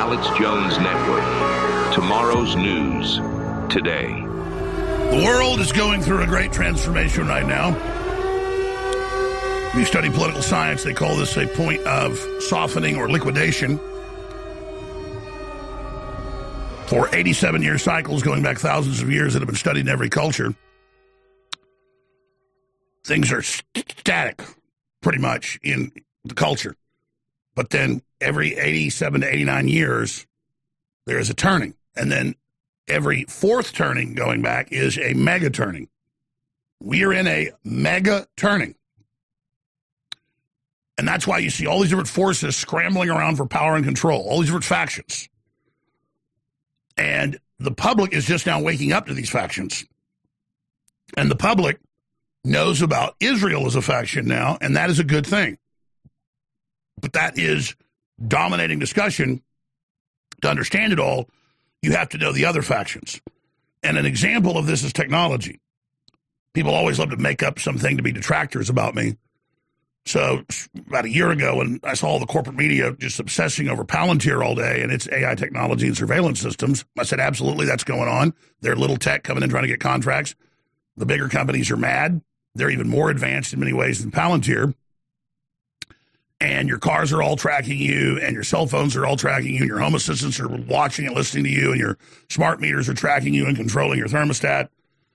Alex Jones Network. Tomorrow's news today. The world is going through a great transformation right now. If you study political science, they call this a point of softening or liquidation. For 87-year cycles going back thousands of years that have been studied in every culture, things are static, pretty much, in the culture. But then every 87 to 89 years, there is a turning. And then every fourth turning going back is a mega turning. We are in a mega turning. And that's why you see all these different forces scrambling around for power and control, all these different factions. And the public is just now waking up to these factions. And the public knows about Israel as a faction now, and that is a good thing. But that is dominating discussion. To understand it all, you have to know the other factions. And an example of this is technology. People always love to make up something to be detractors about me. So about a year ago, when I saw all the corporate media just obsessing over Palantir all day and its AI technology and surveillance systems, I said, absolutely, that's going on. They're little tech coming in trying to get contracts. The bigger companies are mad. They're even more advanced in many ways than Palantir. And your cars are all tracking you, and your cell phones are all tracking you, and your home assistants are watching and listening to you, and your smart meters are tracking you and controlling your thermostat.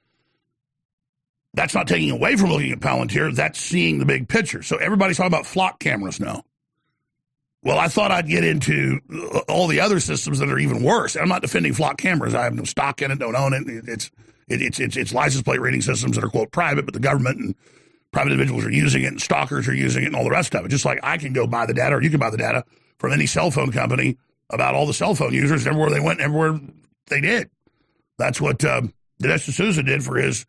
That's not taking away from looking at Palantir. That's seeing the big picture. So everybody's talking about flock cameras now. Well, I thought I'd get into all the other systems that are even worse. I'm not defending flock cameras. I have no stock in it, don't own it. It's license plate reading systems that are, quote, private, but the government and private individuals are using it, and stalkers are using it, and all the rest of it. Just like I can go buy the data, or you can buy the data from any cell phone company about all the cell phone users, everywhere they went, everywhere they did. That's what Dinesh D'Souza did for his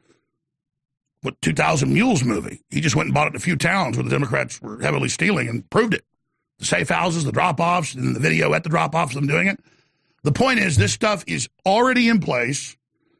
2,000 Mules movie. He just went and bought it in a few towns where the Democrats were heavily stealing and proved it. The safe houses, the drop-offs, and the video at the drop-offs of them doing it. The point is, this stuff is already in place,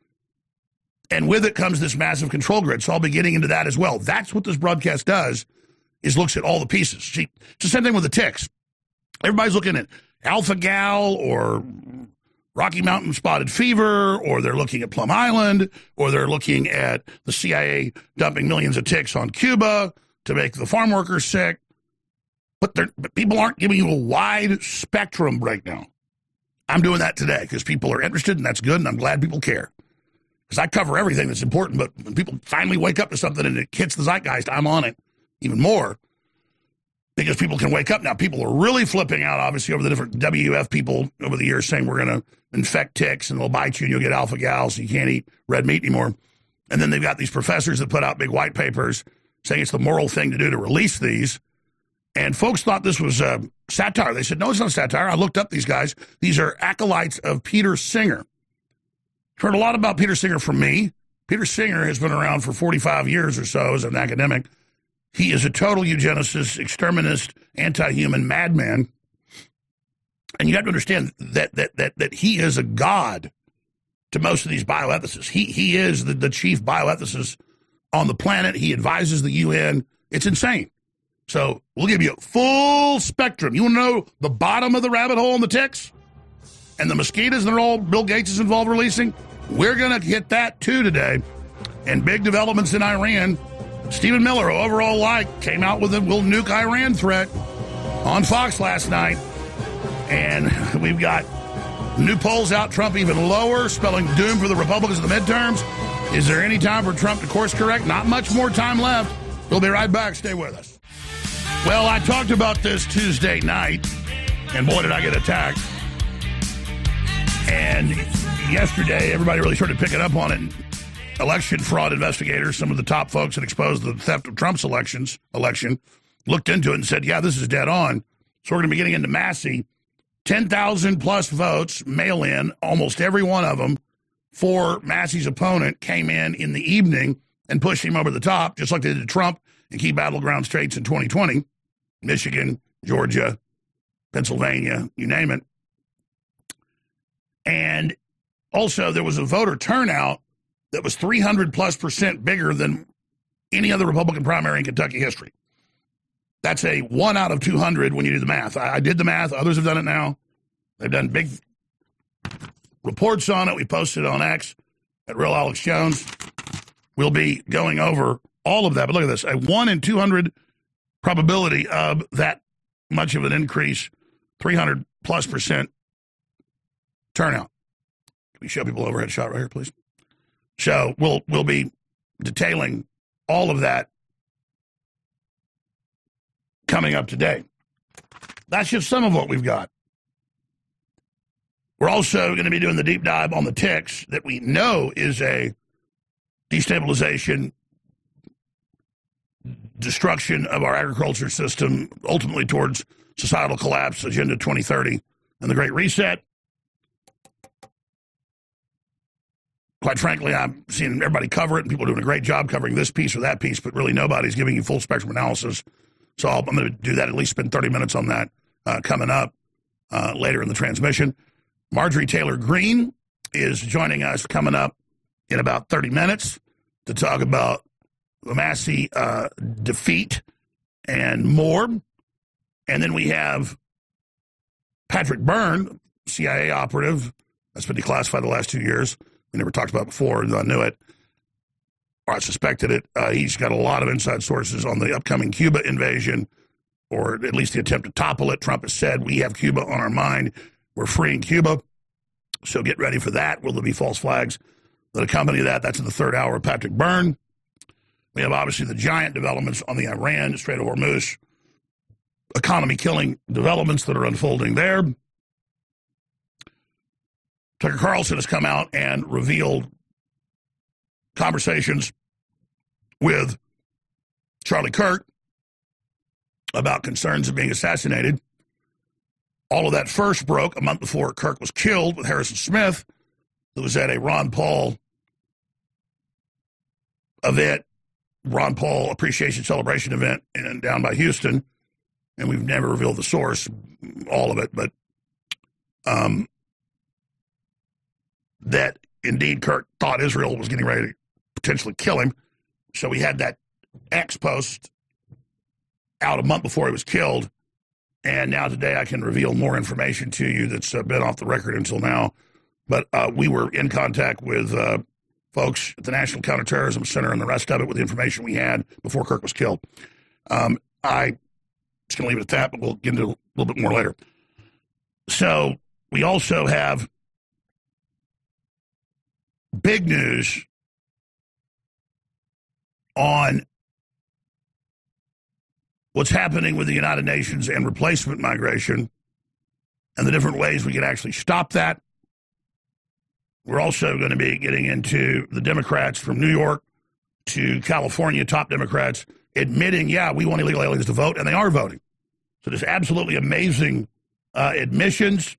and with it comes this massive control grid. So I'll be getting into that as well. That's what this broadcast does, is looks at all the pieces. See, it's the same thing with the ticks. Everybody's looking at alpha-gal or Rocky Mountain spotted fever, or they're looking at Plum Island, or they're looking at the CIA dumping millions of ticks on Cuba to make the farm workers sick. But people aren't giving you a wide spectrum right now. I'm doing that today because people are interested, and that's good, and I'm glad people care. Because I cover everything that's important, but when people finally wake up to something and it hits the zeitgeist, I'm on it even more. Because people can wake up now. People are really flipping out, obviously, over the different WF people over the years saying we're going to infect ticks and they'll bite you and you'll get alpha-gal, so you can't eat red meat anymore. And then they've got these professors that put out big white papers saying it's the moral thing to do to release these. And folks thought this was satire. They said, no, it's not satire. I looked up these guys. These are acolytes of Peter Singer. Heard a lot about Peter Singer from me. Peter Singer has been around for 45 years or so as an academic. He is a total eugenicist, exterminist, anti-human madman. And you have to understand that he is a god to most of these bioethicists. He is the chief bioethicist on the planet. He advises the UN. It's insane. So we'll give you a full spectrum. You want to know the bottom of the rabbit hole on the ticks? And the mosquitoes that are all Bill Gates is involved releasing? We're going to hit that too today. And big developments in Iran. Stephen Miller, who overall came out with a will nuke Iran threat on Fox last night. And we've got new polls out, Trump even lower, spelling doom for the Republicans in the midterms. Is there any time for Trump to course correct? Not much more time left. We'll be right back. Stay with us. Well, I talked about this Tuesday night, and boy, did I get attacked. And yesterday, everybody really started picking up on it. Election fraud investigators, some of the top folks that exposed the theft of Trump's election, looked into it and said, yeah, this is dead on. So we're going to be getting into Massey. 10,000 plus votes, mail in, almost every one of them, for Massey's opponent came in the evening and pushed him over the top, just like they did to Trump in key battleground states in 2020, Michigan, Georgia, Pennsylvania, you name it. And also there was a voter turnout that was 300+% bigger than any other Republican primary in Kentucky history. That's a 1 out of 200 when you do the math. I did the math. Others have done it now. They've done big reports on it. We posted on X at Real Alex Jones. We'll be going over all of that. But look at this, a 1 in 200 probability of that much of an increase, 300+% turnout. Can we show people overhead shot right here, please? So we'll be detailing all of that coming up today. That's just some of what we've got. We're also going to be doing the deep dive on the ticks that we know is a destabilization, destruction of our agriculture system, ultimately towards societal collapse, Agenda 2030, and the Great Reset. Quite frankly, I'm seeing everybody cover it, and people are doing a great job covering this piece or that piece, but really nobody's giving you full spectrum analysis. So I'm going to do that, at least spend 30 minutes on that coming up later in the transmission. Marjorie Taylor Greene is joining us coming up in about 30 minutes to talk about the Massey defeat and more. And then we have Patrick Byrne, CIA operative, that's been declassified the last 2 years. We never talked about before, I knew it, or I suspected it. He's got a lot of inside sources on the upcoming Cuba invasion, or at least the attempt to topple it. Trump has said, we have Cuba on our mind. We're freeing Cuba. So get ready for that. Will there be false flags that accompany that? That's in the third hour of Patrick Byrne. We have obviously the giant developments on the Iran, Strait of Hormuz, economy-killing developments that are unfolding there. Tucker Carlson has come out and revealed conversations with Charlie Kirk about concerns of being assassinated. All of that first broke a month before Kirk was killed with Harrison Smith, who was at a Ron Paul event, Ron Paul Appreciation Celebration event down by Houston. And we've never revealed the source, all of it, but that indeed Kirk thought Israel was getting ready to potentially kill him. So we had that X post out a month before he was killed. And now today I can reveal more information to you that's been off the record until now. But we were in contact with folks at the National Counterterrorism Center and the rest of it with the information we had before Kirk was killed. I'm just going to leave it at that, but we'll get into a little bit more later. So we also have big news on what's happening with the United Nations and replacement migration and the different ways we can actually stop that. We're also going to be getting into the Democrats from New York to California, top Democrats, admitting, yeah, we want illegal aliens to vote, and they are voting. So there's absolutely amazing admissions.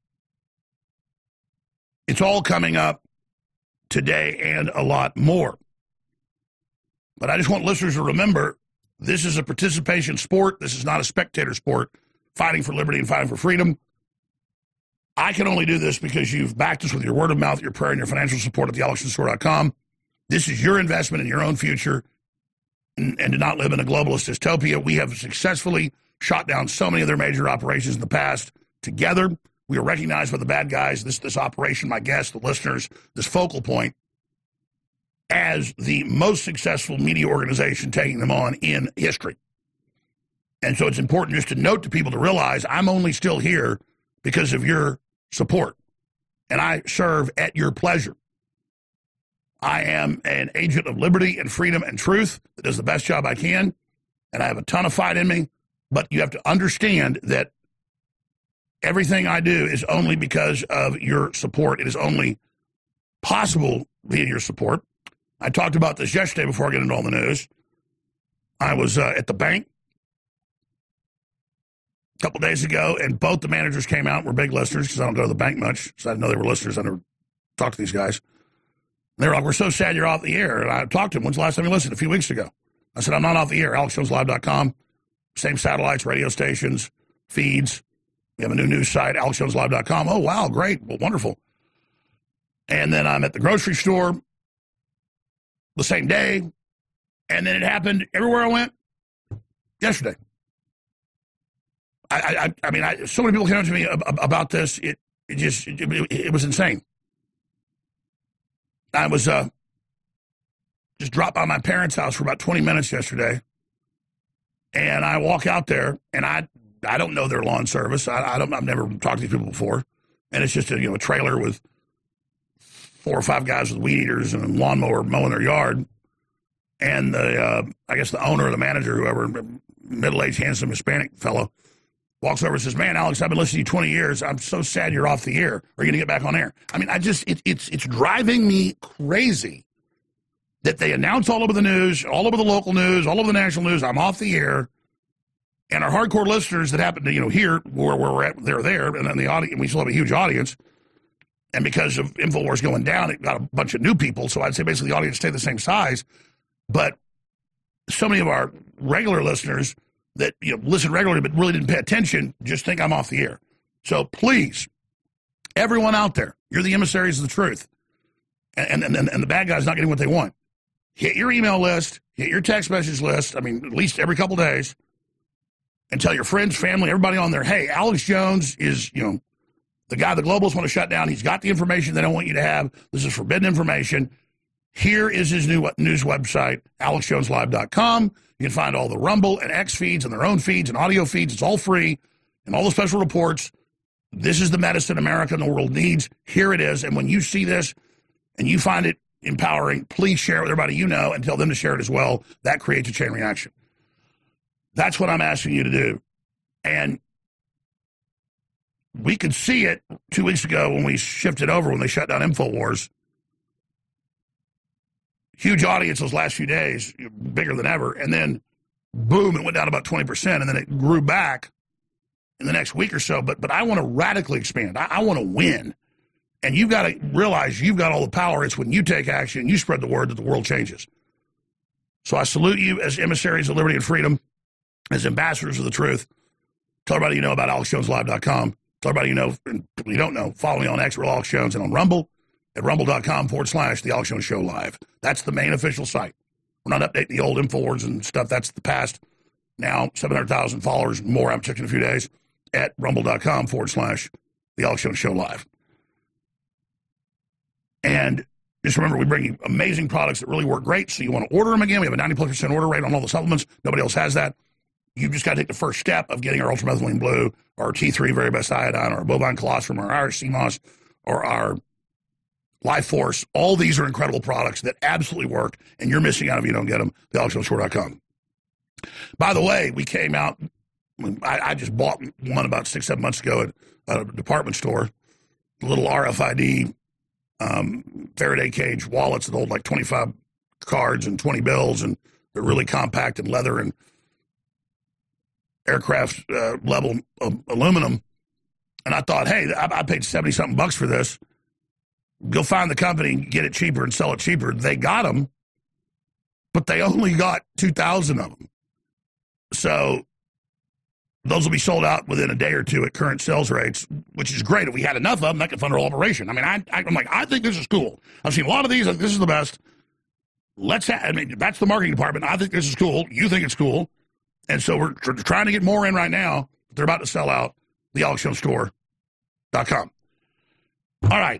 It's all coming up today and a lot more. But I just want listeners to remember, this is a participation sport. This is not a spectator sport, fighting for liberty and fighting for freedom. I can only do this because you've backed us with your word of mouth, your prayer, and your financial support at thealexjonesstore.com. This is your investment in your own future and to not live in a globalist dystopia. We have successfully shot down so many of their major operations in the past together. We are recognized by the bad guys, this operation, my guests, the listeners, this focal point, as the most successful media organization taking them on in history. And so it's important just to note to people to realize I'm only still here because of your support. And I serve at your pleasure. I am an agent of liberty and freedom and truth that does the best job I can. And I have a ton of fight in me. But you have to understand that everything I do is only because of your support. It is only possible via your support. I talked about this yesterday before I get into all the news. I was at the bank a couple days ago, and both the managers came out and were big listeners because I don't go to the bank much, so I didn't know they were listeners. I never talked to these guys. And they were like, we're so sad you're off the air. And I talked to them, when's the last time you listened? A few weeks ago. I said, I'm not off the air. AlexJonesLive.com. Same satellites, radio stations, feeds. We have a new news site, AlexJonesLive.com. Oh, wow, great. Well, wonderful. And then I'm at the grocery store the same day. And then it happened everywhere I went yesterday. I mean, so many people came up to me about this. It was insane. I was just dropped by my parents' house for about 20 minutes yesterday, and I walk out there, and I don't know their lawn service. I've never talked to these people before, and it's just a trailer with 4 or 5 guys with weed eaters and a lawnmower mowing their yard, and I guess the owner or the manager, whoever, middle-aged, handsome Hispanic fellow, walks over and says, "Man, Alex, I've been listening to you 20 years. I'm so sad you're off the air. Are you going to get back on air?" I mean, it's driving me crazy that they announce all over the news, all over the local news, all over the national news, I'm off the air. And our hardcore listeners that happen to, hear where we're at, they're there. And then the audience, we still have a huge audience. And because of InfoWars going down, it got a bunch of new people. So I'd say basically the audience stayed the same size. But so many of our regular listeners that listen regularly but really didn't pay attention just think I'm off the air. So please, everyone out there, you're the emissaries of the truth. And the bad guys not getting what they want. Hit your email list, hit your text message list, at least every couple days, and tell your friends, family, everybody on there, hey, Alex Jones is, the guy the globalists want to shut down. He's got the information they don't want you to have. This is forbidden information. Here is his new news website, alexjoneslive.com. You can find all the Rumble and X feeds and their own feeds and audio feeds. It's all free, and all the special reports. This is the medicine America and the world needs. Here it is. And when you see this and you find it empowering, please share it with everybody you know and tell them to share it as well. That creates a chain reaction. That's what I'm asking you to do. And we could see it 2 weeks ago when we shifted over, when they shut down InfoWars. Huge audience those last few days, bigger than ever. And then, boom, it went down about 20%, and then it grew back in the next week or so. But I want to radically expand. I want to win. And you've got to realize you've got all the power. It's when you take action and you spread the word that the world changes. So I salute you as emissaries of liberty and freedom, as ambassadors of the truth. Tell everybody you know about alexjoneslive.com. Tell everybody you know, and people you don't know, follow me on X, Real Alex Jones, and on Rumble at rumble.com/The Alex Jones Show Live. That's the main official site. We're not updating the old InfoWars and stuff. That's the past. Now, 700,000 followers more. I'm checking in a few days at rumble.com/The Alex Jones Show Live. And just remember, we bring you amazing products that really work great. So you want to order them again. We have a 90+% order rate on all the supplements. Nobody else has that. You've just got to take the first step of getting our ultramethylene blue, or our T3 very best iodine, or our bovine colostrum, or our CMOS, or our Life Force. All these are incredible products that absolutely work, and you're missing out if you don't get them. TheAlexJonesStore.com. By the way, we came out, I just bought one about 6-7 months ago at a department store, a little RFID Faraday cage wallets that hold like 25 cards and 20 bills, and they're really compact and leather and aircraft level aluminum. And I thought, hey, I paid $70-something for this. Go find the company, get it cheaper, and sell it cheaper. They got them, but they only got 2,000 of them. So those will be sold out within a day or two at current sales rates, which is great. If we had enough of them, that could fund our whole operation. I'm like, I think this is cool. I've seen a lot of these. This is the best. That's the marketing department. I think this is cool. You think it's cool. And so we're trying to get more in right now. But they're about to sell out. TheAlexJonesStore.com. All right.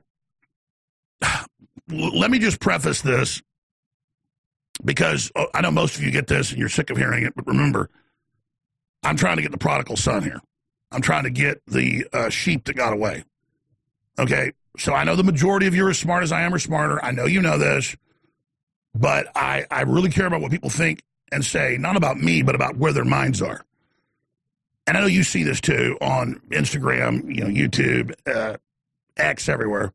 Let me just preface this, because I know most of you get this and you're sick of hearing it, but remember, I'm trying to get the prodigal son here. I'm trying to get the sheep that got away. Okay? So I know the majority of you are as smart as I am or smarter. I know you know this, but I really care about what people think and say, not about me, but about where their minds are. And I know you see this too on Instagram, YouTube, X, everywhere.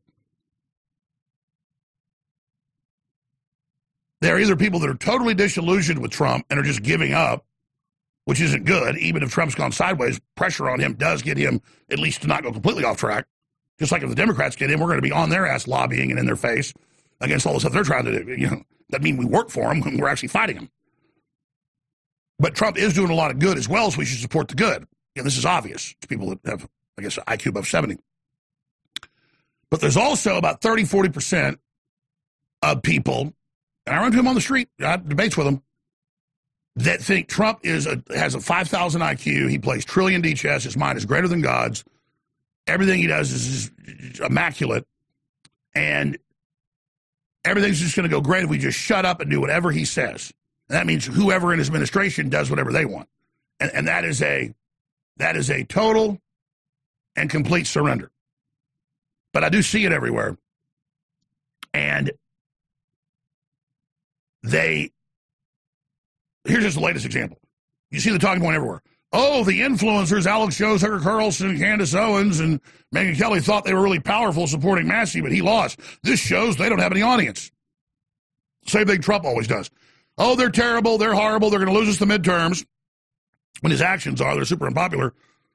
There are either people that are totally disillusioned with Trump and are just giving up, which isn't good. Even if Trump's gone sideways, pressure on him does get him at least to not go completely off track. Just like if the Democrats get in, we're going to be on their ass lobbying and in their face against all the stuff they're trying to do. That means we work for them when we're actually fighting them. But Trump is doing a lot of good as well, so we should support the good. This is obvious to people that have, I guess, an IQ above 70. But there's also about 30, 40% of people, and I run to him on the street, I have debates with him, that think Trump has a 5,000 IQ, he plays trillion D chess, his mind is greater than God's, Everything he does is immaculate, and everything's just going to go great if we just shut up and do whatever he says. And that means whoever in his administration does whatever they want. And that is a total and complete surrender. But I do see it everywhere. And here's just the latest example. You see the talking point everywhere. Oh, the influencers, Alex Jones, Tucker Carlson, Candace Owens, and Megyn Kelly thought they were really powerful supporting Massey, but he lost. This shows they don't have any audience. Same thing Trump always does. Oh, they're terrible, they're horrible, they're going to lose us the midterms. When his actions are, they're super unpopular.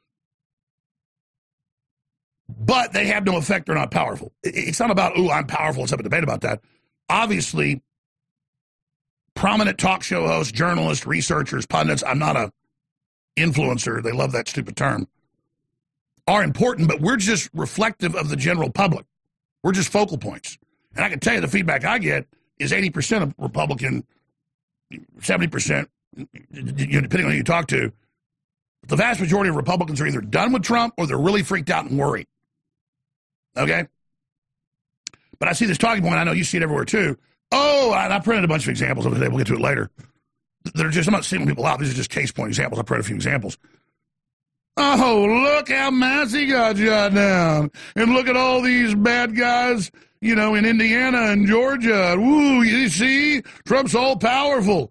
But they have no effect, they're not powerful. It's not about, ooh, I'm powerful, let's have a debate about that. Obviously, prominent talk show hosts, journalists, researchers, pundits, I'm not a influencer, they love that stupid term, are important, but we're just reflective of the general public. We're just focal points. And I can tell you the feedback I get is 80% of Republican, 70%, depending on who you talk to. The vast majority of Republicans are either done with Trump or they're really freaked out and worried. Okay? But I see this talking point, I know you see it everywhere too. Oh, and I printed a bunch of examples of it today, we'll get to it later. They're just, I'm not singling people out. These are just case point examples. I printed a few examples. Oh, look how Massey got shot down. And look at all these bad guys, in Indiana and Georgia. Woo, you see? Trump's all powerful.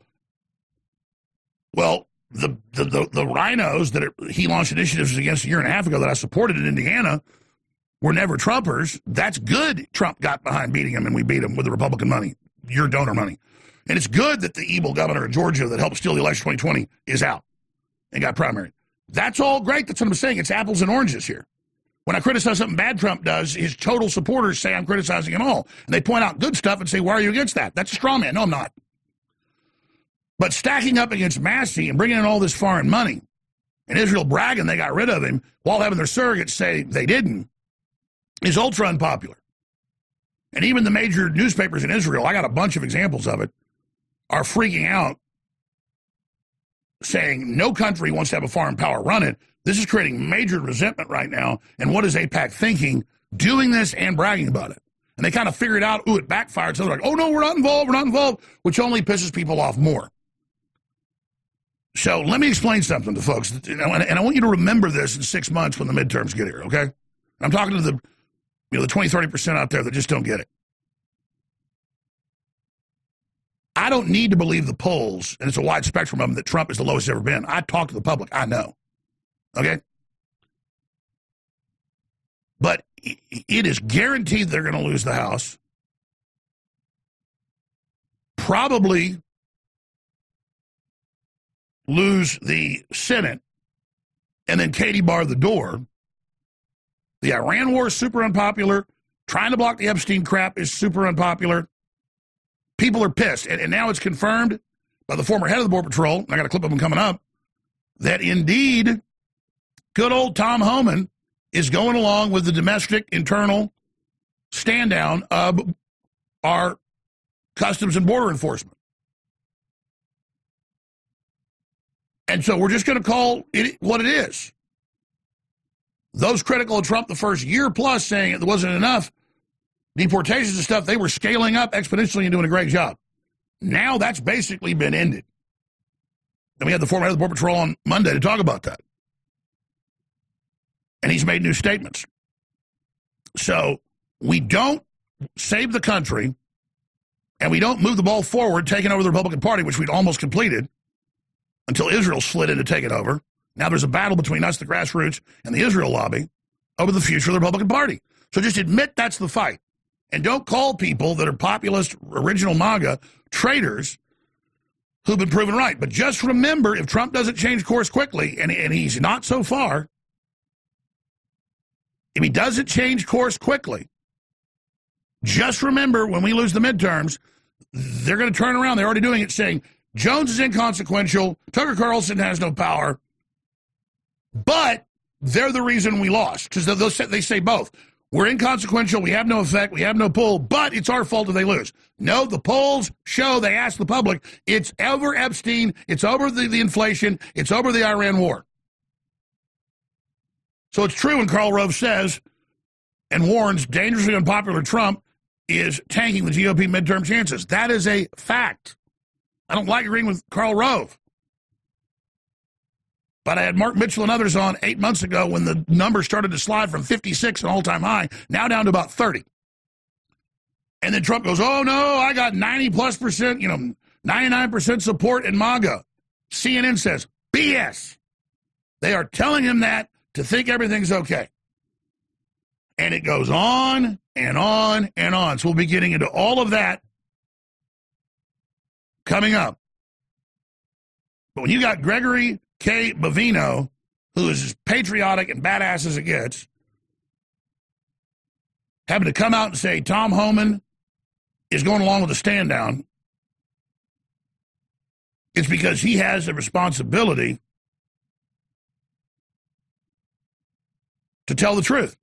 Well, the rhinos that he launched initiatives against a year and a half ago that I supported in Indiana were never Trumpers. That's good Trump got behind beating him, and we beat him with the Republican money, your donor money. And it's good that the evil governor of Georgia that helped steal the election 2020 is out and got primaried. That's all great. That's what I'm saying. It's apples and oranges here. When I criticize something bad Trump does, his total supporters say I'm criticizing him all. And they point out good stuff and say, why are you against that? That's a straw man. No, I'm not. But stacking up against Massey and bringing in all this foreign money, and Israel bragging they got rid of him while having their surrogates say they didn't, is ultra unpopular. And even the major newspapers in Israel, I got a bunch of examples of it, are freaking out, saying no country wants to have a foreign power run it. This is creating major resentment right now. And what is AIPAC thinking? Doing this and bragging about it. And they kind of figured out, ooh, it backfired. So they're like, oh, no, we're not involved, which only pisses people off more. So let me explain something to folks. And I want you to remember this in 6 months when the midterms get here, okay? I'm talking to the 20, 30% out there that just don't get it. I don't need to believe the polls, and it's a wide spectrum of them, that Trump is the lowest it's ever been. I talk to the public. I know. Okay? But it is guaranteed they're going to lose the House. Probably lose the Senate, and then Katie bar the door. The Iran war is super unpopular. Trying to block the Epstein crap is super unpopular. People are pissed, and now it's confirmed by the former head of the Border Patrol, I got a clip of him coming up, that indeed good old Tom Homan is going along with the domestic internal stand down of our Customs and Border Enforcement. And so we're just going to call it what it is. Those critical of Trump the first year plus saying it wasn't enough, deportations and stuff, they were scaling up exponentially and doing a great job. Now that's basically been ended. And we had the former head of the Border Patrol on Monday to talk about that. And he's made new statements. So we don't save the country and we don't move the ball forward, taking over the Republican Party, which we'd almost completed until Israel slid in to take it over. Now there's a battle between us, the grassroots, and the Israel lobby over the future of the Republican Party. So just admit that's the fight. And don't call people that are populist, original MAGA traitors who've been proven right. But just remember, if Trump doesn't change course quickly, and he's not so far, if he doesn't change course quickly, just remember when we lose the midterms, they're going to turn around. They're already doing it, saying Jones is inconsequential, Tucker Carlson has no power, but they're the reason we lost. Because they say both. We're inconsequential, we have no effect, we have no pull, but it's our fault if they lose. No, the polls show, they ask the public, it's over Epstein, it's over the inflation, it's over the Iran war. So it's true when Karl Rove says and warns dangerously unpopular Trump is tanking the GOP midterm chances. That is a fact. I don't like agreeing with Karl Rove. But I had Mark Mitchell and others on 8 months ago when the numbers started to slide from 56, an all-time high, now down to about 30. And then Trump goes, oh, no, I got 90+%, 99% support in MAGA. CNN says, BS. They are telling him that to think everything's okay. And it goes on and on and on. So we'll be getting into all of that coming up. But when you got Gregory K. Bavino, who is as patriotic and badass as it gets, having to come out and say Tom Homan is going along with the stand down, it's because he has a responsibility to tell the truth.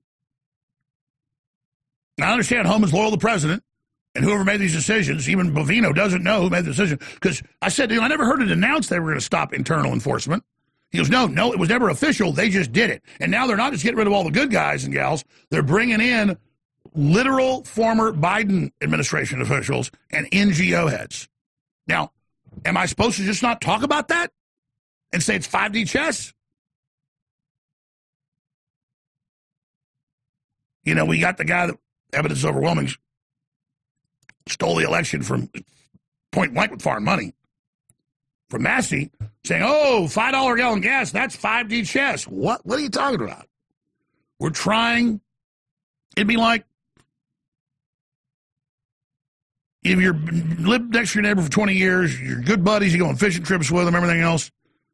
Now, I understand Homan's loyal to the president, and whoever made these decisions, even Bavino doesn't know who made the decision. Because I said to him, I never heard it announced they were going to stop internal enforcement. He goes, no, it was never official. They just did it. And now they're not just getting rid of all the good guys and gals. They're bringing in literal former Biden administration officials and NGO heads. Now, am I supposed to just not talk about that and say it's 5D chess? We got the guy that evidence is overwhelming stole the election from point blank with foreign money from Massey, saying, oh, $5 a gallon gas, that's 5D chess. What are you talking about? We're trying. It'd be like if you lived next to your neighbor for 20 years, you're good buddies, you go on fishing trips with them, everything else,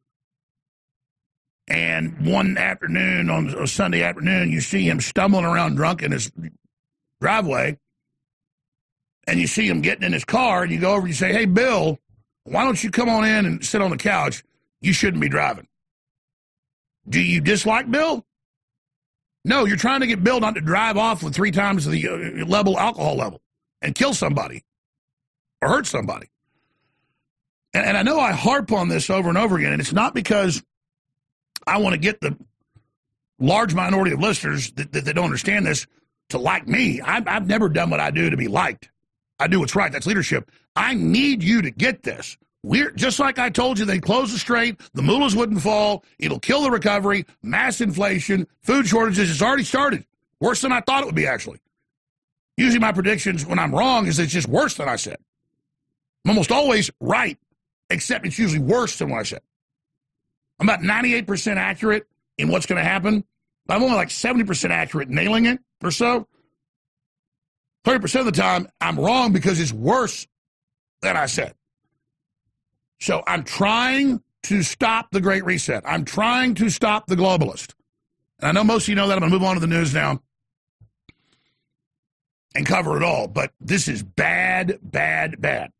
and one afternoon, on a Sunday afternoon, you see him stumbling around drunk in his driveway, and you see him getting in his car, and you go over and you say, hey, Bill, why don't you come on in and sit on the couch? You shouldn't be driving. Do you dislike Bill? No, you're trying to get Bill not to drive off with 3 times the alcohol level and kill somebody or hurt somebody. And I know I harp on this over and over again, and it's not because I want to get the large minority of listeners that don't understand this to like me. I've never done what I do to be liked. I do what's right. That's leadership. I need you to get this. We're just like I told you, they close the strait, the mullahs wouldn't fall, it'll kill the recovery, mass inflation, food shortages. It's already started. Worse than I thought it would be, actually. Usually my predictions when I'm wrong is it's just worse than I said. I'm almost always right, except it's usually worse than what I said. I'm about 98% accurate in what's going to happen, but I'm only like 70% accurate nailing it or so. 30% of the time, I'm wrong because it's worse than I said. So I'm trying to stop the Great Reset. I'm trying to stop the globalist. And I know most of you know that. I'm going to move on to the news now and cover it all. But this is bad, bad, bad.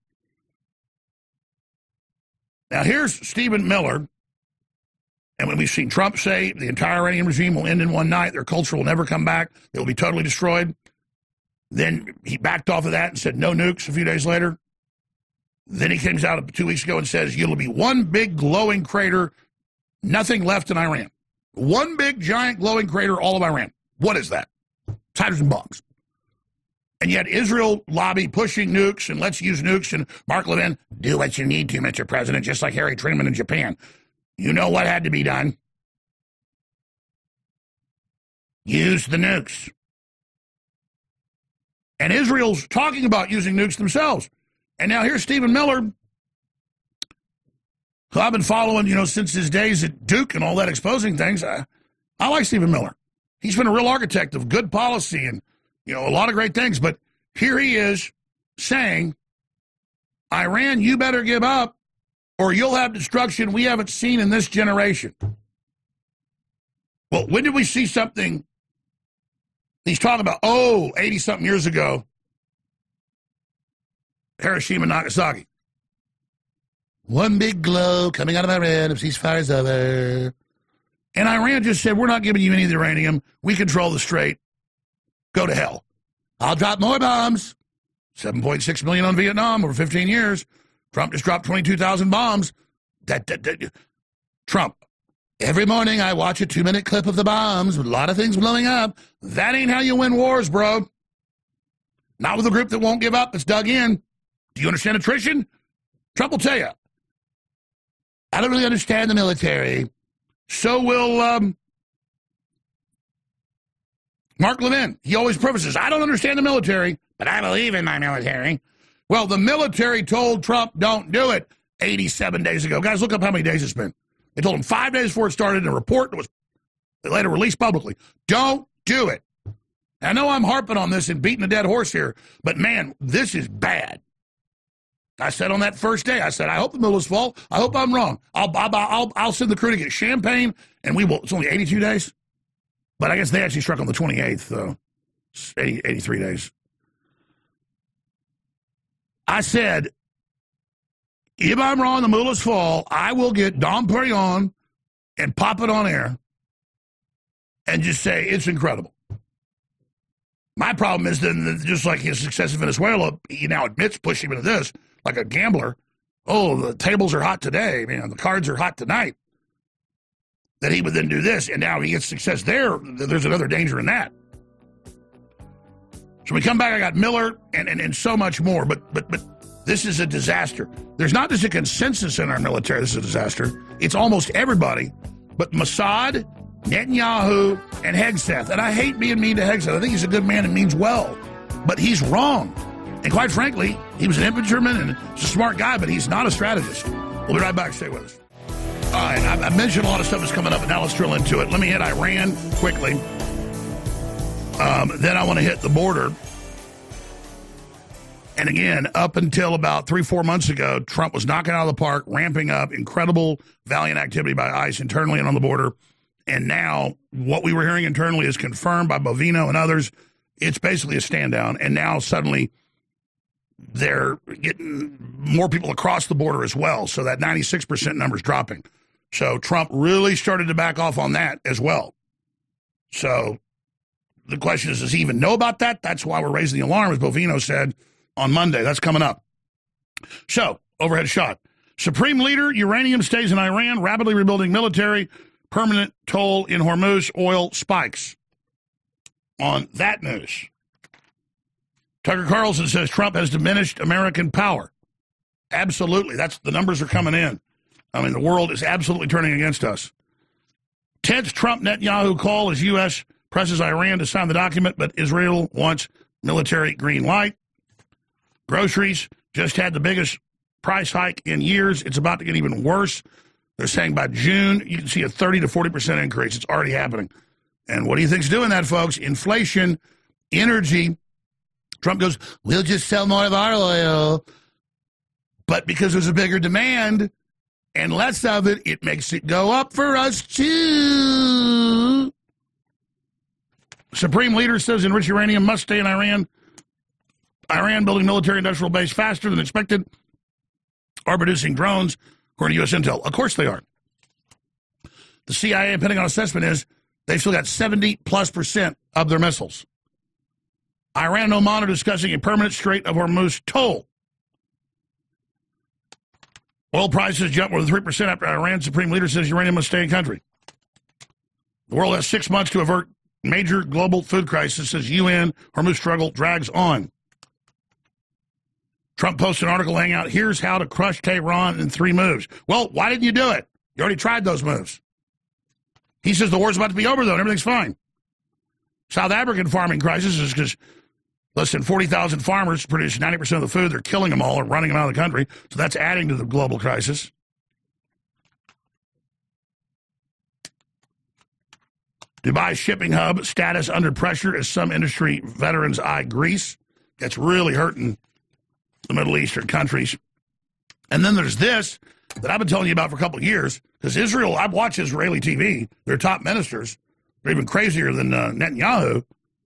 Now, here's Stephen Miller. And when we've seen Trump say the entire Iranian regime will end in one night, their culture will never come back, they will be totally destroyed. Then he backed off of that and said no nukes a few days later. Then he comes out 2 weeks ago and says it'll be one big glowing crater, nothing left in Iran. One big giant glowing crater, all of Iran. What is that? It's hydrogen bombs. And yet Israel lobby pushing nukes and let's use nukes, and Mark Levin, do what you need to, Mr. President, just like Harry Truman in Japan. You know what had to be done? Use the nukes. And Israel's talking about using nukes themselves. And now here's Stephen Miller, who I've been following, since his days at Duke and all that, exposing things. I like Stephen Miller. He's been a real architect of good policy and, a lot of great things. But here he is saying, Iran, you better give up or you'll have destruction we haven't seen in this generation. Well, when did we see something? He's talking about, 80-something years ago, Hiroshima and Nagasaki. One big glow coming out of Iran, if ceasefire's over. And Iran just said, we're not giving you any of the uranium. We control the strait. Go to hell. I'll drop more bombs. 7.6 million on Vietnam over 15 years. Trump just dropped 22,000 bombs. Trump, Every morning I watch a 2-minute clip of the bombs with a lot of things blowing up. That ain't how you win wars, bro. Not with a group that won't give up, that's dug in. Do you understand attrition? Trump will tell you. I don't really understand the military. So will Mark Levin. He always prefaces, I don't understand the military, but I believe in my military. Well, the military told Trump, don't do it 87 days ago. Guys, look up how many days it's been. They told him 5 days before it started in a report that was later released publicly. Don't do it. I know I'm harping on this and beating a dead horse here, but man, this is bad. I said on that first day, I said, I hope the middle is full. I hope I'm wrong. I'll send the crew to get champagne, and we will. It's only 82 days, but I guess they actually struck on the 28th, though. 83 days. I said, if I'm wrong, the middle is full, I will get Dom Perignon and pop it on air and just say it's incredible. My problem is that just like his success in Venezuela, he now admits pushing into this like a gambler. Oh, the tables are hot today. Man, the cards are hot tonight. That he would then do this, and now he gets success there. There's another danger in that. So when we come back, I got Miller and so much more. But this is a disaster. There's not just a consensus in our military. This is a disaster. It's almost everybody, but Mossad, Netanyahu, and Hegseth. And I hate being mean to Hegseth. I think he's a good man and means well, but he's wrong. And quite frankly, he was an infantryman and he's a smart guy, but he's not a strategist. We'll be right back. Stay with us. All right, I mentioned a lot of stuff that's coming up, but now let's drill into it. Let me hit Iran quickly. Then I want to hit the border. And again, up until about 3-4 months ago, Trump was knocking out of the park, ramping up incredible valiant activity by ICE internally and on the border. And now what we were hearing internally is confirmed by Bovino and others. It's basically a stand down. And now suddenly they're getting more people across the border as well. So that 96% number is dropping. So Trump really started to back off on that as well. So the question is, does he even know about that? That's why we're raising the alarm, as Bovino said on Monday. That's coming up. So, overhead shot. Supreme leader, uranium stays in Iran, rapidly rebuilding military, permanent toll in Hormuz, oil spikes. On that news, Tucker Carlson says Trump has diminished American power. Absolutely. The numbers are coming in. I mean, the world is absolutely turning against us. 10th Trump-Netanyahu call as U.S. presses Iran to sign the document, but Israel wants military green light. Groceries just had the biggest price hike in years. It's about to get even worse. They're saying by June, you can see a 30 to 40% increase. It's already happening. And what do you think's doing that, folks? Inflation, energy. Trump goes, we'll just sell more of our oil. But because there's a bigger demand and less of it, it makes it go up for us too. Supreme leader says enriched uranium must stay in Iran. Iran building military industrial base faster than expected. Are producing drones, according to U.S. intel. Of course they are. The CIA and Pentagon assessment is they've still got 70+% of their missiles. Iran and Oman are discussing a permanent Strait of Hormuz toll. Oil prices jumped more than 3% after Iran's supreme leader says uranium must stay in country. The world has 6 months to avert major global food crisis, says UN. Hormuz struggle drags on. Trump posted an article laying out, here's how to crush Tehran in 3 moves. Well, why didn't you do it? You already tried those moves. He says the war's about to be over, though, and everything's fine. South African farming crisis is because less than 40,000 farmers produce 90% of the food. They're killing them all or running them out of the country. So that's adding to the global crisis. Dubai shipping hub status under pressure as some industry veterans eye Greece. That's really hurting the Middle Eastern countries. And then there's this that I've been telling you about for a couple of years, because Israel, I've watched Israeli TV, their top ministers, they're even crazier than Netanyahu.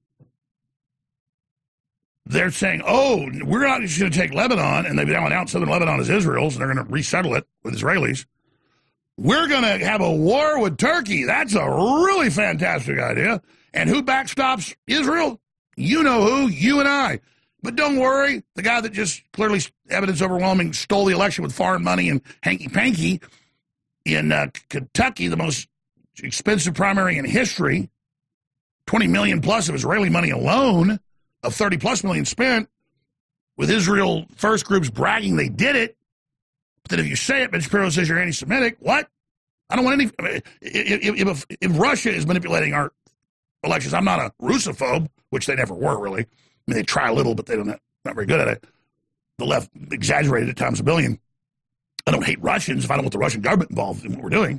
They're saying, oh, we're not just going to take Lebanon, and they've now announced southern Lebanon as Israel's, and they're going to resettle it with Israelis. We're going to have a war with Turkey. That's a really fantastic idea. And who backstops Israel? You know who, you and I. But don't worry, the guy that just clearly, evidence overwhelming, stole the election with foreign money and hanky-panky in Kentucky, the most expensive primary in history, 20 million plus of Israeli money alone, of 30 plus million spent, with Israel first groups bragging they did it. But then if you say it, Ben Shapiro says you're anti-Semitic. What? I don't want any. I mean, if Russia is manipulating our elections, I'm not a Russophobe, which they never were really. I mean, they try a little, but they're not very good at it. The left exaggerated it times a billion. I don't hate Russians if I don't want the Russian government involved in what we're doing.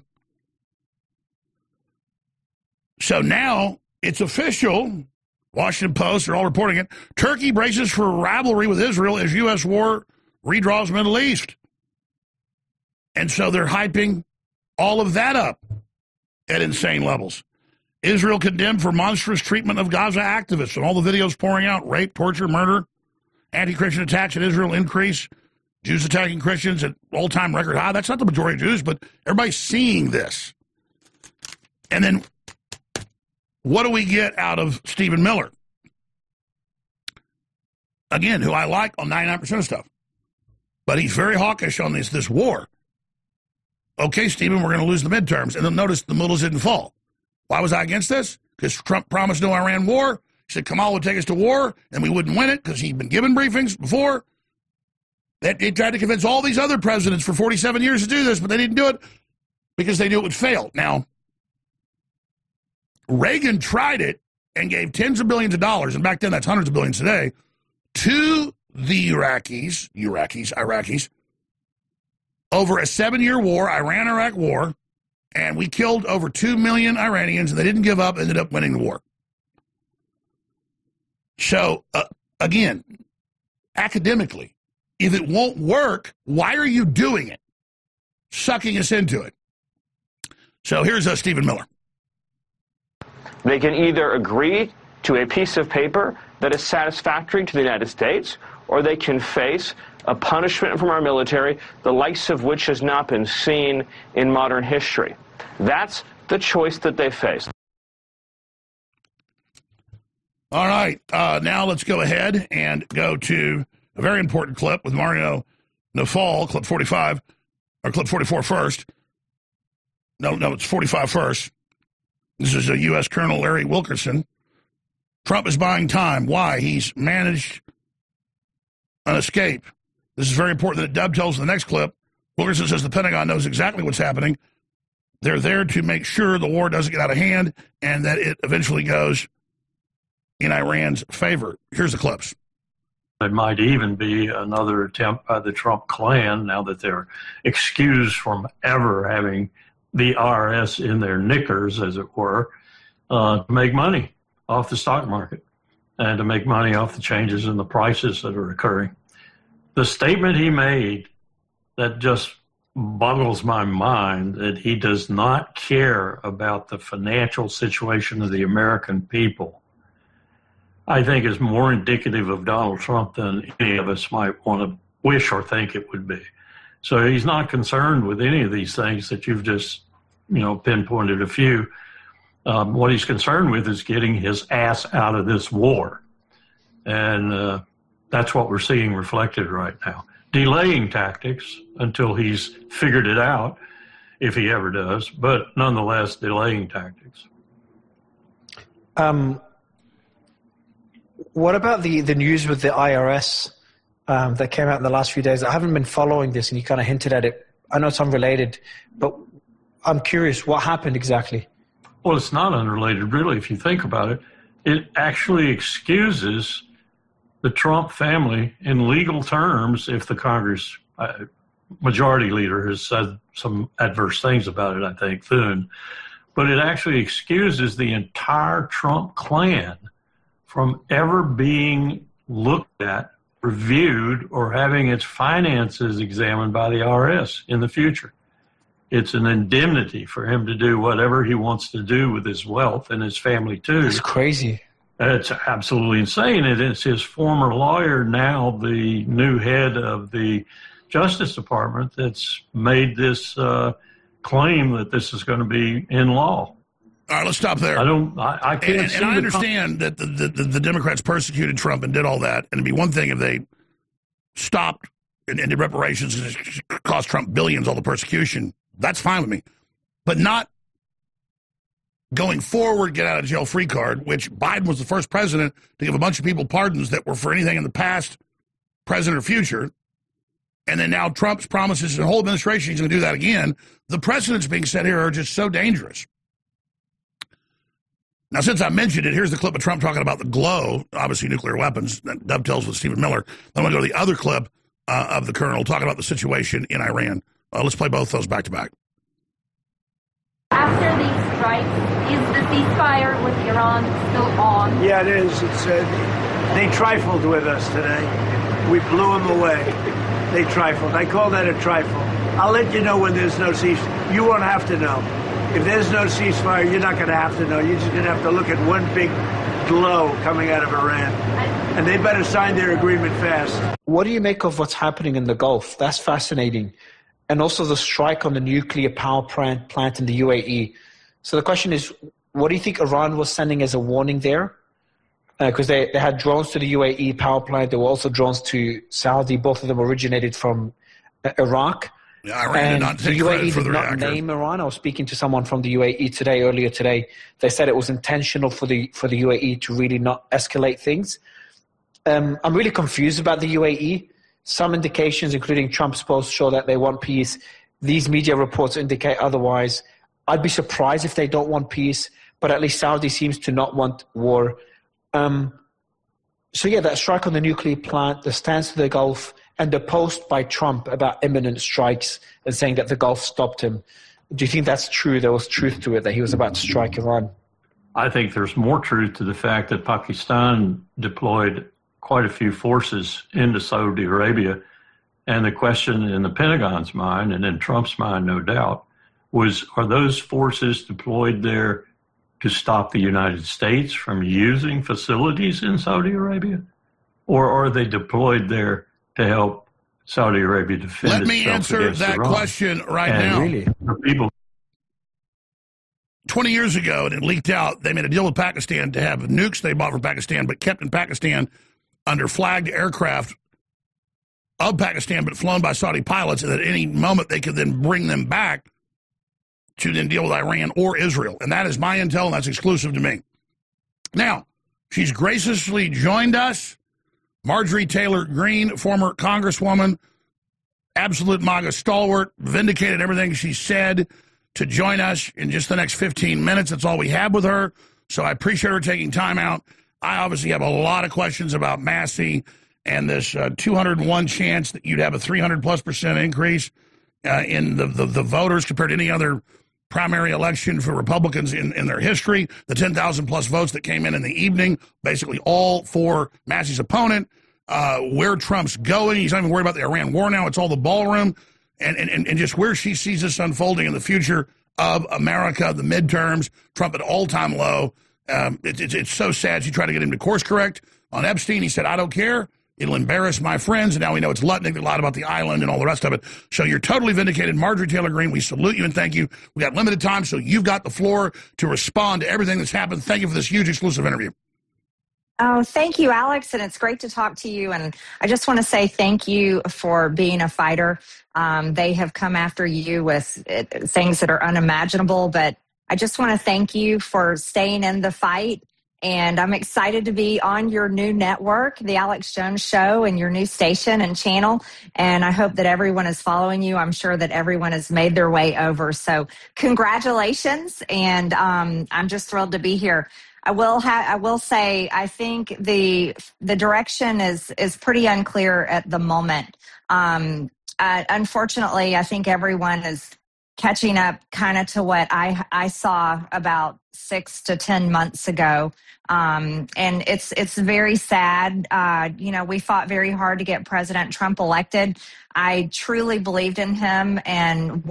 So now it's official. Washington Post, they're all reporting it. Turkey braces for rivalry with Israel as U.S. war redraws Middle East. And so they're hyping all of that up at insane levels. Israel condemned for monstrous treatment of Gaza activists, and all the videos pouring out, rape, torture, murder, anti-Christian attacks in Israel increase, Jews attacking Christians at all-time record high. That's not the majority of Jews, but everybody's seeing this. And then what do we get out of Stephen Miller? Again, who I like on 99% of stuff. But he's very hawkish on this war. Okay, Stephen, we're going to lose the midterms. And then notice the mullahs didn't fall. Why was I against this? Because Trump promised no Iran war. He said Kamal would take us to war, and we wouldn't win it because he'd been given briefings before. They tried to convince all these other presidents for 47 years to do this, but they didn't do it because they knew it would fail. Now, Reagan tried it and gave tens of billions of dollars, and back then that's hundreds of billions today, to the Iraqis, over a 7-year war, Iran-Iraq war, and we killed over 2 million Iranians, and they didn't give up, ended up winning the war. So, again, academically, if it won't work, why are you doing it? Sucking us into it. So here's Stephen Miller. They can either agree to a piece of paper that is satisfactory to the United States, or they can face a punishment from our military, the likes of which has not been seen in modern history. That's the choice that they face. All right, now let's go ahead and go to a very important clip with Mario Nawfal, clip 45, or clip 44 first. No, it's 45 first. This is a U.S. Colonel Larry Wilkerson. Trump is buying time. Why? He's managed an escape. This is very important that it dovetails in the next clip. Wilkerson says the Pentagon knows exactly what's happening. They're there to make sure the war doesn't get out of hand and that it eventually goes in Iran's favor. Here's the clips. It might even be another attempt by the Trump clan, now that they're excused from ever having the IRS in their knickers, as it were, to make money off the stock market and to make money off the changes in the prices that are occurring. The statement he made that just boggles my mind, that he does not care about the financial situation of the American people, I think is more indicative of Donald Trump than any of us might want to wish or think it would be. So he's not concerned with any of these things that you've just, pinpointed a few. What he's concerned with is getting his ass out of this war. And that's what we're seeing reflected right now. Delaying tactics until he's figured it out, if he ever does, but nonetheless, delaying tactics. What about the news with the IRS that came out in the last few days? I haven't been following this, and you kind of hinted at it. I know it's unrelated, but I'm curious, what happened exactly? Well, it's not unrelated, really, if you think about it. It actually excuses the Trump family in legal terms if the Congress majority leader has said some adverse things about it, I think, Thune. But it actually excuses the entire Trump clan from ever being looked at, reviewed, or having its finances examined by the IRS in the future. It's an indemnity for him to do whatever he wants to do with his wealth and his family, too. It's crazy. It's absolutely insane. And it's his former lawyer, now the new head of the Justice Department, that's made this claim that this is going to be in law. All right, let's stop there. I can't see. And I understand that the Democrats persecuted Trump and did all that, and it'd be one thing if they stopped and did reparations and it cost Trump billions, all the persecution. That's fine with me. But not going forward, get out of jail free card, which Biden was the first president to give a bunch of people pardons that were for anything in the past, present, or future. And then now Trump's promises the whole administration he's going to do that again. The precedents being set here are just so dangerous. Now, since I mentioned it, here's the clip of Trump talking about the GLOW, obviously nuclear weapons, that dovetails with Stephen Miller. Then I'm going to go to the other clip of the colonel talking about the situation in Iran. Let's play both those back to back. After these strikes, is the ceasefire with Iran still on? Yeah, it is. They trifled with us today. We blew them away. They trifled. I call that a trifle. I'll let you know when there's no ceasefire. You won't have to know. If there's no ceasefire, you're not going to have to know. You're just going to have to look at one big glow coming out of Iran. And they better sign their agreement fast. What do you make of what's happening in the Gulf? That's fascinating. And also the strike on the nuclear power plant in the UAE. So the question is, what do you think Iran was sending as a warning there? Because they had drones to the UAE power plant. There were also drones to Saudi. Both of them originated from Iraq. Yeah, Iran did not take credit for the reactor. Name Iran. I was speaking to someone from the UAE earlier today. They said it was intentional for the UAE to really not escalate things. I'm really confused about the UAE. Some indications, including Trump's post, show that they want peace. These media reports indicate otherwise. I'd be surprised if they don't want peace, but at least Saudi seems to not want war. So yeah, that strike on the nuclear plant, the stance to the Gulf, and the post by Trump about imminent strikes and saying that the Gulf stopped him. Do you think that's true? There was truth to it, that he was about to strike Iran? I think there's more truth to the fact that Pakistan deployed quite a few forces into Saudi Arabia. And the question in the Pentagon's mind, and in Trump's mind, no doubt, was, are those forces deployed there to stop the United States from using facilities in Saudi Arabia? Or are they deployed there to help Saudi Arabia defend itself? Let me answer that Iran? question right now. Really? People 20 years ago, and it leaked out, they made a deal with Pakistan to have nukes they bought from Pakistan, but kept in Pakistan under flagged aircraft of Pakistan, but flown by Saudi pilots, and at any moment they could then bring them back to then deal with Iran or Israel. And that is my intel, and that's exclusive to me. Now, she's graciously joined us. Marjorie Taylor Greene, former congresswoman, absolute MAGA stalwart, vindicated everything she said, to join us in just the next 15 minutes. That's all we have with her. So I appreciate her taking time out. I obviously have a lot of questions about Massey and this 201 chance that you'd have a 300+% increase in the voters compared to any other primary election for Republicans in their history. The 10,000 plus votes that came in the evening, basically all for Massey's opponent. Where Trump's going, he's not even worried about the Iran war now. It's all the ballroom, and just where she sees this unfolding in the future of America, the midterms, Trump at all-time low. It's so sad. She tried to get him to course correct on Epstein. He said, I don't care. It'll embarrass my friends. And now we know it's Lutnick that lied about the island and all the rest of it. So you're totally vindicated. Marjorie Taylor Greene, we salute you and thank you. We got limited time, so you've got the floor to respond to everything that's happened. Thank you for this huge exclusive interview. Oh, thank you, Alex. And it's great to talk to you. And I just want to say thank you for being a fighter. They have come after you with things that are unimaginable, but I just want to thank you for staying in the fight. And I'm excited to be on your new network, The Alex Jones Show, and your new station and channel. And I hope that everyone is following you. I'm sure that everyone has made their way over. So congratulations. And I'm just thrilled to be here. I will say, I think the direction is pretty unclear at the moment. Unfortunately, I think everyone is catching up kind of to what I saw about 6 to 10 months ago. And it's very sad. We fought very hard to get President Trump elected. I truly believed in him and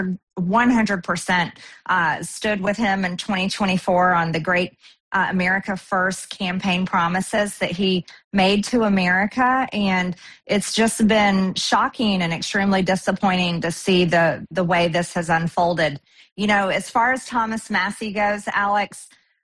100% stood with him in 2024 on the great America First campaign promises that he made to America. And it's just been shocking and extremely disappointing to see the way this has unfolded. As far as Thomas Massey goes, Alex,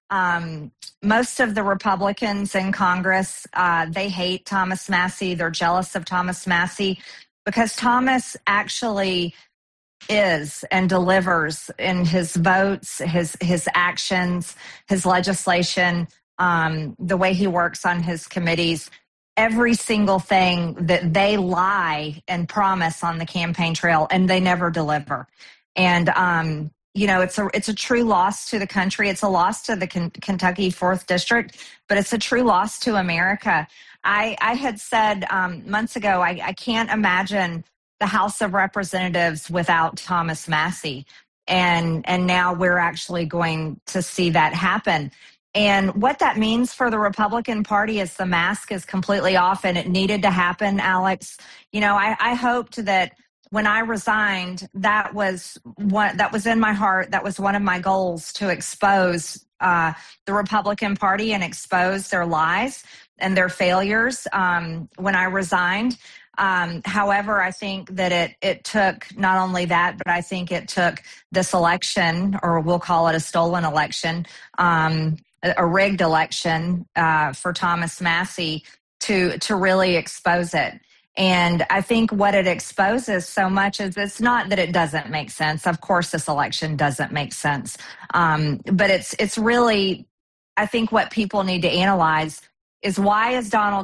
most of the Republicans in Congress, they hate Thomas Massey. They're jealous of Thomas Massey because Thomas actually is and delivers in his votes, his actions, his legislation, the way he works on his committees, every single thing that they lie and promise on the campaign trail, and they never deliver. And it's a true loss to the country. It's a loss to the Kentucky 4th District, but it's a true loss to America. I had said months ago, I can't imagine the House of Representatives without Thomas Massie. And now we're actually going to see that happen. And what that means for the Republican Party is the mask is completely off, and it needed to happen, Alex. I hoped that when I resigned, that was in my heart. That was one of my goals, to expose the Republican Party and expose their lies and their failures when I resigned. However, I think that it took not only that, but I think it took this election, or we'll call it a stolen election, a rigged election for Thomas Massie to really expose it. And I think what it exposes so much is, it's not that it doesn't make sense. Of course, this election doesn't make sense. But it's really, I think what people need to analyze is, why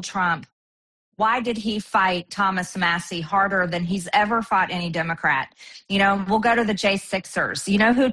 did he fight Thomas Massie harder than he's ever fought any Democrat? We'll go to the J6ers.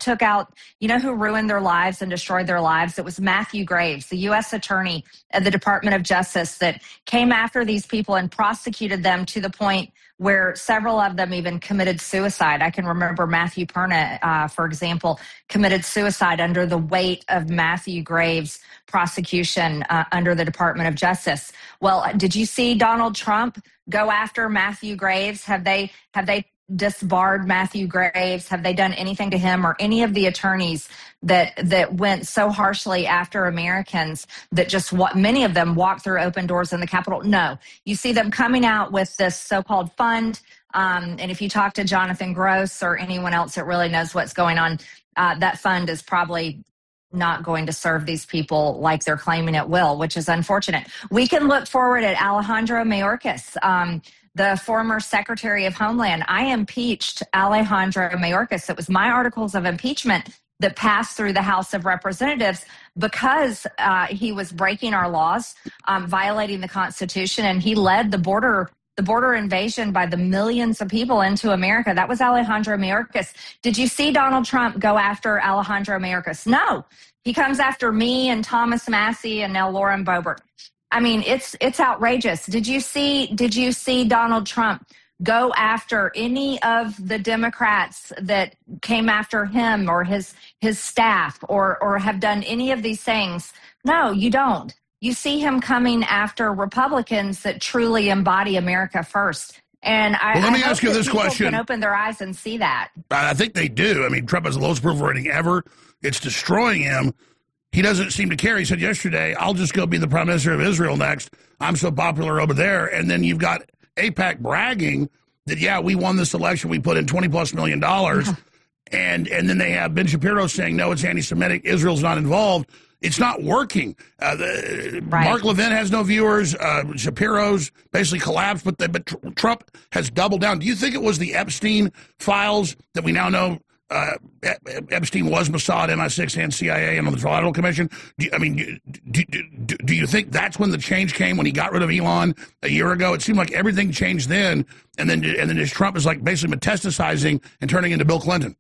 Who ruined their lives and destroyed their lives? It was Matthew Graves, the U.S. attorney at the Department of Justice, that came after these people and prosecuted them to the point where several of them even committed suicide. I can remember Matthew Perna, for example, committed suicide under the weight of Matthew Graves' prosecution under the Department of Justice. Well, did you see Donald Trump go after Matthew Graves? Have they disbarred Matthew Graves? Have they done anything to him, or any of the attorneys that went so harshly after Americans that many of them walked through open doors in the Capitol? No. You see them coming out with this so-called fund. And if you talk to Jonathan Gross or anyone else that really knows what's going on, that fund is probably not going to serve these people like they're claiming it will, which is unfortunate. We can look forward at Alejandro Mayorkas, the former Secretary of Homeland. I impeached Alejandro Mayorkas. It was my articles of impeachment that passed through the House of Representatives because he was breaking our laws, violating the Constitution, and he led the border invasion by the millions of people into America. That was Alejandro Mayorkas. Did you see Donald Trump go after Alejandro Mayorkas? No. He comes after me and Thomas Massie and now Lauren Boebert. I mean, it's outrageous. Did you see Donald Trump go after any of the Democrats that came after him or his staff or have done any of these things? No, you don't. You see him coming after Republicans that truly embody America first. And let me ask you this question. Can open their eyes and see that. I think they do. I mean, Trump has the lowest approval rating ever. It's destroying him. He doesn't seem to care. He said yesterday, I'll just go be the prime minister of Israel next. I'm so popular over there. And then you've got AIPAC bragging that, yeah, we won this election. We put in $20+ million. And then they have Ben Shapiro saying, no, it's anti-Semitic. Israel's not involved. It's not working. Right. Mark Levin has no viewers. Shapiro's basically collapsed, but Trump has doubled down. Do you think it was the Epstein files that we now know Epstein was Mossad, MI6, and CIA, and on the Trilateral Commission? Do you think that's when the change came, when he got rid of Elon a year ago? It seemed like everything changed then, and then as Trump is like basically metastasizing and turning into Bill Clinton.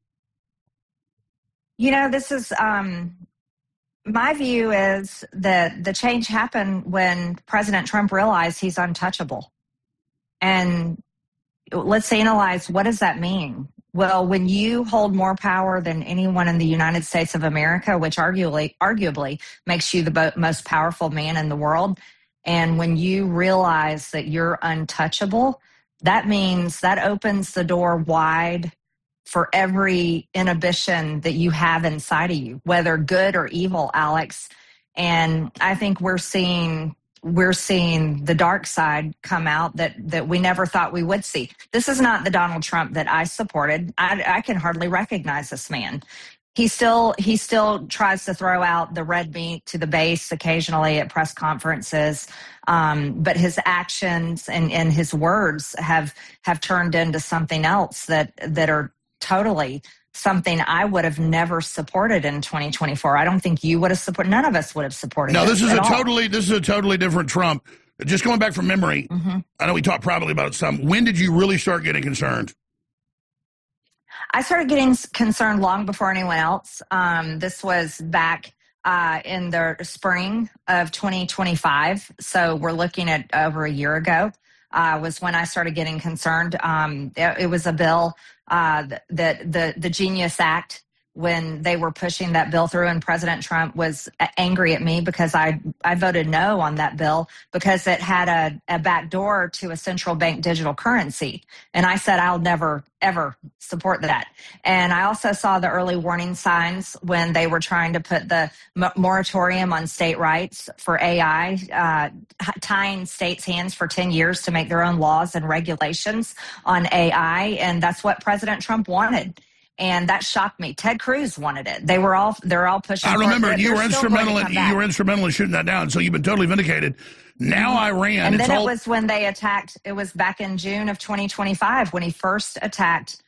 This is my view is that the change happened when President Trump realized he's untouchable. And let's analyze, what does that mean? Well, when you hold more power than anyone in the United States of America, which arguably makes you the most powerful man in the world, and when you realize that you're untouchable, that means that opens the door wide for every inhibition that you have inside of you, whether good or evil, Alex. And I think we're seeing the dark side come out that we never thought we would see. This is not the Donald Trump that I supported. I can hardly recognize this man. He still tries to throw out the red meat to the base occasionally at press conferences, but his actions and his words have turned into something else that are totally something I would have never supported in 2024. I don't think you would have supported. None of us would have supported. No, this is a all. totally different Trump. Just going back from memory, I know we talked privately about it some. When did you really start getting concerned? I started getting concerned long before anyone else. This was back in the spring of 2025. So we're looking at over a year ago was when I started getting concerned. It was a bill that the Genius Act, when they were pushing that bill through, and President Trump was angry at me because I voted no on that bill because it had a backdoor to a central bank digital currency. And I said, I'll never, ever support that. And I also saw the early warning signs when they were trying to put the moratorium on state rights for AI, tying states' hands for 10 years to make their own laws and regulations on AI. And that's what President Trump wanted. And that shocked me. Ted Cruz wanted it. They're all pushing. I remember you were instrumental in shooting that down. So you've been totally vindicated. Now Iran. And then it was when they attacked. It was back in June of 2025 when he first attacked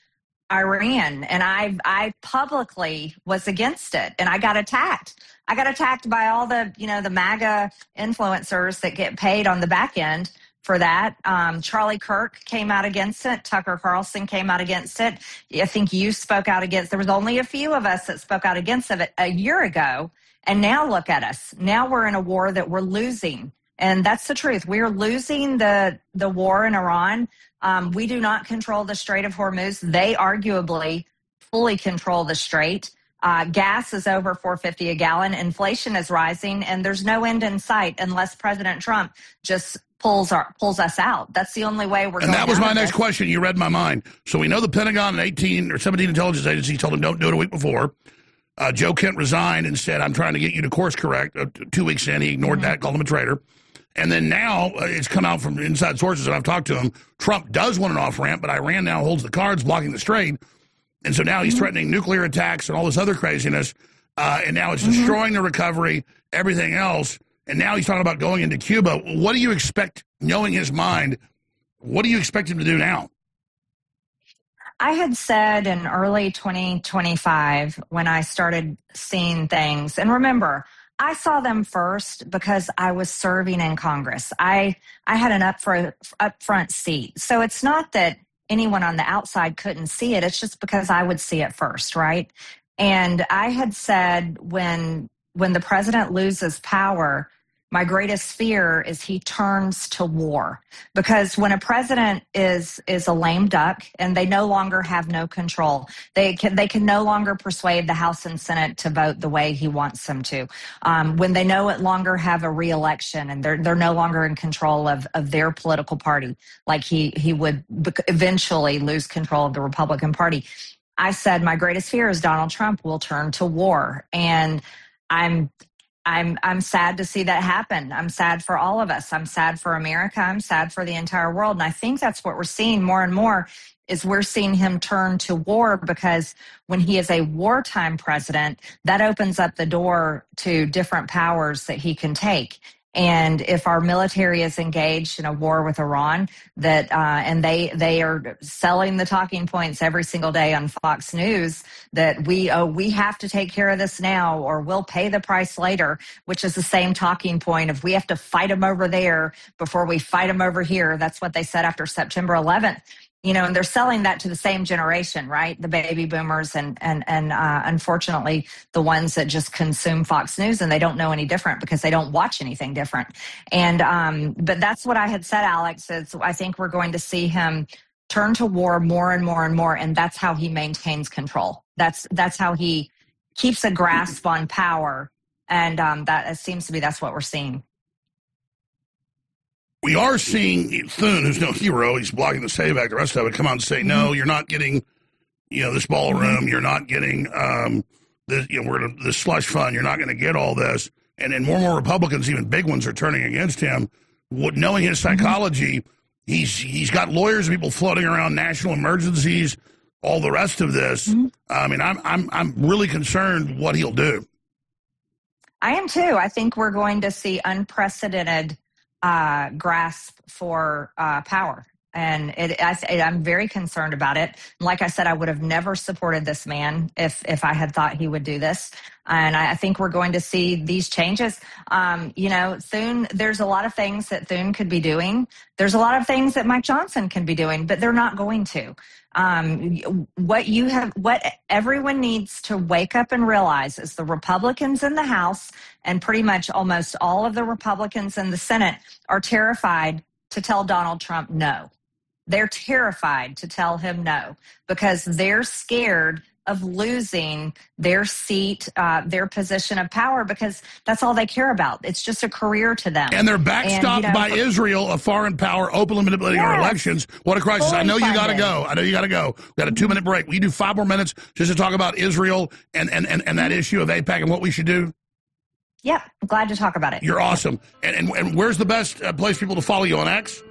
Iran, and I publicly was against it, and I got attacked. I got attacked by all the the MAGA influencers that get paid on the back end for that. Charlie Kirk came out against it. Tucker Carlson came out against it. I think you spoke out against. There was only a few of us that spoke out against it a year ago. And now look at us. Now we're in a war that we're losing. And that's the truth. We are losing the war in Iran. We do not control the Strait of Hormuz. They arguably fully control the strait. Gas is over $4.50 a gallon. Inflation is rising, and there's no end in sight unless President Trump just pulls us out. That's the only way we're going. And that was my next question. You read my mind. So we know the Pentagon and 18 or 17 intelligence agencies told him don't do it a week before. Joe Kent resigned and said, I'm trying to get you to course correct. 2 weeks in, he ignored that, called him a traitor. And then now it's come out from inside sources, and I've talked to him. Trump does want an off-ramp, but Iran now holds the cards, blocking the strait. And so now he's threatening nuclear attacks and all this other craziness. And now it's destroying the recovery, everything else. And now he's talking about going into Cuba. What do you expect, knowing his mind, what do you expect him to do now? I had said in early 2025 when I started seeing things, and remember, I saw them first because I was serving in Congress. I had an upfront seat. So it's not that anyone on the outside couldn't see it. It's just because I would see it first, right? And I had said when the president loses power, my greatest fear is he turns to war. Because when a president is a lame duck and they no longer have no control, they can no longer persuade the House and Senate to vote the way he wants them to. When they no longer have a re-election and they're no longer in control of their political party, like he would eventually lose control of the Republican Party. I said my greatest fear is Donald Trump will turn to war. And I'm sad to see that happen. I'm sad for all of us. I'm sad for America. I'm sad for the entire world. And I think that's what we're seeing more and more is we're seeing him turn to war, because when he is a wartime president, that opens up the door to different powers that he can take. And if our military is engaged in a war with Iran, that and they are selling the talking points every single day on Fox News that we have to take care of this now or we'll pay the price later, which is the same talking point of we have to fight them over there before we fight them over here. That's what they said after September 11th. And they're selling that to the same generation, right? The baby boomers and unfortunately the ones that just consume Fox News, and they don't know any different because they don't watch anything different. And but that's what I had said, Alex, is I think we're going to see him turn to war more and more and more, and that's how he maintains control. That's how he keeps a grasp on power, and that seems to be that's what we're seeing. We are seeing Thune, who's no hero, he's blocking the SAVE Act, the rest of it, come out and say, no, you're not getting, this ballroom, you're not getting the slush fund, you're not going to get all this. And then more and more Republicans, even big ones, are turning against him. Knowing his psychology, he's got lawyers and people floating around national emergencies, all the rest of this. Mm-hmm. I mean, I'm really concerned what he'll do. I am too. I think we're going to see unprecedented grasp for power. And I'm very concerned about it. Like I said, I would have never supported this man if I had thought he would do this. And I think we're going to see these changes. Thune, there's a lot of things that Thune could be doing. There's a lot of things that Mike Johnson can be doing, but they're not going to. What everyone needs to wake up and realize is the Republicans in the House and pretty much almost all of the Republicans in the Senate are terrified to tell Donald Trump no. They're terrified to tell him no because they're scared of losing their seat, their position of power, because that's all they care about. It's just a career to them. And they're backstopped by Israel, a foreign power, openly manipulating our elections. What a crisis. I know you got to go. We got a 2-minute break. Will you do 5 more minutes just to talk about Israel and that issue of AIPAC and what we should do? Yeah, I'm glad to talk about it. You're awesome. And where's the best place for people to follow you, on X?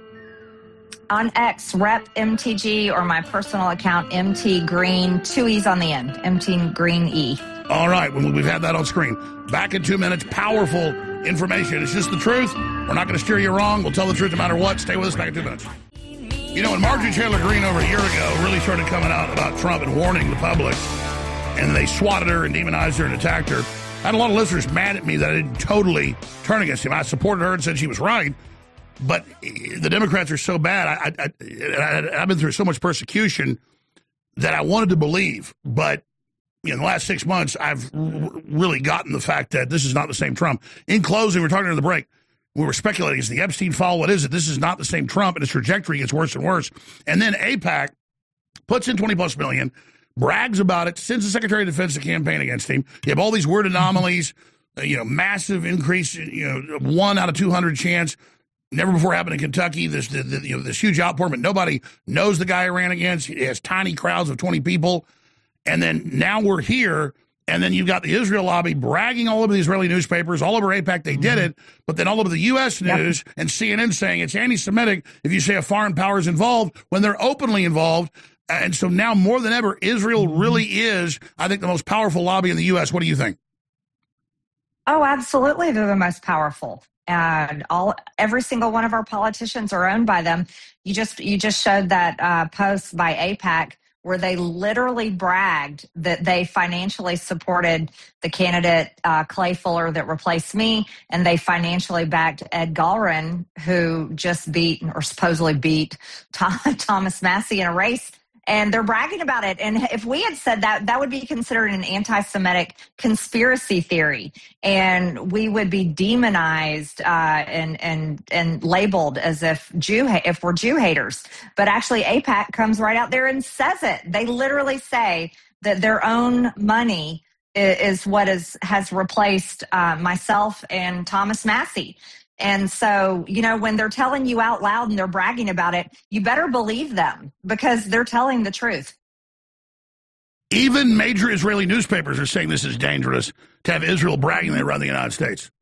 On X, Rep MTG, or my personal account, MT Green, 2 E's on the end, MT Green E. All right, we've had that on screen. Back in 2 minutes, powerful information. It's just the truth. We're not going to steer you wrong. We'll tell the truth no matter what. Stay with us. Back in 2 minutes. You know, when Marjorie Taylor Greene over a year ago really started coming out about Trump and warning the public, and they swatted her and demonized her and attacked her, I had a lot of listeners mad at me that I didn't totally turn against him. I supported her and said she was right. But the Democrats are so bad. I've been through so much persecution that I wanted to believe. But in the last 6 months, I've really gotten the fact that this is not the same Trump. In closing, we're talking during the break. We were speculating, is the Epstein file? What is it? This is not the same Trump, and his trajectory gets worse and worse. And then AIPAC puts in $20+ million, brags about it, sends the Secretary of Defense to campaign against him. You have all these weird anomalies, massive increase, 1 out of 200 chance. Never before happened in Kentucky. This huge outpouring, but nobody knows the guy he ran against. He has tiny crowds of 20 people. And then now we're here, and then you've got the Israel lobby bragging all over the Israeli newspapers, all over AIPAC, they did it, but then all over the U.S. news and CNN saying it's anti-Semitic if you say a foreign power is involved when they're openly involved. And so now more than ever, Israel really is, I think, the most powerful lobby in the U.S. What do you think? Oh, absolutely. They're the most powerful. And every single one of our politicians are owned by them. You just showed that post by AIPAC where they literally bragged that they financially supported the candidate Clay Fuller that replaced me, and they financially backed Ed Galrin, who just beat or supposedly beat Thomas Massie in a race. And they're bragging about it. And if we had said that, that would be considered an anti-Semitic conspiracy theory. And we would be demonized and labeled as if we're Jew haters. But actually, AIPAC comes right out there and says it. They literally say that their own money is what has replaced myself and Thomas Massie. And so, when they're telling you out loud and they're bragging about it, you better believe them because they're telling the truth. Even major Israeli newspapers are saying this is dangerous to have Israel bragging they run the United States.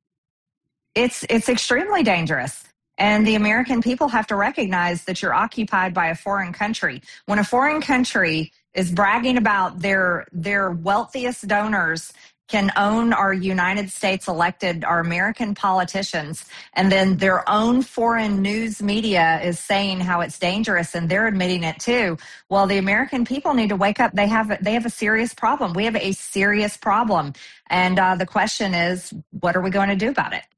It's extremely dangerous. And the American people have to recognize that you're occupied by a foreign country. When a foreign country is bragging about their wealthiest donors can own our United States elected, our American politicians, and then their own foreign news media is saying how it's dangerous and they're admitting it too. Well, the American people need to wake up. They have a serious problem. We have a serious problem. And the question is, what are we going to do about it?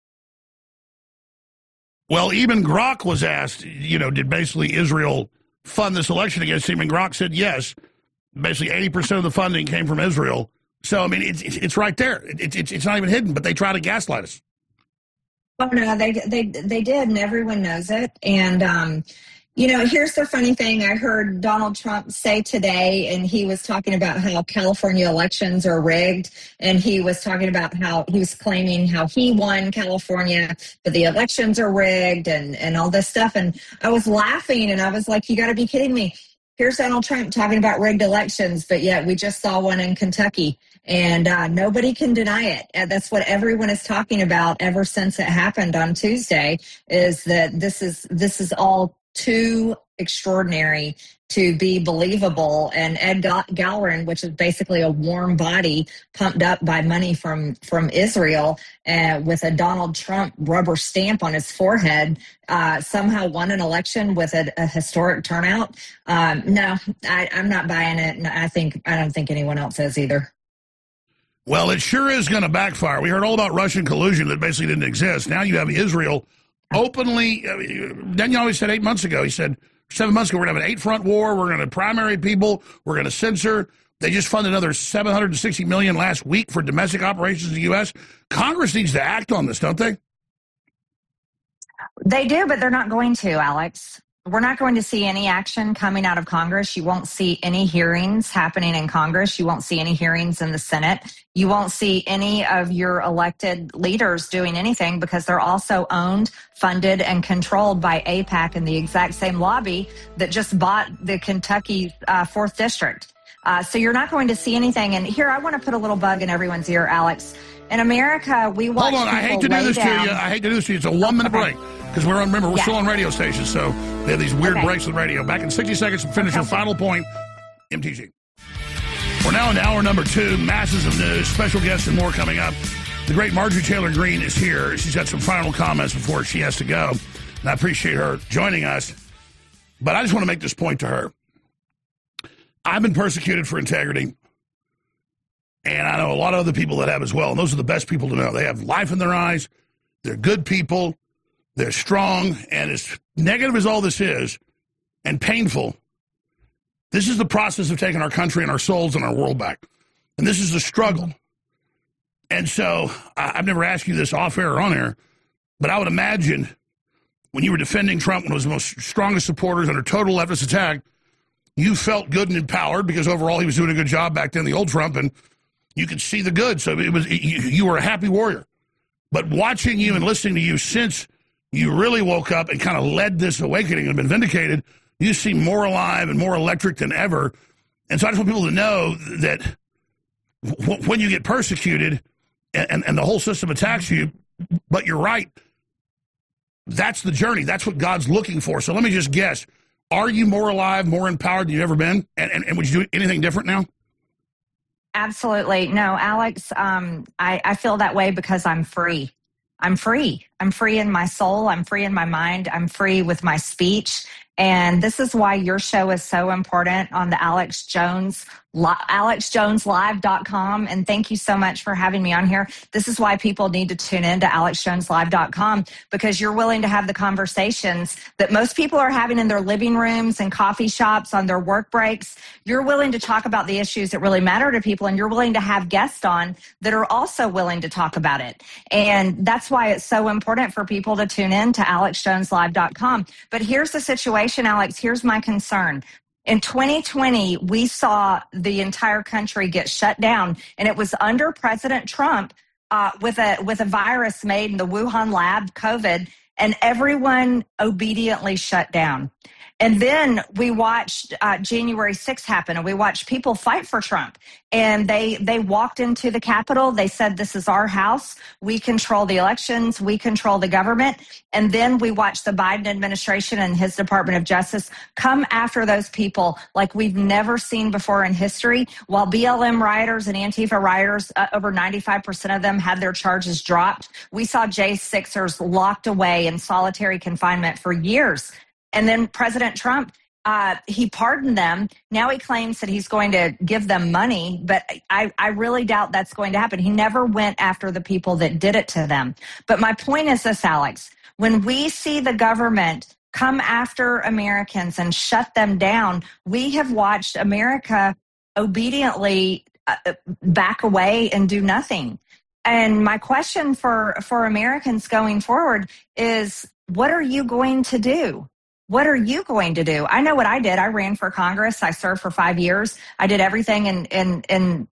Well, even Grok was asked, did basically Israel fund this election against him? And Grok said yes. Basically 80% of the funding came from Israel. So, I mean, it's right there. It's not even hidden, but they try to gaslight us. Oh, no, they did, and everyone knows it. And, here's the funny thing. I heard Donald Trump say today, and he was talking about how California elections are rigged, and he was talking about how he was claiming how he won California, but the elections are rigged and all this stuff. And I was laughing, and I was like, you got to be kidding me. Here's Donald Trump talking about rigged elections, but yet we just saw one in Kentucky, and nobody can deny it. And that's what everyone is talking about ever since it happened on Tuesday, is that this is all too extraordinary to be believable. And Ed Gallerin, which is basically a warm body pumped up by money from Israel, with a Donald Trump rubber stamp on his forehead, somehow won an election with a historic turnout. No, I'm not buying it, and I don't think anyone else is either. Well, it sure is going to backfire. We heard all about Russian collusion that basically didn't exist. Now you have Israel openly. Netanyahu said 8 months ago, he said 7 months ago, we're going to have an 8-front war. We're going to primary people. We're going to censor. They just funded another $760 million last week for domestic operations in the U.S. Congress needs to act on this, don't they? They do, but they're not going to, Alex. We're not going to see any action coming out of Congress. You won't see any hearings happening in Congress. You won't see any hearings in the Senate. You won't see any of your elected leaders doing anything because they're also owned, funded, and controlled by AIPAC and the exact same lobby that just bought the Kentucky 4th District. So you're not going to see anything. And here, I want to put a little bug in everyone's ear, Alex. In America, we watch. Hold on, I hate to do this to you. I hate to do this to you. It's a 1 minute break. Because we're still on radio stations, so they have these weird breaks with radio. Back in 60 seconds to finish your final point, MTG. We're now in hour number 2, masses of news, special guests and more coming up. The great Marjorie Taylor Greene is here. She's got some final comments before she has to go, and I appreciate her joining us. But I just want to make this point to her. I've been persecuted for integrity, and I know a lot of other people that have as well, and those are the best people to know. They have life in their eyes. They're good people. They're strong, and as negative as all this is, and painful, this is the process of taking our country and our souls and our world back. And this is the struggle. And so, I've never asked you this off air or on air, but I would imagine when you were defending Trump, one of his most strongest supporters under total leftist attack, you felt good and empowered because overall he was doing a good job back then, the old Trump, and you could see the good. So you were a happy warrior. But watching you and listening to you since you really woke up and kind of led this awakening and been vindicated, you seem more alive and more electric than ever. And so I just want people to know that when you get persecuted and the whole system attacks you, but you're right, that's the journey. That's what God's looking for. So let me just guess. Are you more alive, more empowered than you've ever been? And would you do anything different now? Absolutely. No, Alex, I feel that way because I'm free. I'm free. I'm free in my soul. I'm free in my mind. I'm free with my speech. And this is why your show is so important on the AlexJonesLive.com. And thank you so much for having me on here. This is why people need to tune in to AlexJonesLive.com, because you're willing to have the conversations that most people are having in their living rooms and coffee shops on their work breaks. You're willing to talk about the issues that really matter to people, and you're willing to have guests on that are also willing to talk about it. And that's why it's so important for people to tune in to AlexJonesLive.com. But here's the situation, Alex. Here's my concern. In 2020, we saw the entire country get shut down, and it was under President Trump with a virus made in the Wuhan lab, COVID, and everyone obediently shut down. And then we watched January 6th happen, and we watched people fight for Trump. And they walked into the Capitol. They said, this is our house. We control the elections. We control the government. And then we watched the Biden administration and his Department of Justice come after those people like we've never seen before in history. While BLM rioters and Antifa rioters, over 95% of them had their charges dropped. We saw J6ers locked away in solitary confinement for years. And then President Trump, he pardoned them. Now he claims that he's going to give them money, but I really doubt that's going to happen. He never went after the people that did it to them. But my point is this, Alex. When we see the government come after Americans and shut them down, we have watched America obediently back away and do nothing. And my question for Americans going forward is, what are you going to do? What are you going to do? I know what I did. I ran for Congress. I served for 5 years. I did everything that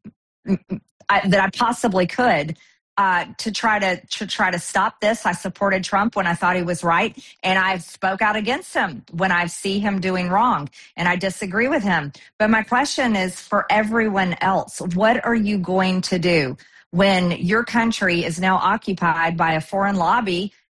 I possibly could to try to stop this. I supported Trump when I thought he was right, and I spoke out against him when I see him doing wrong, and I disagree with him. But my question is for everyone else: what are you going to do when your country is now occupied by a foreign lobby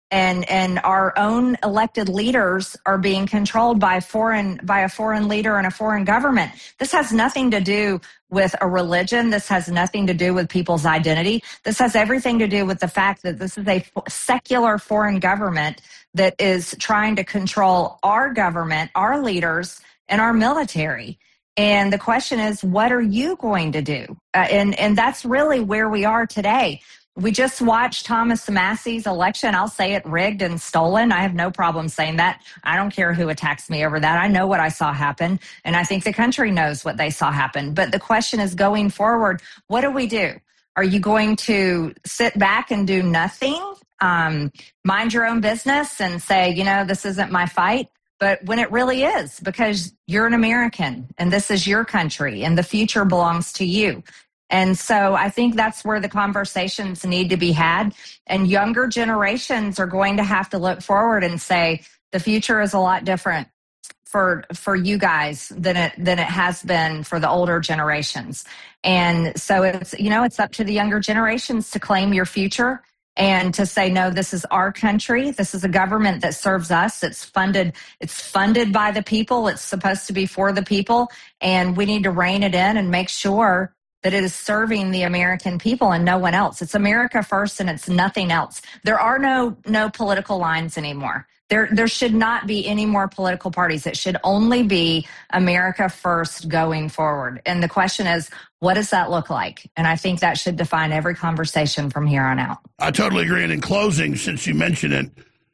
and our own elected leaders are being controlled by a foreign leader and a foreign government. This has nothing to do with a religion. This has nothing to do with people's identity. This has everything to do with the fact that this is a secular foreign government that is trying to control our government, our leaders, and our military. And the question is, what are you going to do? And that's really where we are today. We just watched Thomas Massie's election. I'll say it, rigged and stolen. I have no problem saying that. I don't care who attacks me over that. I know what I saw happen, and I think the country knows what they saw happen. But the question is, going forward, what do we do? Are you going to sit back and do nothing, mind your own business and say, this isn't my fight? But when it really is, because you're an American and this is your country and the future belongs to you. And so I think that's where the conversations need to be had. And younger generations are going to have to look forward and say, the future is a lot different for you guys than it has been for the older generations. And so it's up to the younger generations to claim your future and to say, no, this is our country. This is a government that serves us. It's funded by the people. It's supposed to be for the people. And we need to rein it in and make sure that it is serving the American people and no one else. It's America first and it's nothing else. There are no political lines anymore. There should not be any more political parties. It should only be America first going forward. And the question is, what does that look like? And I think that should define every conversation from here on out. I totally agree. And in closing, since you mentioned it,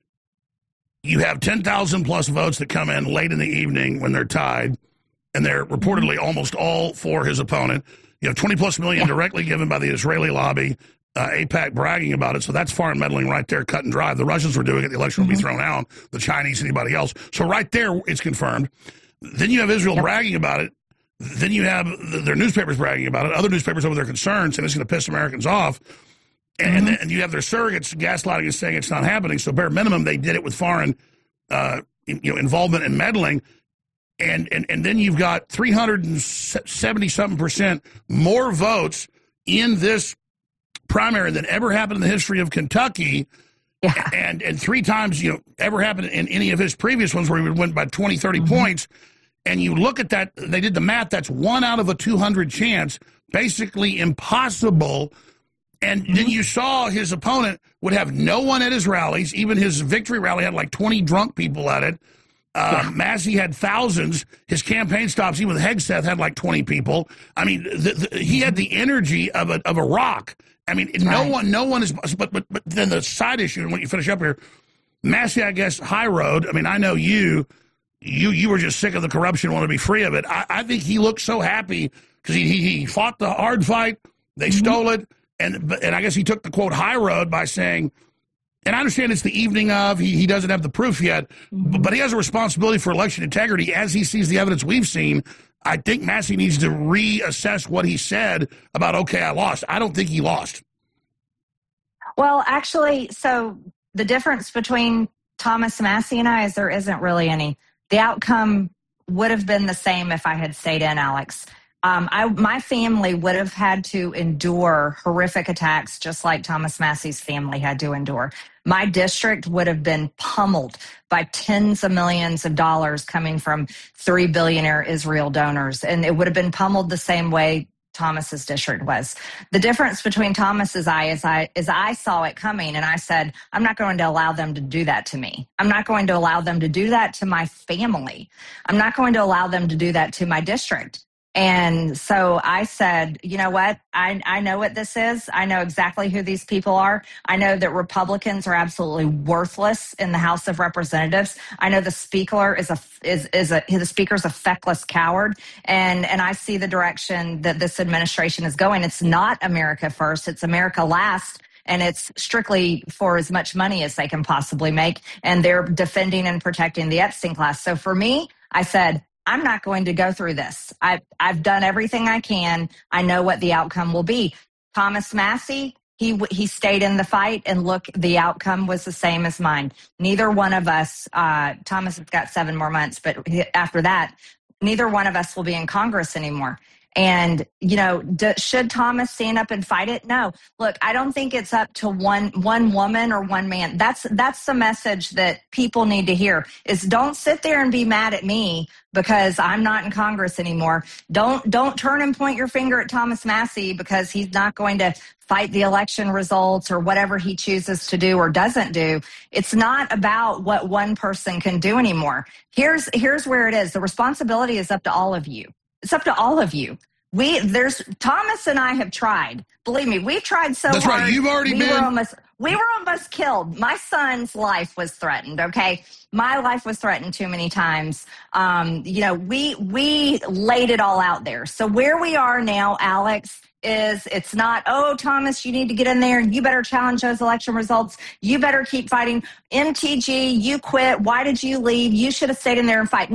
you have 10,000 plus votes that come in late in the evening when they're tied, and they're reportedly almost all for his opponent. You have 20 plus million directly given by the Israeli lobby, AIPAC bragging about it. So that's foreign meddling right there, cut and dry. The Russians were doing it. The election will be thrown out. The Chinese, anybody else. So right there, it's confirmed. Then you have Israel bragging about it. Then you have their newspapers bragging about it. Other newspapers over their concerns, and it's going to piss Americans off. And then you have their surrogates gaslighting and saying it's not happening. So bare minimum, they did it with foreign involvement and meddling. And then you've got 370-something% more votes in this primary than ever happened in the history of Kentucky. Yeah. And three times, ever happened in any of his previous ones where he would win by 20, 30 points. And you look at that, they did the math, that's 1 out of a 200 chance, basically impossible. And then you saw his opponent would have no one at his rallies. Even his victory rally had like 20 drunk people at it. Massey had thousands. His campaign stops, even with Hegseth, had like 20 people. I mean, he had the energy of a rock. I mean, no one is. But then the side issue, and when you finish up here, Massey, I guess, high road. I mean, I know you were just sick of the corruption, want to be free of it. I think he looked so happy because he fought the hard fight. They stole it, and I guess he took the quote high road by saying. And I understand it's the evening of, he doesn't have the proof yet, but he has a responsibility for election integrity as he sees the evidence we've seen. I think Massey needs to reassess what he said about, okay, I lost. I don't think he lost. Well, actually, so the difference between Thomas Massey and I is there isn't really any. The outcome would have been the same if I had stayed in, Alex. My family would have had to endure horrific attacks just like Thomas Massey's family had to endure. My district would have been pummeled by tens of millions of dollars coming from 3 billionaire Israel donors, and it would have been pummeled the same way Thomas's district was. The difference between Thomas is I saw it coming, and I said, I'm not going to allow them to do that to me. I'm not going to allow them to do that to my family. I'm not going to allow them to do that to my district. And so I said, you know what? I know what this is. I know exactly who these people are. I know that Republicans are absolutely worthless in the House of Representatives. I know the speaker is a feckless coward. And I see the direction that this administration is going. It's not America first. It's America last. And it's strictly for as much money as they can possibly make. And they're defending and protecting the Epstein class. So for me, I said, I'm not going to go through this. I've done everything I can. I know what the outcome will be. Thomas Massey, he stayed in the fight, and look, the outcome was the same as mine. Neither one of us, Thomas has got 7 more months, but after that, neither one of us will be in Congress anymore. And, should Thomas stand up and fight it? No. Look, I don't think it's up to one woman or one man. That's the message that people need to hear, is don't sit there and be mad at me because I'm not in Congress anymore. Don't turn and point your finger at Thomas Massie because he's not going to fight the election results or whatever he chooses to do or doesn't do. It's not about what one person can do anymore. Here's where it is. The responsibility is up to all of you. It's up to all of you. Thomas and I have tried. Believe me, we've tried so hard. That's right. You've already been. We were almost killed. My son's life was threatened. Okay, my life was threatened too many times. We laid it all out there. So where we are now, Alex, is it's not, oh, Thomas, you need to get in there and you better challenge those election results. You better keep fighting. MTG, you quit. Why did you leave? You should have stayed in there and fight.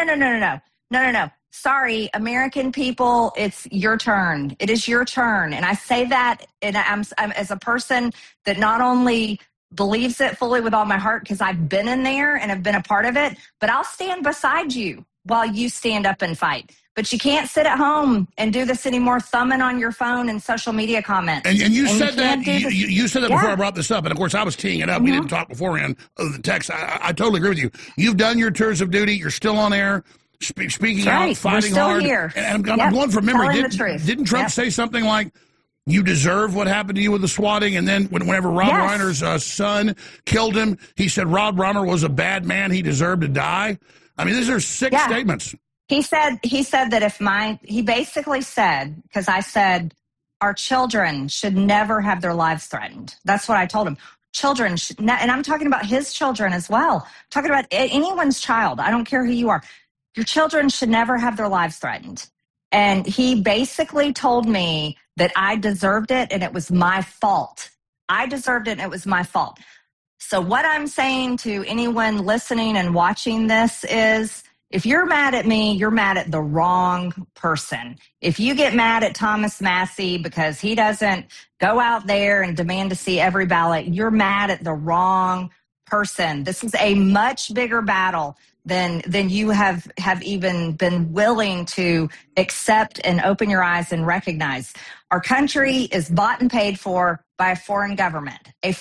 No. Sorry, American people, it's your turn. It is your turn. And I say that, and I'm as a person that not only believes it fully with all my heart because I've been in there and have been a part of it, but I'll stand beside you while you stand up and fight. But you can't sit at home and do this anymore, thumbing on your phone and social media comments. And you said that you said that before I brought this up, and of course I was teeing it up. We didn't talk beforehand of the text. I totally agree with you. You've done your tours of duty. You're still on air. Speaking out, fighting hard. Here. And I'm going from memory. Didn't Trump say something like, you deserve what happened to you with the swatting? And then whenever Rob Reiner's son killed him, he said Rob Reiner was a bad man. He deserved to die. I mean, these are sick statements. He said that he basically said, because I said, our children should never have their lives threatened. That's what I told him. Children, and I'm talking about his children as well. I'm talking about anyone's child. I don't care who you are. Your children should never have their lives threatened. And he basically told me that I deserved it and it was my fault. I deserved it and it was my fault. So what I'm saying to anyone listening and watching this is, if you're mad at me, you're mad at the wrong person. If you get mad at Thomas Massie because he doesn't go out there and demand to see every ballot, you're mad at the wrong person. This is a much bigger battle than you have even been willing to accept and open your eyes and recognize. Our country is bought and paid for by a foreign government.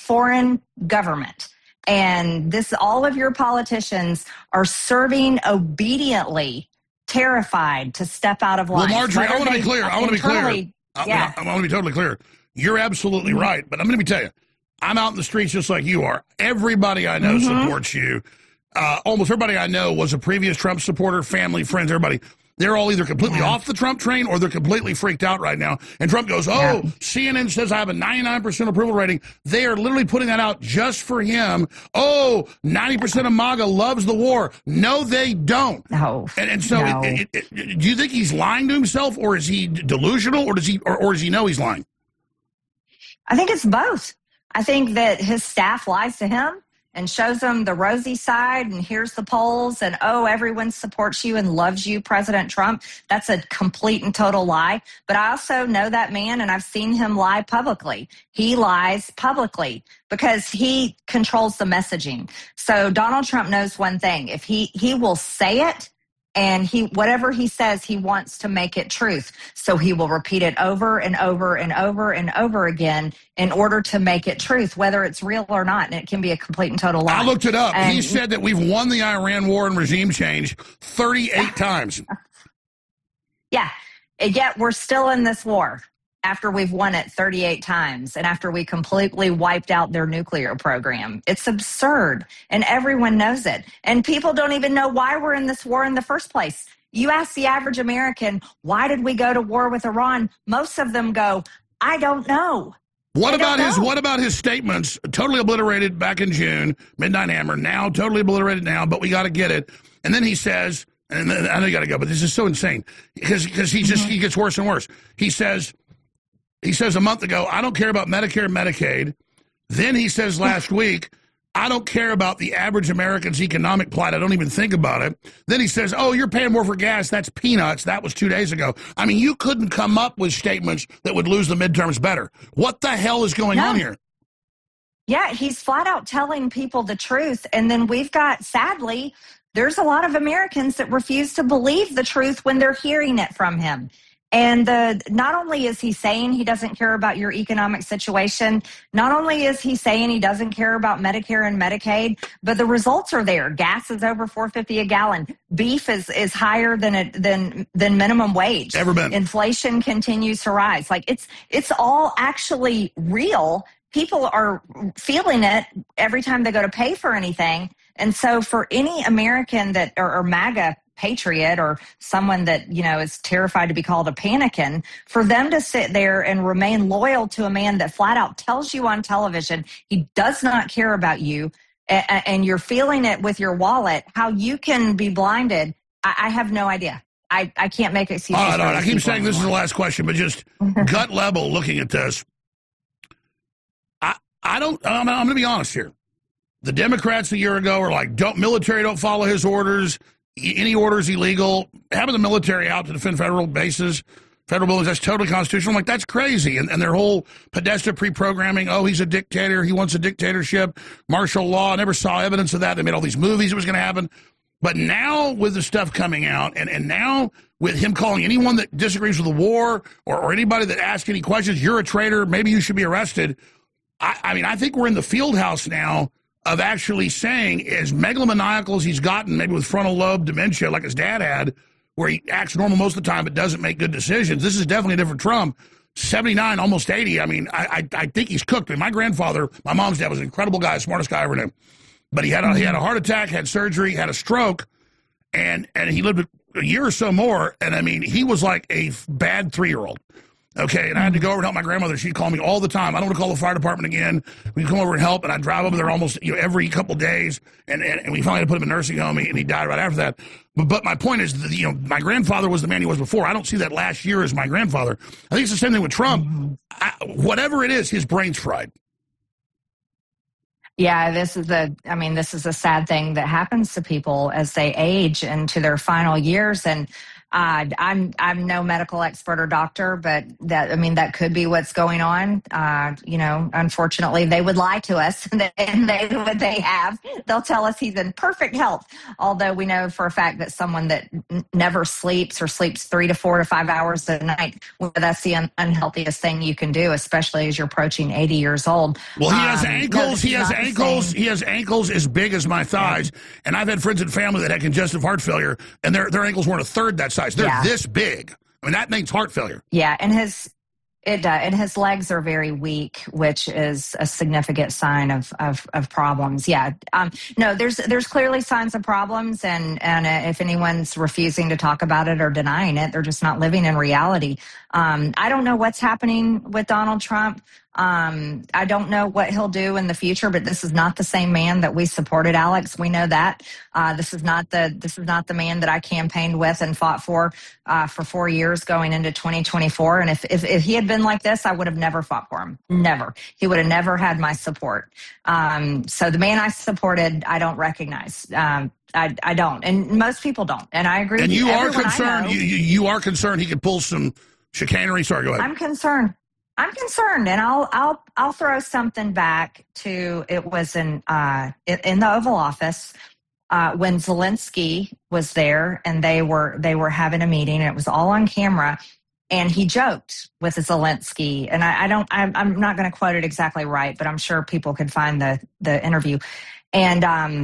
And all of your politicians are serving obediently, terrified to step out of line. Well, Marjorie, I want to be clear. I want to be totally clear. You're absolutely right. But I'm going to tell you, I'm out in the streets just like you are. Everybody I know supports you. Almost everybody I know was a previous Trump supporter, family, friends, everybody. They're all either completely off the Trump train or they're completely freaked out right now. And Trump goes, CNN says I have a 99% approval rating. They are literally putting that out just for him. 90% of MAGA loves the war. No, they don't. No. And so do you think he's lying to himself, or is he delusional, or does he know he's lying? I think it's both. I think that his staff lies to him and shows them the rosy side, and here's the polls, and everyone supports you and loves you, President Trump. That's a complete and total lie. But I also know that man, and I've seen him lie publicly. He lies publicly because he controls the messaging. So Donald Trump knows one thing. If he will say it, and whatever he says, he wants to make it truth. So he will repeat it over and over and over and over again in order to make it truth, whether it's real or not. And it can be a complete and total lie. I looked it up. He said that we've won the Iran war and regime change 38 times. Yeah. And yet we're still in this war after we've won it 38 times and after we completely wiped out their nuclear program. It's absurd, and everyone knows it. And people don't even know why we're in this war in the first place. You ask the average American, why did we go to war with Iran? Most of them go, I don't know. What about his statements, totally obliterated back in June, Midnight Hammer, now totally obliterated now, but we got to get it. And then he says, and I know you got to go, but this is so insane because he gets worse and worse. He says a month ago, I don't care about Medicare and Medicaid. Then he says last week, I don't care about the average American's economic plight. I don't even think about it. Then he says, you're paying more for gas. That's peanuts. That was 2 days ago. I mean, you couldn't come up with statements that would lose the midterms better. What the hell is going on here? Yeah, he's flat out telling people the truth. And then we've got, sadly, there's a lot of Americans that refuse to believe the truth when they're hearing it from him. And not only is he saying he doesn't care about your economic situation, not only is he saying he doesn't care about Medicare and Medicaid, but the results are there. Gas is over $4.50 a gallon. Beef is higher than minimum wage. Ever been. Inflation continues to rise. Like it's all actually real. People are feeling it every time they go to pay for anything. And so for any American that or MAGA patriot or someone that, is terrified to be called a panikin, for them to sit there and remain loyal to a man that flat out tells you on television he does not care about you, and you're feeling it with your wallet, how you can be blinded, I have no idea. I can't make excuses. All right. I keep saying this is the last question, but just gut level looking at this, I'm going to be honest here. The Democrats a year ago were like, military don't follow his orders. Any orders illegal. Having the military out to defend federal bases, federal buildings, that's totally constitutional. I'm like, that's crazy. And their whole Podesta pre-programming, he's a dictator. He wants a dictatorship, martial law. I never saw evidence of that. They made all these movies it was going to happen. But now with the stuff coming out, and now with him calling anyone that disagrees with the war or anybody that asks any questions, you're a traitor, maybe you should be arrested. I think we're in the field house now of actually saying, as megalomaniacal as he's gotten, maybe with frontal lobe dementia like his dad had, where he acts normal most of the time but doesn't make good decisions. This is definitely a different Trump. 79, almost 80. I think he's cooked. My grandfather, my mom's dad, was an incredible guy, smartest guy I ever knew. But he had a heart attack, had surgery, had a stroke, and he lived a year or so more. And he was like a bad 3-year-old. Okay, and I had to go over and help my grandmother. She'd call me all the time. I don't want to call the fire department again. We'd come over and help, and I'd drive over there almost every couple days. And we finally had to put him in a nursing home, and he died right after that. But my point is, that, my grandfather was the man he was before. I don't see that last year as my grandfather. I think it's the same thing with Trump. Whatever it is, his brain's fried. Yeah, this is a sad thing that happens to people as they age into their final years. And I'm no medical expert or doctor, but that could be what's going on. Unfortunately, they would lie to us, and they have. They'll tell us he's in perfect health, although we know for a fact that someone that never sleeps or sleeps 3 to 4 to 5 hours a night, that's the unhealthiest thing you can do, especially as you're approaching 80 years old. Well, he has ankles. He has ankles as big as my thighs, and I've had friends and family that had congestive heart failure, and their ankles weren't a third that size. They're this big. That means heart failure. Yeah, and his legs are very weak, which is a significant sign of problems. Yeah, no, there's clearly signs of problems, and if anyone's refusing to talk about it or denying it, they're just not living in reality. I don't know what's happening with Donald Trump. I don't know what he'll do in the future, but this is not the same man that we supported, Alex. We know that. This is not the man that I campaigned with and fought for 4 years going into 2024. And if he had been like this, I would have never fought for him. Never. He would have never had my support. So the man I supported, I don't recognize. I don't. And most people don't. And I agree. And you are concerned. You are concerned he could pull some chicanery. Sorry, go ahead. I'm concerned, and I'll throw something back to, it was in the Oval Office when Zelensky was there, and they were having a meeting, and it was all on camera, and he joked with Zelensky, and I'm not going to quote it exactly right, but I'm sure people could find the interview, and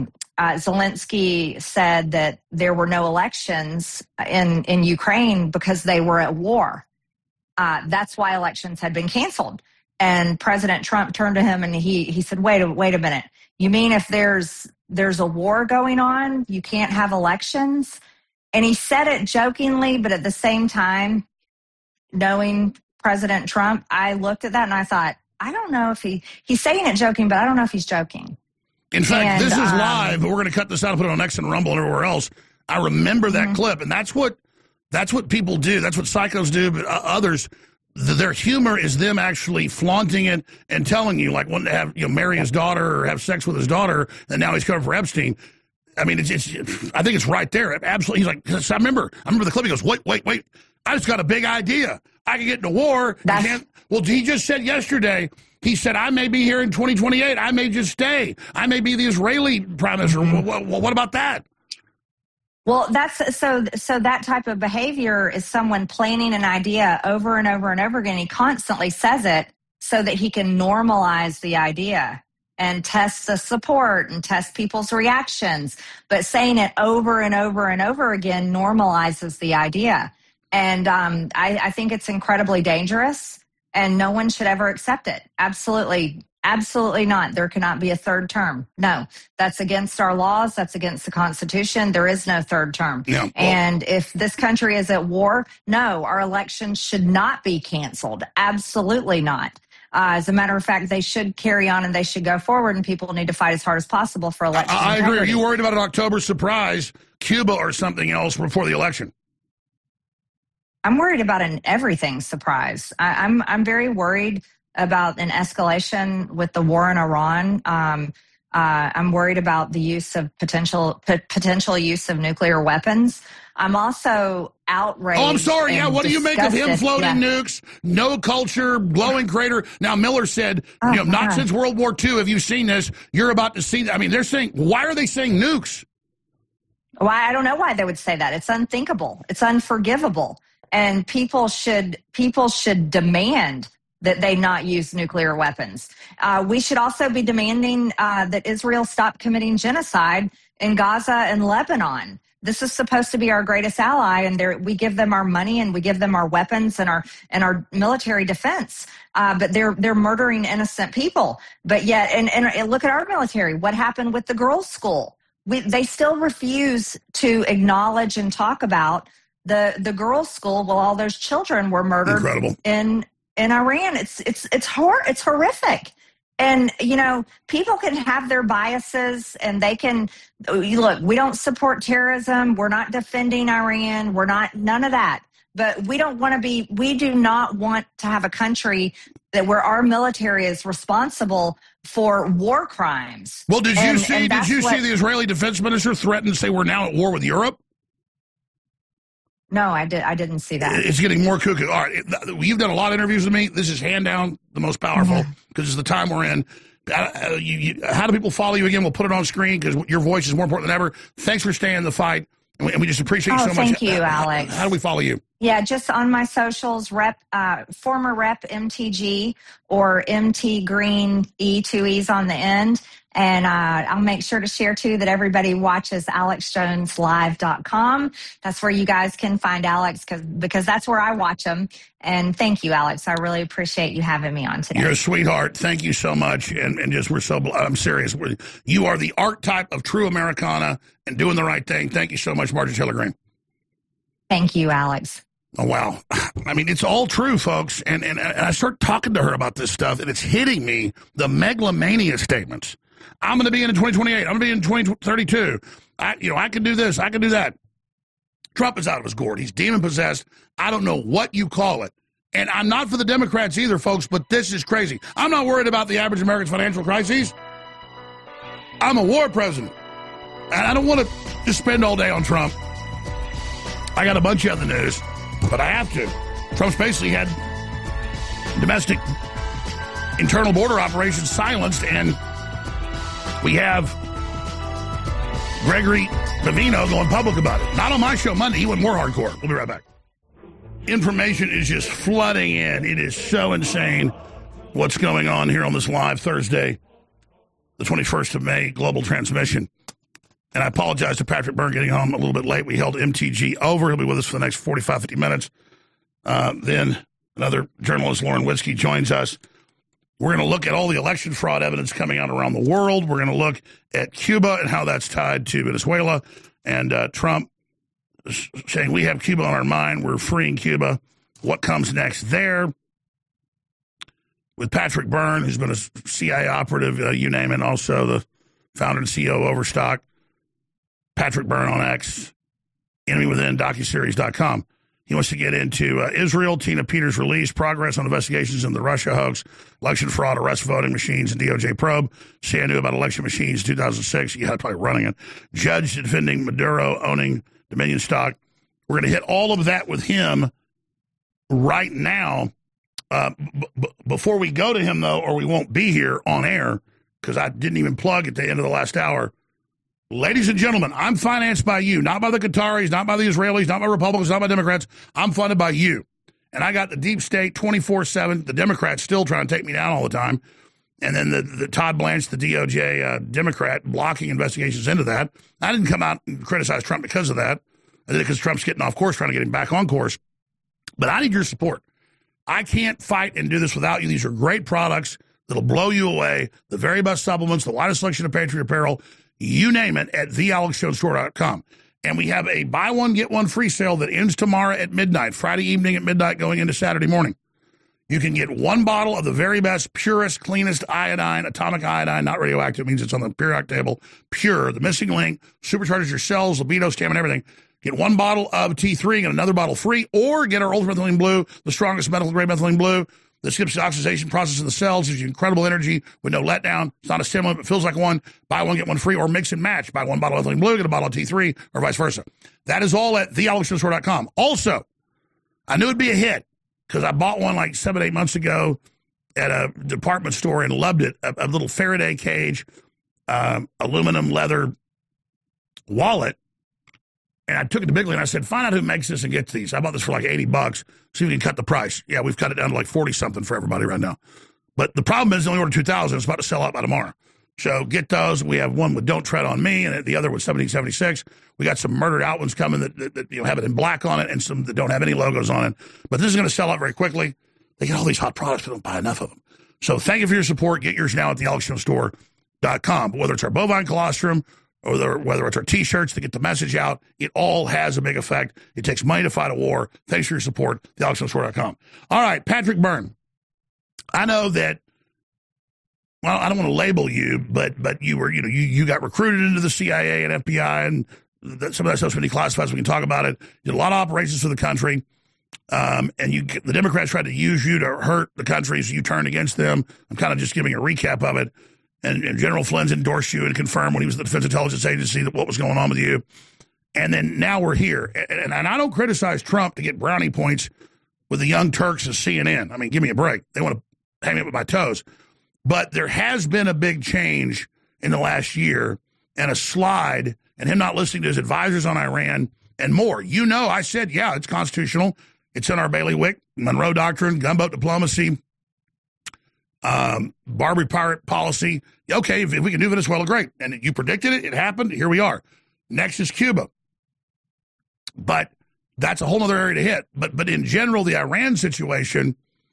Zelensky said that there were no elections in Ukraine because they were at war. That's why elections had been canceled. And President Trump turned to him and he said, wait a minute. You mean if there's a war going on, you can't have elections? And he said it jokingly, but at the same time, knowing President Trump, I looked at that and I thought, I don't know if he's saying it joking, but I don't know if he's joking. In fact, this is live, but we're going to cut this out and put it on X and Rumble and everywhere else. I remember that clip, and that's what people do. That's what psychos do, but others, their humor is them actually flaunting it and telling you, like, wanting to have, marry his daughter or have sex with his daughter, and now he's covered for Epstein. I think it's right there. Absolutely. He's like, I remember the clip. He goes, wait. I just got a big idea. I can get into war. Well, he just said yesterday, he said, I may be here in 2028. I may just stay. I may be the Israeli prime minister. What about that? Well, that's so that type of behavior is someone planning an idea over and over and over again. He constantly says it so that he can normalize the idea and test the support and test people's reactions. But saying it over and over and over again normalizes the idea. And I think it's incredibly dangerous, and no one should ever accept it. Absolutely. Absolutely not. There cannot be a third term. No, that's against our laws. That's against the Constitution. There is no third term. Yeah, well, and if this country is at war, no, our elections should not be canceled. Absolutely not. As a matter of fact, they should carry on and they should go forward, and people need to fight as hard as possible for election I agree. Are integrity. you worried about an October surprise, Cuba or something else before the election? I'm worried about an everything surprise. I'm very worried about an escalation with the war in Iran. I'm worried about the use of potential use of nuclear weapons. I'm also outraged. Oh, I'm sorry. Yeah, what do you make of him floating nukes? No culture, glowing crater. Now, Miller said, not since World War II have you seen this. You're about to see that. I mean, they're saying, why are they saying nukes? Why? I don't know why they would say that. It's unthinkable. It's unforgivable. And people should demand that they not use nuclear weapons. We should also be demanding that Israel stop committing genocide in Gaza and Lebanon. This is supposed to be our greatest ally, and we give them our money and we give them our weapons and our military defense. But they're murdering innocent people. But yet, and look at our military. What happened with the girls' school? They still refuse to acknowledge and talk about the girls' school while all those children were murdered. Incredible. in Iran. It's horrific. And, people can have their biases, and they can, look, we don't support terrorism. We're not defending Iran. We're not, none of that. But we do not want to have a country where our military is responsible for war crimes. Well, did you see the Israeli defense minister threaten to say we're now at war with Europe? No, I didn't see that. It's getting more cuckoo. All right, you've done a lot of interviews with me. This is hand down the most powerful because it's the time we're in. How do people follow you again? We'll put it on screen because your voice is more important than ever. Thanks for staying in the fight, and we just appreciate you so much. Thank you, Alex. How do we follow you? Yeah, just on my socials, former rep MTG or MT Green E, 2 E's on the end. And I'll make sure to share, too, that everybody watches AlexJonesLive.com. That's where you guys can find Alex because that's where I watch him. And thank you, Alex. I really appreciate you having me on today. You're a sweetheart. Thank you so much. And I'm serious. You are the archetype of true Americana and doing the right thing. Thank you so much, Marjorie Taylor Greene. Thank you, Alex. Oh, wow. I mean, it's all true, folks. And I start talking to her about this stuff, and it's hitting me, the megalomania statements. I'm going to be in 2028. I'm going to be in 2032. I can do this. I can do that. Trump is out of his gourd. He's demon-possessed. I don't know what you call it. And I'm not for the Democrats either, folks, but this is crazy. I'm not worried about the average American's financial crises. I'm a war president. And I don't want to just spend all day on Trump. I got a bunch of other news, but I have to. Trump's basically had domestic internal border operations silenced, and we have Gregory Pavino going public about it. Not on my show Monday. He went more hardcore. We'll be right back. Information is just flooding in. It is so insane what's going on here on this live Thursday, the 21st of May, global transmission. And I apologize to Patrick Byrne getting home a little bit late. We held MTG over. He'll be with us for the next 45, 50 minutes. Then another journalist, Lauren Witzke, joins us. We're going to look at all the election fraud evidence coming out around the world. We're going to look at Cuba and how that's tied to Venezuela. And Trump saying we have Cuba on our mind. We're freeing Cuba. What comes next there? With Patrick Byrne, who's been a CIA operative, you name it, also the founder and CEO of Overstock. Patrick Byrne on X, Enemy Within, DocuSeries.com. He wants to get into Israel, Tina Peters' release, progress on investigations into the Russia hoax, election fraud, arrest voting machines, and DOJ probe. Say I knew about election machines in 2006. You had probably running it. Judge defending Maduro owning Dominion stock. We're going to hit all of that with him right now. Before we go to him, though, or we won't be here on air, because I didn't even plug at the end of the last hour, Ladies and gentlemen, I'm financed by you, not by the Qataris, not by the Israelis, not by Republicans, not by Democrats. I'm funded by you. And I got the deep state 24/7, the Democrats still trying to take me down all the time. And then the Todd Blanche, the DOJ Democrat, blocking investigations into that. I didn't come out and criticize Trump because of that. I did it because Trump's getting off course, trying to get him back on course. But I need your support. I can't fight and do this without you. These are great products that'll blow you away. The very best supplements, the widest selection of Patriot apparel, you name it, at thealexjonesstore.com. And we have a buy one, get one free sale that ends tomorrow at midnight, Friday evening at midnight going into Saturday morning. You can get one bottle of the very best, purest, cleanest iodine, atomic iodine, not radioactive, means it's on the periodic table, pure, the missing link, supercharges your cells, libido, stamina, everything. Get one bottle of T3 and another bottle free, or get our Ultra Methylene Blue, the strongest medical-grade methylene blue that skips the oxidation process in the cells, gives you incredible energy with no letdown. It's not a stimulant, but feels like one. Buy one, get one free, or mix and match. Buy one bottle of Methylene Blue, get a bottle of T3, or vice versa. That is all at thealexjonesstore.com. Also, I knew it'd be a hit because I bought one like 7-8 months ago at a department store and loved it. A little Faraday cage, aluminum leather wallet. And I took it to Bigley and I said, find out who makes this and gets these. I bought this for like $80. See if we can cut the price. Yeah, we've cut it down to like 40-something for everybody right now. But the problem is they only ordered 2,000. It's about to sell out by tomorrow. So get those. We have one with Don't Tread on Me and the other with 1776. We got some murdered out ones coming that have it in black on it and some that don't have any logos on it. But this is going to sell out very quickly. They get all these hot products, but don't buy enough of them. So thank you for your support. Get yours now at thealexjonesstore.com. But whether it's our bovine colostrum or whether it's our T-shirts to get the message out, it all has a big effect. It takes money to fight a war. Thanks for your support, thealexjonesstore.com. All right, Patrick Byrne. I know that, well, I don't want to label you, but you were, you got recruited into the CIA and FBI, and some of that stuff's been declassified, so we can talk about it. You did a lot of operations for the country, and the Democrats tried to use you to hurt the country, so you turned against them. I'm kind of just giving a recap of it. And General Flynn's endorsed you and confirmed when he was at the Defense Intelligence Agency that what was going on with you. And then now we're here. And I don't criticize Trump to get brownie points with the Young Turks and CNN. I mean, give me a break. They want to hang me up with my toes. But there has been a big change in the last year and a slide and him not listening to his advisors on Iran and more. You know, I said, yeah, it's constitutional. It's in our bailiwick, Monroe Doctrine, gunboat diplomacy, Barbary pirate policy. Okay, if we can do Venezuela, great. And you predicted it. It happened. Here we are. Next is Cuba. But that's a whole other area to hit. But in general, the Iran situation,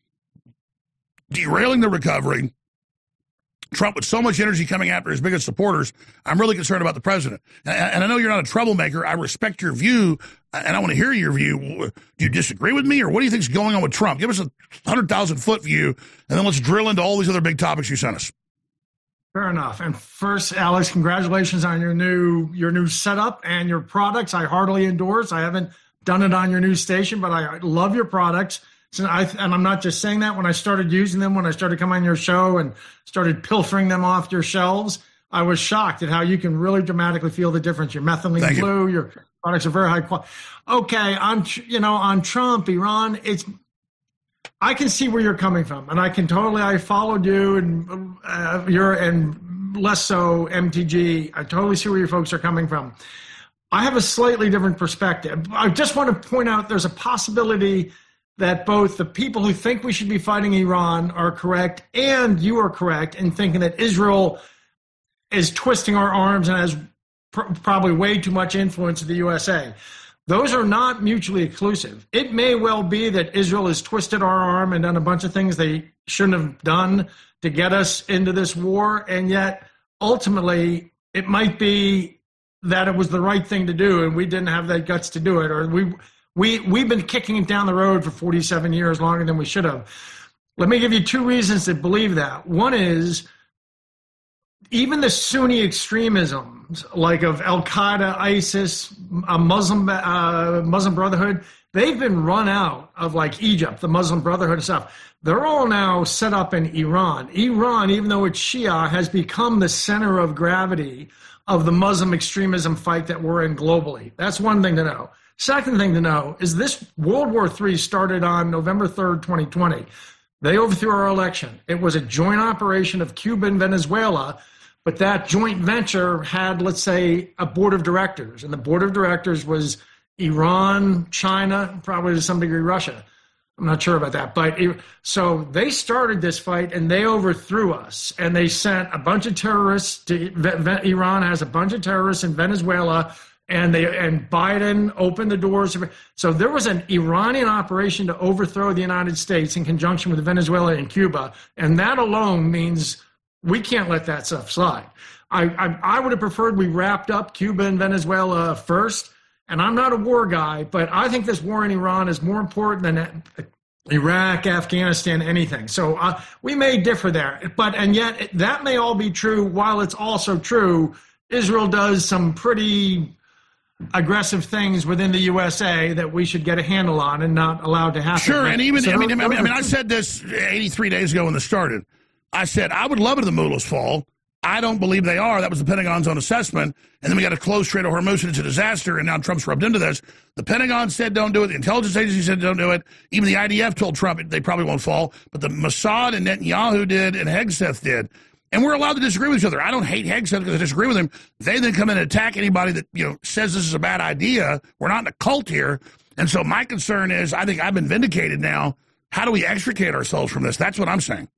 derailing the recovery, Trump with so much energy coming after his biggest supporters, I'm really concerned about the president. And I know you're not a troublemaker. I respect your view, and I want to hear your view. Do you disagree with me, or what do you think's going on with Trump? Give us a 100,000-foot view, and then let's drill into all these other big topics you sent us. Fair enough. And first, Alex, congratulations on your new setup and your products. I heartily endorse. I haven't done it on your new station, but I love your products. And I'm not just saying that. When I started using them, when I started coming on your show and started pilfering them off your shelves, I was shocked at how you can really dramatically feel the difference. Your Methylene Blue, your products are very high quality. Okay, on Trump, Iran, I can see where you're coming from, and I followed you, and and less so MTG. I totally see where you folks are coming from. I have a slightly different perspective. I just want to point out there's a possibility that both the people who think we should be fighting Iran are correct, and you are correct in thinking that Israel is twisting our arms and has probably way too much influence in the USA. Those are not mutually exclusive. It may well be that Israel has twisted our arm and done a bunch of things they shouldn't have done to get us into this war, and yet ultimately it might be that it was the right thing to do and we didn't have the guts to do it, or We've been kicking it down the road for 47 years, longer than we should have. Let me give you two reasons to believe that. One is even the Sunni extremisms, like of Al-Qaeda, ISIS, Muslim Brotherhood, they've been run out of like Egypt, the Muslim Brotherhood and stuff. They're all now set up in Iran. Iran, even though it's Shia, has become the center of gravity of the Muslim extremism fight that we're in globally. That's one thing to know. Second thing to know is this World War III started on November 3rd, 2020. They overthrew our election. It was a joint operation of Cuba and Venezuela but that joint venture had, let's say, a board of directors, and the board of directors was Iran, China, probably to some degree Russia. I'm not sure about that. But so they started this fight and they overthrew us, and they sent a bunch of terrorists to Iran has a bunch of terrorists in Venezuela, and Biden opened the doors. So there was an Iranian operation to overthrow the United States in conjunction with Venezuela and Cuba. And that alone means we can't let that stuff slide. I would have preferred we wrapped up Cuba and Venezuela first. And I'm not a war guy, but I think this war in Iran is more important than Iraq, Afghanistan, anything. So we may differ there, and yet that may all be true. While it's also true, Israel does some pretty aggressive things within the USA that we should get a handle on and not allowed to happen. Sure, and even I said this 83 days ago when this started. I said I would love it if the mullahs fall. I don't believe they are. That was the Pentagon's own assessment. And then we got a close Strait of Hormuz, and it's a disaster, and now Trump's rubbed into this. The Pentagon said don't do it. The intelligence agency said don't do it. Even the IDF told Trump they probably won't fall. But the Mossad and Netanyahu did, and Hegseth did. And we're allowed to disagree with each other. I don't hate Hegseth because I disagree with him. They then come in and attack anybody that says this is a bad idea. We're not in a cult here. And so my concern is I think I've been vindicated now. How do we extricate ourselves from this? That's what I'm saying.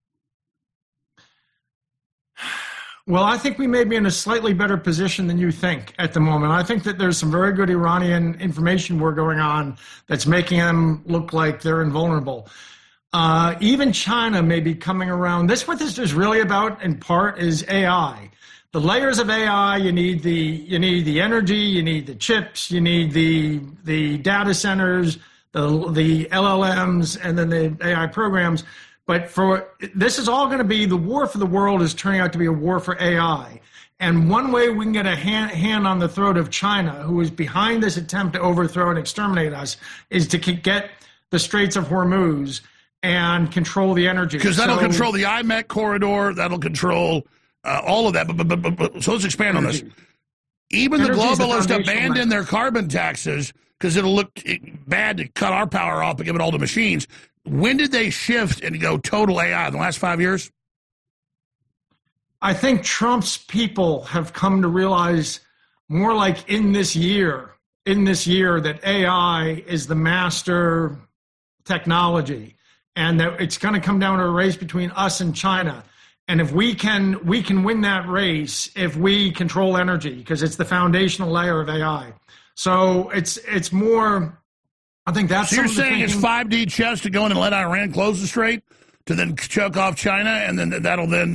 Well, I think we may be in a slightly better position than you think at the moment. I think that there's some very good Iranian information war going on that's making them look like they're invulnerable. Even China may be coming around. What this is really about, in part, is AI. The layers of AI. You need the energy. You need the chips. You need the data centers, the LLMs, and then the AI programs. But this is all going to be, the war for the world is turning out to be a war for AI. And one way we can get a hand on the throat of China, who is behind this attempt to overthrow and exterminate us, is to get the Straits of Hormuz and control the energy. Because that'll control the IMEC corridor. That'll control all of that. But so let's expand on this. Even the globalists abandon their carbon taxes because it'll look bad to cut our power off and give it all to machines. When did they shift and go total AI? In the last 5 years? I think Trump's people have come to realize more like in this year that AI is the master technology, and that it's going to come down to a race between us and China. And if we can win that race if we control energy, because it's the foundational layer of AI. So it's more. I think that's. So you're saying it's 5D chess to go in and let Iran close the strait to then choke off China, and then that'll then.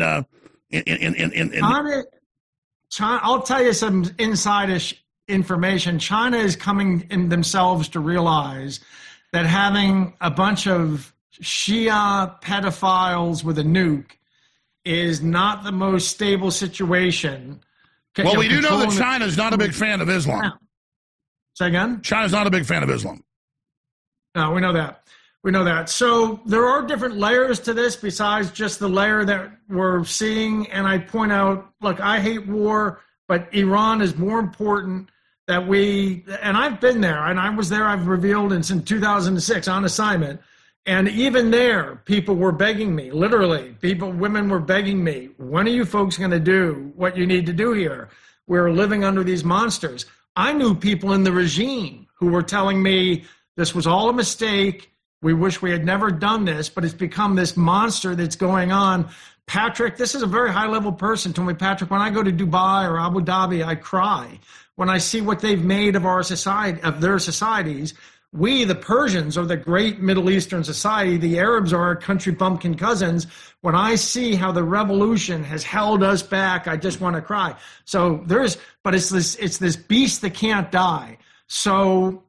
China, I'll tell you some inside-ish information. China is coming in themselves to realize that having a bunch of Shia pedophiles with a nuke is not the most stable situation. Well, we do know that China's not a big fan of Islam. Say again? China's not a big fan of Islam. No, we know that. We know that. So there are different layers to this besides just the layer that we're seeing. And I point out, look, I hate war, but Iran is more important that and I've been there, and I was there, I've revealed, and since 2006 on assignment. And even there, people were begging me, literally, women were begging me, when are you folks going to do what you need to do here? We're living under these monsters. I knew people in the regime who were telling me this was all a mistake. We wish we had never done this, but it's become this monster that's going on. Patrick, this is a very high-level person, told me, Patrick, when I go to Dubai or Abu Dhabi, I cry when I see what they've made of our society, of their societies. We, the Persians, are the great Middle Eastern society. The Arabs are our country bumpkin cousins. When I see how the revolution has held us back, I just want to cry. So it's this beast that can't die. So,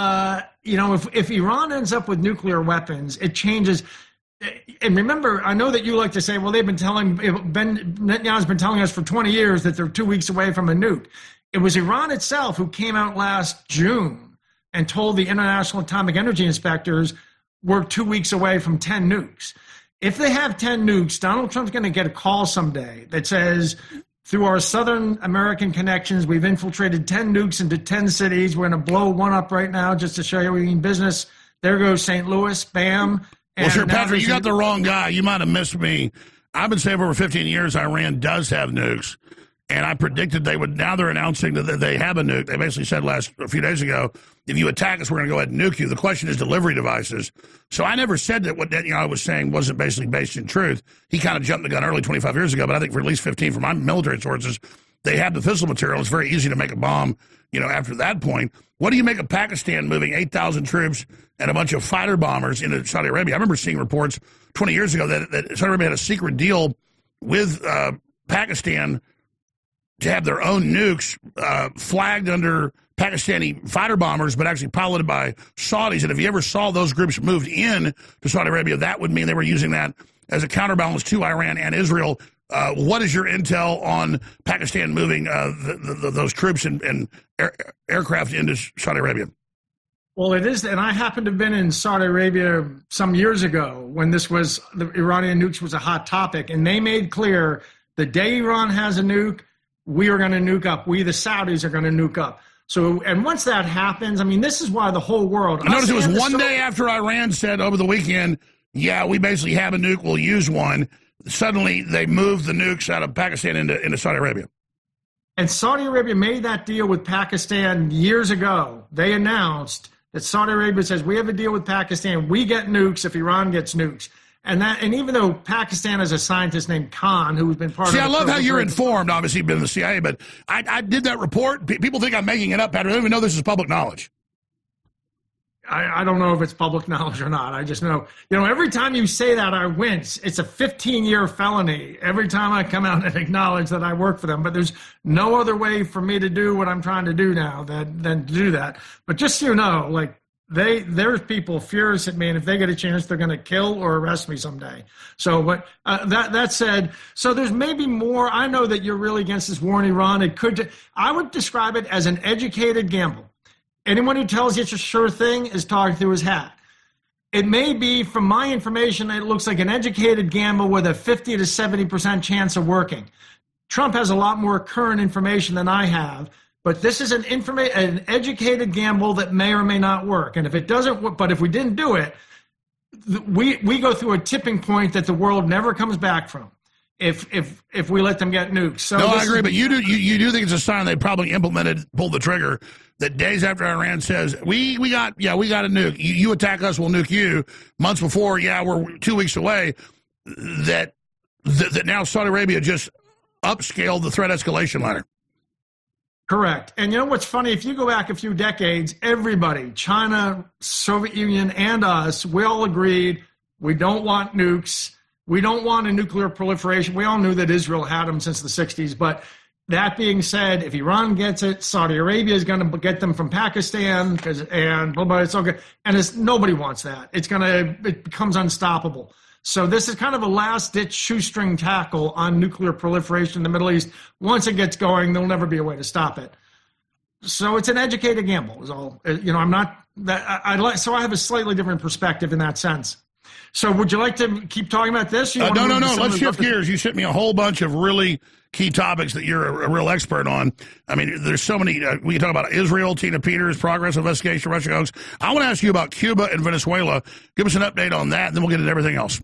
if Iran ends up with nuclear weapons, it changes. And remember, I know that you like to say, well, Netanyahu's been telling us for 20 years that they're 2 weeks away from a nuke. It was Iran itself who came out last June and told the International Atomic Energy Inspectors we're 2 weeks away from 10 nukes. If they have 10 nukes, Donald Trump's going to get a call someday that says, through our Southern American connections, we've infiltrated 10 nukes into 10 cities. We're going to blow one up right now just to show you we mean business. There goes St. Louis, bam. Well, sure, Patrick, you got the wrong guy. You might have missed me. I've been saying for over 15 years Iran does have nukes, and I predicted they would. Now they're announcing that they have a nuke. They basically said a few days ago, if you attack us, we're going to go ahead and nuke you. The question is delivery devices. So I never said that what Netanyahu was saying wasn't basically based in truth. He kind of jumped the gun early 25 years ago, but I think for at least 15 from my military sources, they have the fissile material. It's very easy to make a bomb, after that point. What do you make of Pakistan moving 8,000 troops and a bunch of fighter bombers into Saudi Arabia? I remember seeing reports 20 years ago that Saudi Arabia had a secret deal with Pakistan to have their own nukes flagged under Pakistani fighter bombers, but actually piloted by Saudis. And if you ever saw those groups moved in to Saudi Arabia, that would mean they were using that as a counterbalance to Iran and Israel. What is your intel on Pakistan moving those troops and aircraft into Saudi Arabia? Well, it is, and I happen to have been in Saudi Arabia some years ago when the Iranian nukes was a hot topic, and they made clear the day Iran has a nuke, we are going to nuke up. We, the Saudis, are going to nuke up. So, and once that happens, I mean, this is why the whole world. I noticed it was one day after Iran said over the weekend, yeah, we basically have a nuke, we'll use one. Suddenly, they moved the nukes out of Pakistan into Saudi Arabia. And Saudi Arabia made that deal with Pakistan years ago. They announced that Saudi Arabia says, we have a deal with Pakistan. We get nukes if Iran gets nukes. And even though Pakistan has a scientist named Khan, who's been part of I love how you're informed, obviously, you've been in the CIA, but I did that report. People think I'm making it up, Patrick. I don't even know this is public knowledge. I don't know if it's public knowledge or not. I just know, every time you say that, I wince. It's a 15-year felony every time I come out and acknowledge that I work for them. But there's no other way for me to do what I'm trying to do now than to do that. But just so you know, there's people furious at me, and if they get a chance, they're going to kill or arrest me someday. So, but that said, so there's maybe more. I know that you're really against this war in Iran. I would describe it as an educated gamble. Anyone who tells you it's a sure thing is talking through his hat. It may be, from my information, it looks like an educated gamble with a 50 to 70% chance of working. Trump has a lot more current information than I have, but this is an educated gamble that may or may not work. And if it doesn't work, but if we didn't do it, we go through a tipping point that the world never comes back from. If we let them get nukes. So I agree, but you do think it's a sign they probably pulled the trigger, that days after Iran says, we got a nuke, you attack us, we'll nuke you, months before, we're 2 weeks away, that now Saudi Arabia just upscaled the threat escalation ladder. Correct. And you know what's funny? If you go back a few decades, everybody, China, Soviet Union, and us, we all agreed we don't want nukes. We don't want a nuclear proliferation. We all knew that Israel had them since the 60s. But that being said, if Iran gets it, Saudi Arabia is going to get them from Pakistan, and blah, blah, it's okay. And nobody wants that. It becomes unstoppable. So this is kind of a last-ditch shoestring tackle on nuclear proliferation in the Middle East. Once it gets going, there'll never be a way to stop it. So it's an educated gamble, is all. I'm not that. So I have a slightly different perspective in that sense. So would you like to keep talking about this? No. Let's shift gears. You sent me a whole bunch of really key topics that you're a real expert on. I mean, there's so many. We can talk about Israel, Tina Peters, progress investigation, Russia hoax. I want to ask you about Cuba and Venezuela. Give us an update on that, and then we'll get into everything else.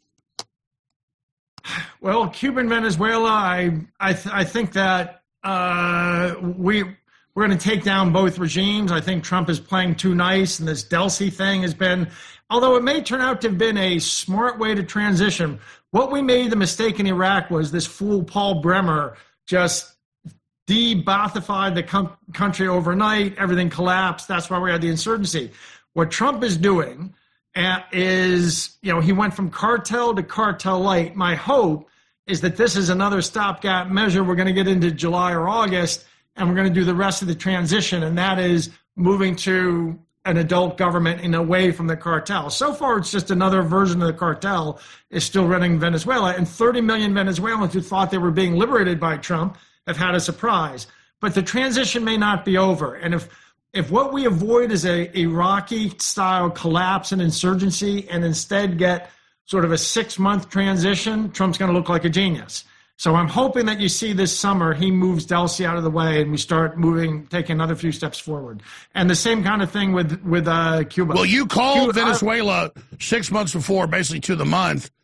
Well, Cuba and Venezuela, I think that we're going to take down both regimes. I think Trump is playing too nice, and this Delcy thing has been, although it may turn out to have been a smart way to transition. What we made the mistake in Iraq was this fool Paul Bremer just de-Baathified the country overnight. Everything collapsed. That's why we had the insurgency. What Trump is doing is, he went from cartel to cartel light. My hope is that this is another stopgap measure. We're going to get into July or August, and we're going to do the rest of the transition, and that is moving to an adult government and away from the cartel. So far, it's just another version of the cartel is still running Venezuela, and 30 million Venezuelans who thought they were being liberated by Trump have had a surprise. But the transition may not be over, and if what we avoid is a Iraqi-style collapse and insurgency and instead get sort of a 6-month transition, Trump's going to look like a genius. So I'm hoping that you see this summer he moves Delcy out of the way and we start taking another few steps forward. And the same kind of thing with Cuba. Well, you called Venezuela 6 months before, basically to the month,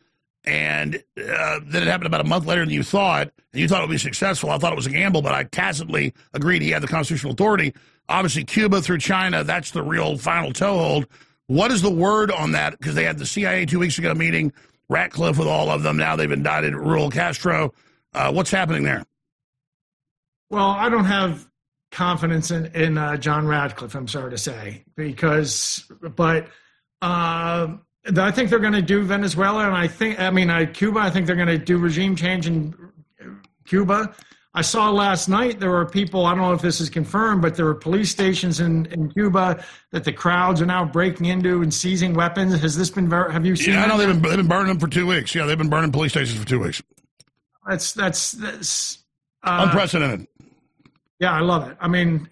And then it happened about a month later than you thought, and you thought it would be successful. I thought it was a gamble, but I tacitly agreed he had the constitutional authority. Obviously, Cuba through China, that's the real final toehold. What is the word on that? Because they had the CIA 2 weeks ago meeting, Ratcliffe with all of them. Now they've indicted Raul Castro. What's happening there? Well, I don't have confidence in John Ratcliffe, I'm sorry to say, but I think they're going to do Venezuela, and Cuba. I think they're going to do regime change in Cuba. I saw last night there were people, I don't know if this is confirmed, but there were police stations in Cuba that the crowds are now breaking into and seizing weapons. Has this been, have you seen that? Yeah, I know they've been burning them for 2 weeks. Yeah, they've been burning police stations for 2 weeks. That's unprecedented. Yeah, I love it. I mean,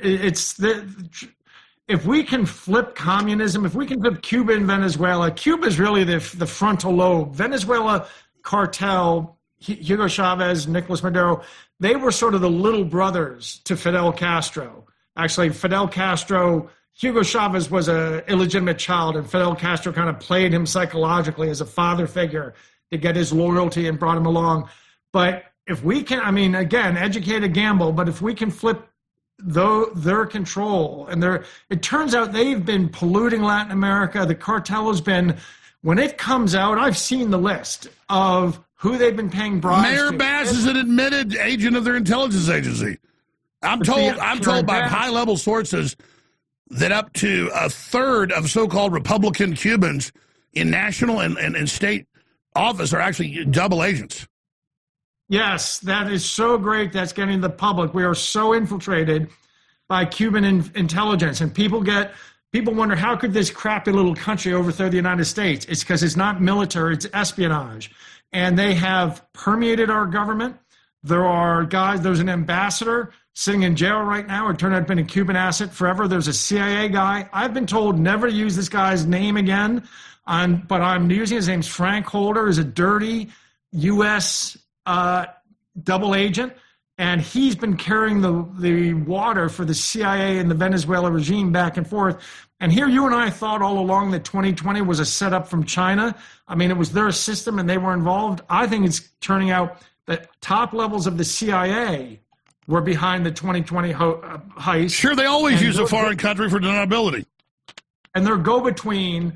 if we can flip communism, if we can flip Cuba and Venezuela, Cuba is really the frontal lobe. Venezuela cartel, Hugo Chavez, Nicolas Maduro, they were sort of the little brothers to Fidel Castro. Actually, Fidel Castro, Hugo Chavez was an illegitimate child, and Fidel Castro kind of played him psychologically as a father figure to get his loyalty and brought him along. But if we can, again, educated gamble, but if we can flip their control, and it turns out they've been polluting Latin America. The cartel has been, when it comes out, I've seen the list of who they've been paying bribes Mayor to. Bass is an admitted agent of their intelligence agency. I'm told by high-level sources that up to a third of so-called Republican Cubans in national and state office are actually double agents. Yes, that is so great. That's getting the public. We are so infiltrated by Cuban intelligence, and people wonder, how could this crappy little country overthrow the United States? It's because it's not military, it's espionage. And they have permeated our government. There's an ambassador sitting in jail right now. It turned out been a Cuban asset forever. There's a CIA guy. I've been told never to use this guy's name again, but I'm using his name's Frank Holder. Is a dirty U.S. Double agent, and he's been carrying the water for the CIA and the Venezuela regime back and forth. And here you and I thought all along that 2020 was a setup from China. It was their system and they were involved. I think it's turning out that top levels of the CIA were behind the 2020 heist. Sure, they always use a foreign country for deniability. And their go-between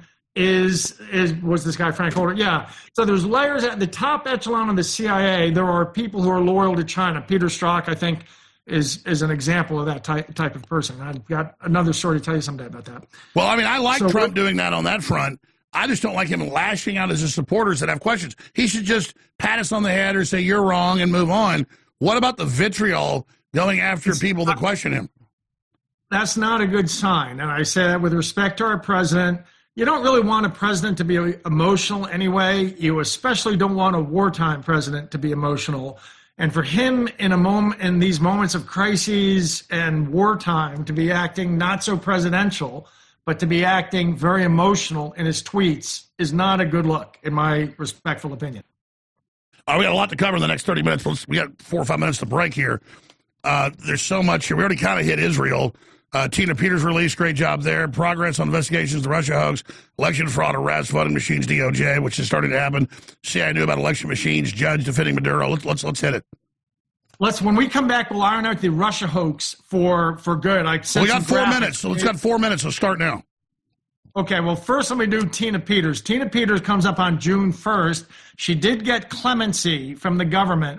was this guy Frank Holder? Yeah. So there's layers at the top echelon of the CIA. There are people who are loyal to China. Peter Strzok, I think, is an example of that type of person. I've got another story to tell you someday about that. Well, I like Trump doing that on that front. I just don't like him lashing out at his supporters that have questions. He should just pat us on the head or say, you're wrong, and move on. What about the vitriol going after people that question him? That's not a good sign. And I say that with respect to our president. You don't really want a president to be emotional anyway. You especially don't want a wartime president to be emotional. And for him in these moments of crises and wartime to be acting not so presidential, but to be acting very emotional in his tweets is not a good look, in my respectful opinion. We got a lot to cover in the next 30 minutes. We got 4 or 5 minutes to break here. There's so much here. We already kind of hit Israel. Tina Peters released, great job there. Progress on investigations, the Russia hoax, election fraud, harassed voting machines, DOJ, which is starting to happen. CIA knew about election machines, judge defending Maduro. Let's hit it. When we come back, we'll iron out the Russia hoax for good. We got 4 minutes, so let's got 4 minutes. So start now. Okay, well, first let me do Tina Peters. Tina Peters comes up on June 1st. She did get clemency from the governor,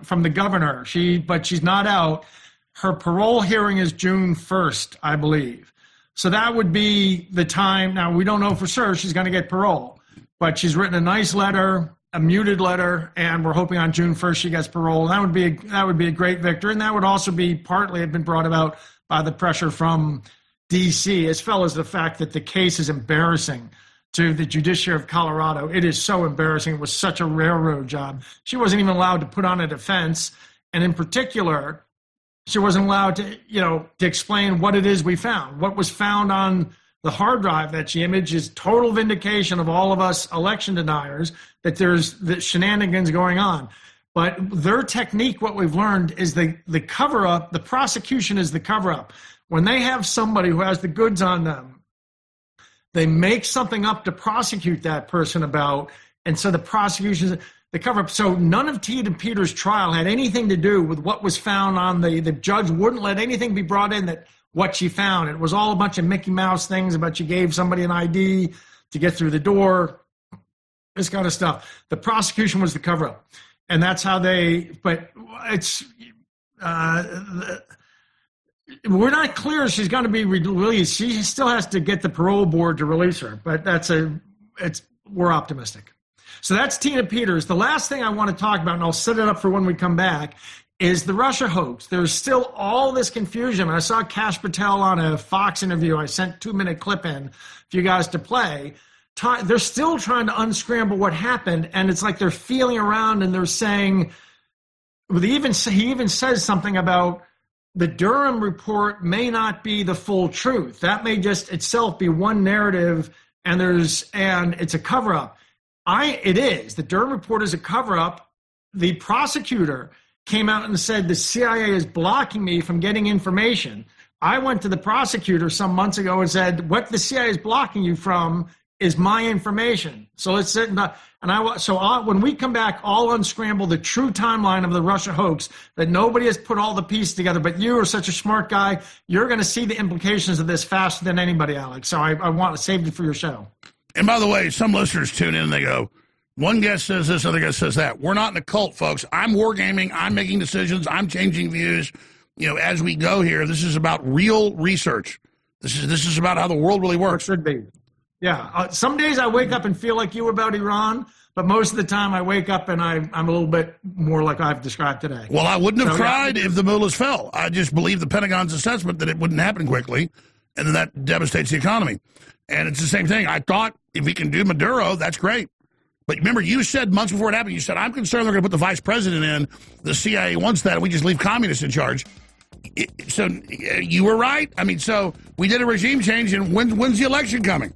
but she's not out. Her parole hearing is June 1st, I believe. So that would be the time. Now, we don't know for sure she's going to get parole, but she's written a nice letter, a muted letter, and we're hoping on June 1st she gets parole. That would be a great victory, and that would also be partly have been brought about by the pressure from D.C., as well as the fact that the case is embarrassing to the judiciary of Colorado. It is so embarrassing. It was such a railroad job. She wasn't even allowed to put on a defense, and in particular, she wasn't allowed to explain what it is we found. What was found on the hard drive that she imaged is total vindication of all of us election deniers that there's the shenanigans going on. But their technique, what we've learned, is the cover-up. The prosecution is the cover-up. When they have somebody who has the goods on them, they make something up to prosecute that person about. And so the prosecution, the cover-up. So none of Tina Peters' trial had anything to do with what was found on the judge wouldn't let anything be brought in that what she found. It was all a bunch of Mickey Mouse things about she gave somebody an ID to get through the door, this kind of stuff. The prosecution was the cover-up. And that's how but it's, we're not clear she's going to be released. She still has to get the parole board to release her, but we're optimistic. So that's Tina Peters. The last thing I want to talk about, and I'll set it up for when we come back, is the Russia hoax. There's still all this confusion. I saw Kash Patel on a Fox interview. I sent 2-minute clip in for you guys to play. They're still trying to unscramble what happened, and it's like they're feeling around and they're saying, he even says something about the Durham report may not be the full truth. That may just itself be one narrative, and it's a cover-up. It is. The Durham report is a cover-up. The prosecutor came out and said the CIA is blocking me from getting information. I went to the prosecutor some months ago and said, what the CIA is blocking you from is my information. So let's sit when we come back, I'll unscramble the true timeline of the Russia hoax that nobody has put all the pieces together. But you are such a smart guy. You're going to see the implications of this faster than anybody, Alex. So I want to save it for your show. And by the way, some listeners tune in and they go, one guest says this, other guest says that. We're not in a cult, folks. I'm wargaming. I'm making decisions. I'm changing views. As we go here, this is about real research. This is about how the world really works. It should be. Yeah. Some days I wake up and feel like you about Iran, but most of the time I wake up and I'm a little bit more like I've described today. Well, I wouldn't have cried if the mullahs fell. I just believe the Pentagon's assessment that it wouldn't happen quickly, and then that devastates the economy. And it's the same thing. I thought if we can do Maduro, that's great. But remember, you said months before it happened, you said, I'm concerned they're going to put the vice president in. The CIA wants that, and we just leave communists in charge. So you were right. I mean, so we did a regime change, and when's the election coming?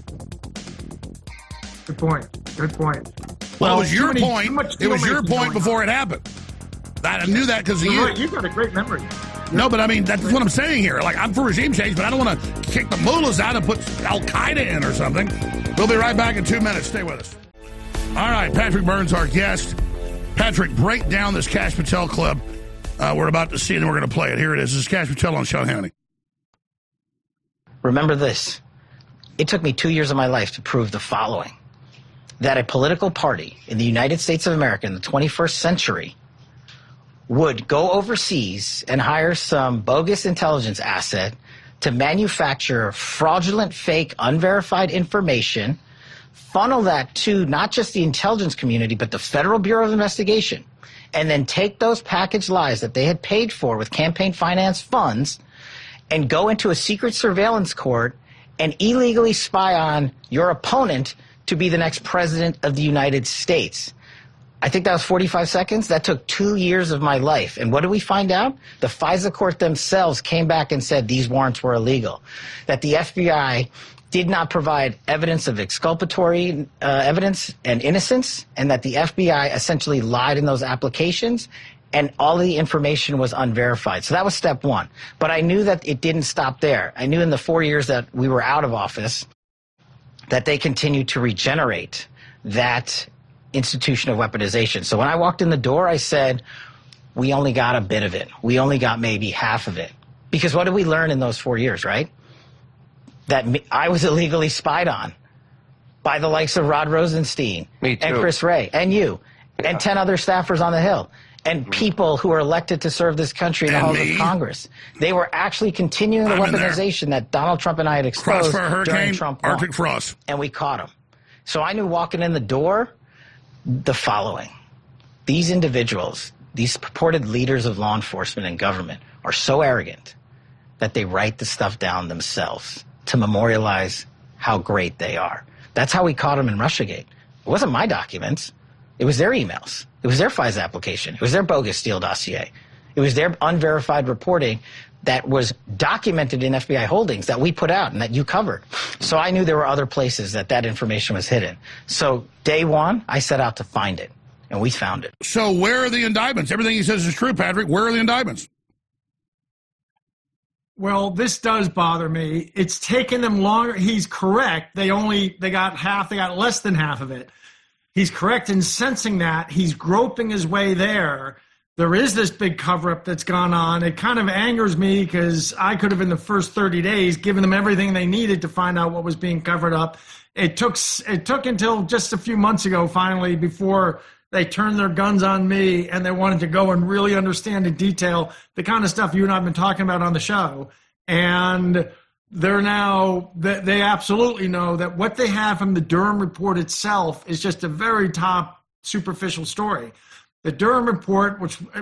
Good point. Well, it was your point. It was your point before it happened. I knew that because of you. Right. You've got a great memory. No, but I mean, that's what I'm saying here. Like, I'm for regime change, but I don't want to kick the mullahs out and put Al-Qaeda in or something. We'll be right back in 2 minutes. Stay with us. All right, Patrick Byrne's our guest. Patrick, break down this Kash Patel clip we're about to see, and then we're going to play it. Here it is. This is Kash Patel on Sean Hannity. Remember this. It took me 2 years of my life to prove the following. That a political party in the United States of America in the 21st century would go overseas and hire some bogus intelligence asset to manufacture fraudulent, fake, unverified information, funnel that to not just the intelligence community, but the Federal Bureau of Investigation, and then take those packaged lies that they had paid for with campaign finance funds and go into a secret surveillance court and illegally spy on your opponent to be the next president of the United States. I think that was 45 seconds. That took 2 years of my life. And what did we find out? The FISA court themselves came back and said these warrants were illegal, that the FBI did not provide evidence of exculpatory evidence and innocence, and that the FBI essentially lied in those applications, and all the information was unverified. So that was step one. But I knew that it didn't stop there. I knew in the 4 years that we were out of office that they continued to regenerate that institution of weaponization. So when I walked in the door, I said, we only got a bit of it. We only got maybe half of it. Because what did we learn in those 4 years, right? That I was illegally spied on by the likes of Rod Rosenstein and Chris Wray and you and 10 other staffers on the Hill and people who are elected to serve this country in the halls of Congress. They were actually continuing the weaponization that Donald Trump and I had exposed during Trump won. Arctic Frost. And we caught them. So I knew walking in the door the following. These individuals, these purported leaders of law enforcement and government, are so arrogant that they write the stuff down themselves to memorialize how great they are. That's how we caught them in Russiagate. It wasn't my documents. It was their emails. It was their FISA application. It was their bogus Steele dossier. It was their unverified reporting that was documented in FBI holdings that we put out and that you covered. So I knew there were other places that that information was hidden. So day one, I set out to find it, and we found it. So where are the indictments? Everything he says is true, Patrick. Where are the indictments? Well, this does bother me. It's taken them longer. He's correct. They got less than half of it. He's correct in sensing that. He's groping his way there. There is this big cover-up that's gone on. It kind of angers me because I could have, in the first 30 days, given them everything they needed to find out what was being covered up. It took until just a few months ago, finally, before they turned their guns on me and they wanted to go and really understand in detail the kind of stuff you and I have been talking about on the show. And they absolutely know that what they have from the Durham report itself is just a very top superficial story. The Durham report,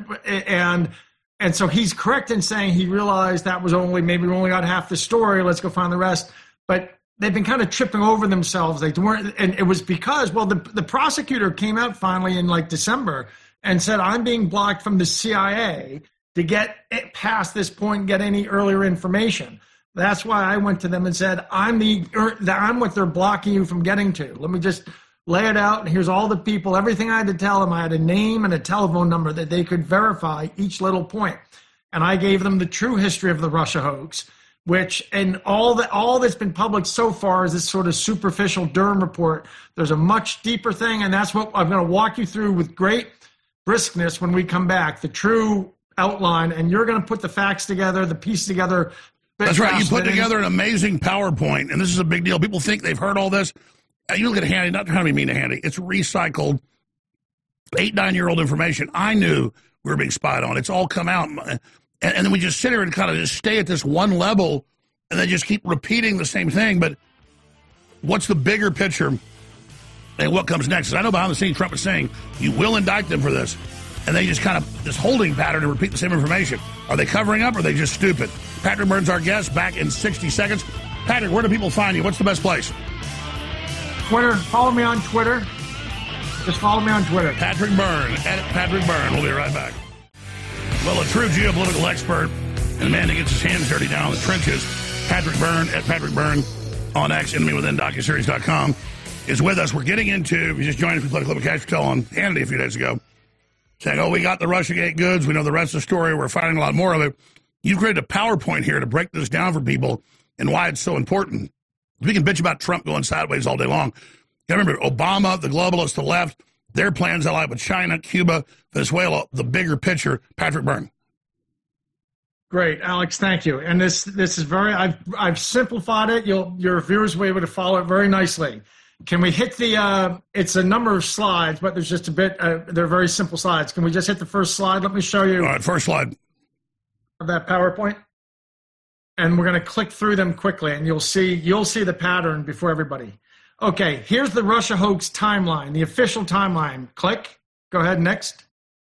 and so he's correct in saying he realized that was maybe we only got half the story. Let's go find the rest. But they've been kind of tripping over themselves. They weren't, and it was because, the prosecutor came out finally in like December and said, I'm being blocked from the CIA to get it past this point and get any earlier information. That's why I went to them and said, I'm what they're blocking you from getting to. Let me just lay it out, and here's all the people, everything I had to tell them. I had a name and a telephone number that they could verify each little point. And I gave them the true history of the Russia hoax, and all that's been public so far is this sort of superficial Durham report. There's a much deeper thing, and that's what I'm going to walk you through with great briskness when we come back, the true outline, and you're going to put the facts together, the piece together. That's right. You put together an amazing PowerPoint, and this is a big deal. People think they've heard all this. You look at Handy, not trying to be mean to Handy. It's recycled 8-9-year-old information. I knew we were being spied on. It's all come out. And then we just sit here and kind of just stay at this one level and then just keep repeating the same thing. But what's the bigger picture and what comes next? I know behind the scenes Trump is saying you will indict them for this. And they just kind of this holding pattern to repeat the same information. Are they covering up or are they just stupid? Patrick Byrne's our guest, back in 60 seconds. Patrick, where do people find you? What's the best place? Twitter. Follow me on Twitter. Just follow me on Twitter. Patrick Byrne, at Patrick Byrne. We'll be right back. Well, a true geopolitical expert and a man that gets his hands dirty down in the trenches, Patrick Byrne, at Patrick Byrne on X, EnemyWithinDocuSeries.com, is with us. We're getting into, he just joined us, we played a clip of Cash Patel on Hannity a few days ago, saying, we got the Russiagate goods, we know the rest of the story, we're finding a lot more of it. You've created a PowerPoint here to break this down for people and why it's so important. We can bitch about Trump going sideways all day long. You remember, Obama, the globalists, the left, their plans ally with China, Cuba, Venezuela, the bigger picture. Patrick Byrne. Great, Alex, thank you. And this is very, I've simplified it. Your viewers will be able to follow it very nicely. Can we hit it's a number of slides, but there's just a bit, they're very simple slides. Can we just hit the first slide? Let me show you. All right, first slide. Of that PowerPoint. And we're going to click through them quickly, and you'll see the pattern before everybody. Okay, here's the Russia hoax timeline, the official timeline. Click. Go ahead, next.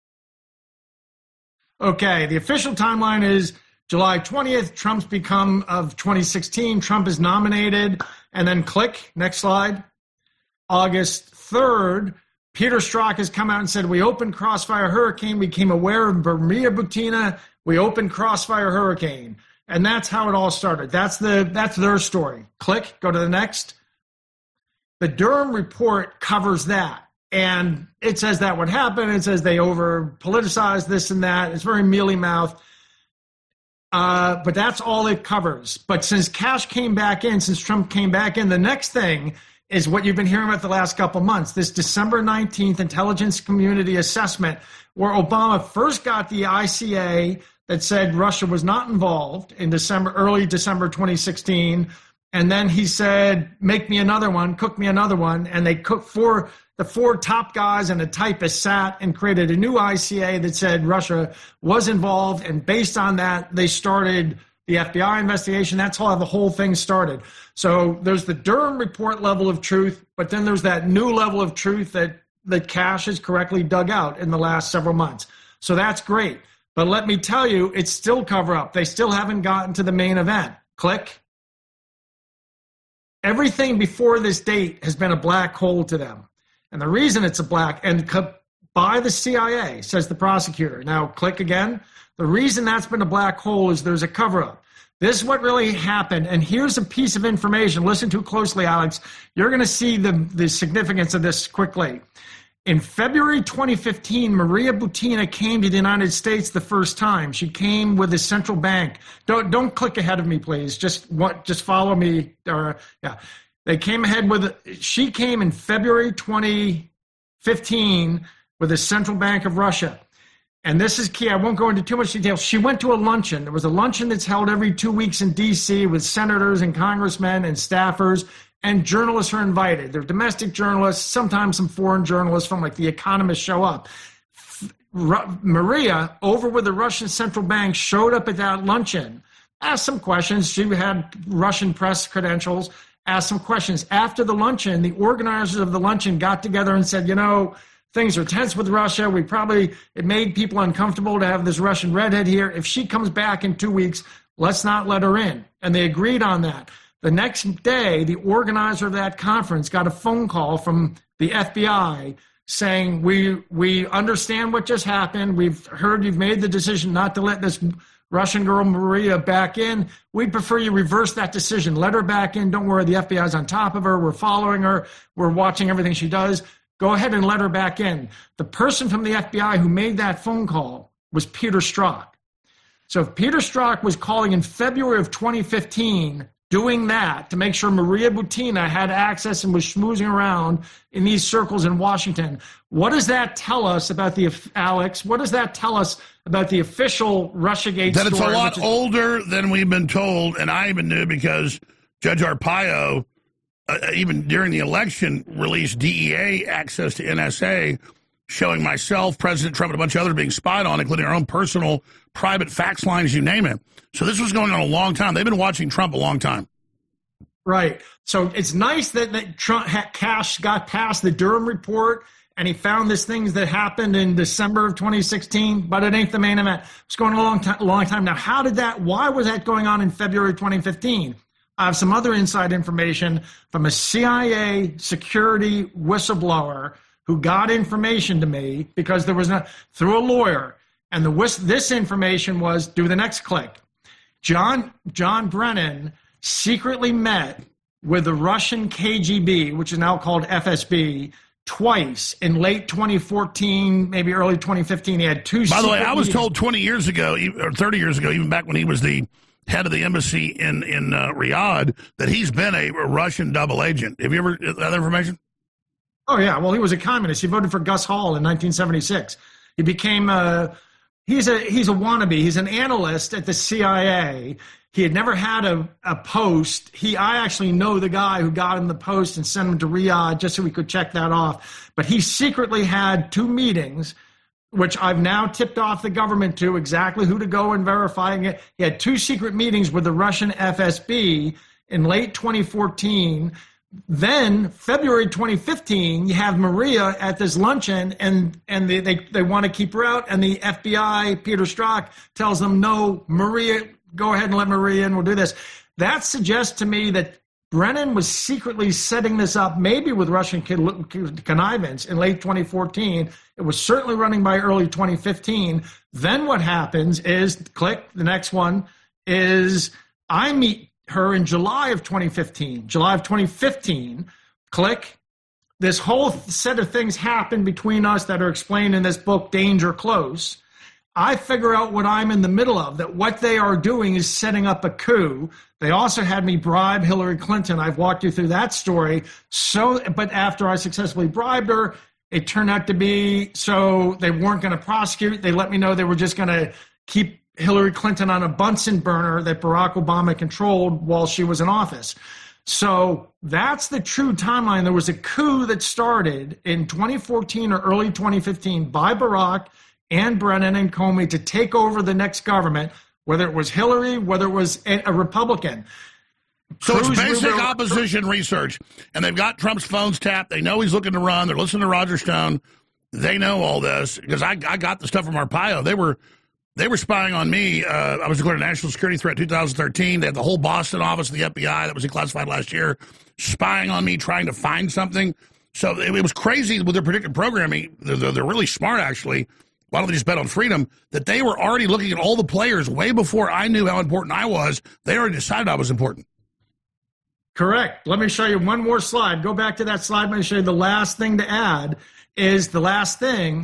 Okay, the official timeline is July 20th, Trump's become of 2016, Trump is nominated, and then click. Next slide. August 3rd, Peter Strzok has come out and said, we opened Crossfire Hurricane, we became aware of Maria Butina, we opened Crossfire Hurricane. And that's how it all started. That's their story. Click, go to the next. The Durham report covers that. And it says that what happened. It says they over-politicized this and that. It's very mealy-mouthed. But that's all it covers. But since Trump came back in, the next thing is what you've been hearing about the last couple months, this December 19th intelligence community assessment, where Obama first got the ICA that said Russia was not involved in early December 2016. And then he said, make me another one, cook me another one. And they cooked the four top guys and a typist sat and created a new ICA that said Russia was involved. And based on that, they started the FBI investigation. That's how the whole thing started. So there's the Durham report level of truth, but then there's that new level of truth that Cash has correctly dug out in the last several months. So that's great. But let me tell you, it's still cover up. They still haven't gotten to the main event. Click. Everything before this date has been a black hole to them. And the reason it's by the CIA, says the prosecutor. Now click again. The reason that's been a black hole is there's a cover up. This is what really happened. And here's a piece of information. Listen to it closely, Alex. You're going to see the significance of this quickly. In February 2015, Maria Butina came to the United States the first time. She came with the central bank. Don't click ahead of me, please. Just follow me. They came ahead she came in February 2015 2015 with the Central Bank of Russia. And this is key. I won't go into too much detail. She went to a luncheon. There was a luncheon that's held every 2 weeks in D.C. with senators and congressmen and staffers, and journalists are invited. They're domestic journalists. Sometimes some foreign journalists from like The Economist show up. Maria, over with the Russian Central Bank, showed up at that luncheon, asked some questions. She had Russian press credentials, asked some questions. After the luncheon, the organizers of the luncheon got together and said, things are tense with Russia. It made people uncomfortable to have this Russian redhead here. If she comes back in 2 weeks, let's not let her in. And they agreed on that. The next day, the organizer of that conference got a phone call from the FBI saying, we understand what just happened. We've heard you've made the decision not to let this Russian girl Maria back in. We'd prefer you reverse that decision. Let her back in. Don't worry, the FBI's on top of her. We're following her. We're watching everything she does. Go ahead and let her back in. The person from the FBI who made that phone call was Peter Strzok. So if Peter Strzok was calling in February of 2015, doing that to make sure Maria Butina had access and was schmoozing around in these circles in Washington, what does that tell us about Alex? What does that tell us about the official Russiagate story? That it's a lot older than we've been told, and I even knew because Judge Arpaio, even during the election, released DEA access to NSA, showing myself, President Trump, and a bunch of others being spied on, including our own personal private fax lines, you name it. So this was going on a long time. They've been watching Trump a long time. Right. So it's nice that Trump Cash got past the Durham report and he found these things that happened in December of 2016, but it ain't the main event. It's going on a long time. Now, why was that going on in February 2015? I have some other inside information from a CIA security whistleblower who got information to me because there was through a lawyer. And this information was, do the next click. John Brennan secretly met with the Russian KGB, which is now called FSB, twice in late 2014, maybe early 2015. He had two. By the way, I was told 20 years ago, or 30 years ago, even back when he was the head of the embassy in Riyadh, that he's been a Russian double agent. Have you ever that information? Oh, yeah. Well, he was a communist. He voted for Gus Hall in 1976. He became he's a wannabe. He's an analyst at the CIA. He had never had a post. I actually know the guy who got him the post and sent him to Riyadh just so we could check that off. But he secretly had two meetings, which I've now tipped off the government to exactly who to go and verifying it. He had two secret meetings with the Russian FSB in late 2014. Then February 2015, you have Maria at this luncheon, and they want to keep her out, and the FBI, Peter Strzok, tells them, no, Maria, go ahead and let Maria in, we'll do this. That suggests to me that Brennan was secretly setting this up, maybe with Russian connivance in late 2014. It was certainly running by early 2015. Then what happens is, click, the next one, is I meet her in July of 2015. July of 2015, click. This whole set of things happened between us that are explained in this book, Danger Close. I figure out what I'm in the middle of, that what they are doing is setting up a coup. They also had me bribe Hillary Clinton. I've walked you through that story. But after I successfully bribed her, it turned out to be so they weren't going to prosecute. They let me know they were just going to keep Hillary Clinton on a Bunsen burner that Barack Obama controlled while she was in office. So that's the true timeline. There was a coup that started in 2014 or early 2015 by Barack and Brennan and Comey to take over the next government, whether it was Hillary, whether it was a Republican. So it's basic opposition research, and they've got Trump's phones tapped. They know he's looking to run. They're listening to Roger Stone. They know all this because I got the stuff from Arpaio. They were spying on me. I was declared a national security threat in 2013. They had the whole Boston office of the FBI that was declassified last year spying on me, trying to find something. So it was crazy with their predictive programming. They're really smart, actually. Why don't they just bet on freedom? That they were already looking at all the players way before I knew how important I was. They already decided I was important. Correct. Let me show you one more slide. Go back to that slide. Let me show you the last thing to add is the last thing.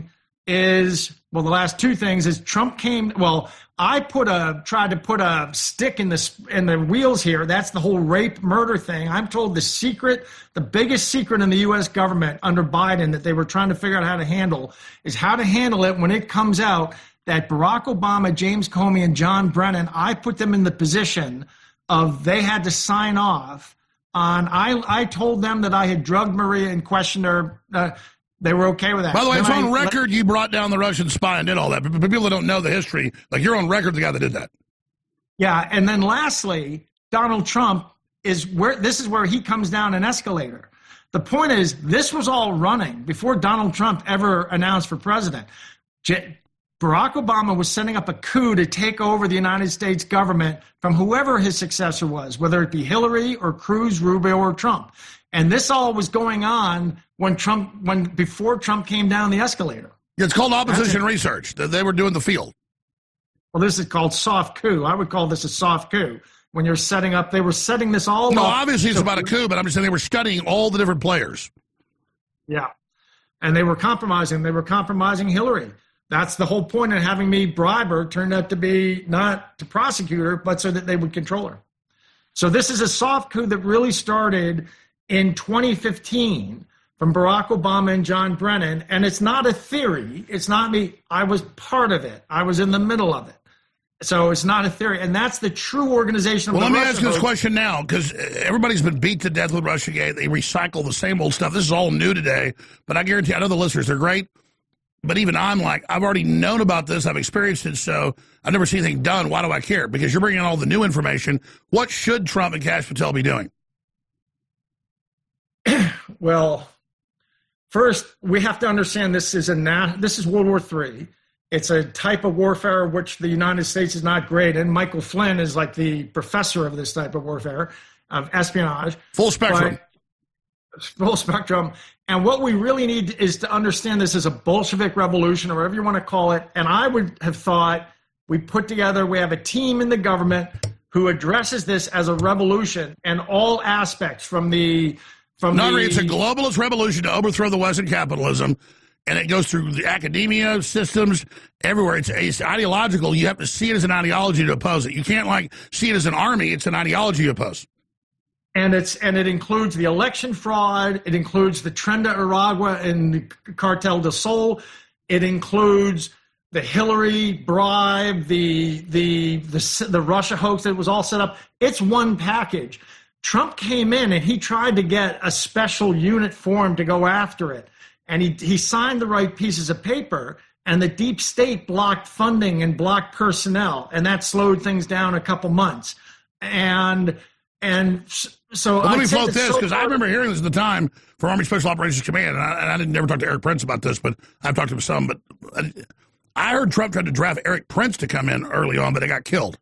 is, well, the last two things is Trump came, well, I tried to put a stick in the wheels here. That's the whole rape murder thing. I'm told the biggest secret in the U.S. government under Biden that they were trying to figure out how to handle is how to handle it when it comes out that Barack Obama, James Comey, and John Brennan, I put them in the position of they had to sign off on, I told them that I had drugged Maria and questioned her. They were okay with that. By the way, it's on record you brought down the Russian spy and did all that. But people that don't know the history, like you're on record the guy that did that. Yeah, and then lastly, Donald Trump this is where he comes down an escalator. The point is, this was all running before Donald Trump ever announced for president. Barack Obama was setting up a coup to take over the United States government from whoever his successor was, whether it be Hillary or Cruz, Rubio, or Trump. And this all was going on before Trump came down the escalator. It's called opposition research. They were doing the field. Well, this is called soft coup. I would call this a soft coup. When you're setting up, they were setting this all up. No, obviously it's about a coup, but I'm just saying they were studying all the different players. Yeah. And they were compromising. They were compromising Hillary. That's the whole point of having me bribe her, turned out to be not to prosecute her, but so that they would control her. So this is a soft coup that really started in 2015 from Barack Obama and John Brennan. And it's not a theory. It's not me. I was part of it. I was in the middle of it. So it's not a theory. And that's the true organization of the Russian. Well, let me ask you this question now, because everybody's been beat to death with Russiagate. They recycle the same old stuff. This is all new today. But I guarantee, I know the listeners, they're great. But even I'm like, I've already known about this. I've experienced it. So I've never seen anything done. Why do I care? Because you're bringing in all the new information. What should Trump and Kash Patel be doing? Well, first, we have to understand this is World War III. It's a type of warfare which the United States is not great in. Michael Flynn is like the professor of this type of warfare, of espionage. Full spectrum. Full spectrum. And what we really need is to understand this as a Bolshevik revolution, or whatever you want to call it. And I would have thought we have a team in the government who addresses this as a revolution and all aspects it's a globalist revolution to overthrow the Western capitalism. And it goes through the academia systems everywhere. It's ideological. You have to see it as an ideology to oppose it. You can't see it as an army. It's an ideology to oppose. And it includes the election fraud. It includes the Trenda Aragua and the Cartel del Sol. It includes the Hillary bribe, the Russia hoax that was all set up. It's one package. Trump came in and he tried to get a special unit formed to go after it. And he signed the right pieces of paper, and the deep state blocked funding and blocked personnel, and that slowed things down a couple months. And so let me float this, because I remember hearing this at the time from Army Special Operations Command, and I didn't never talk to Eric Prince about this, but I've talked to him some. But I heard Trump tried to draft Eric Prince to come in early on, but it got killed.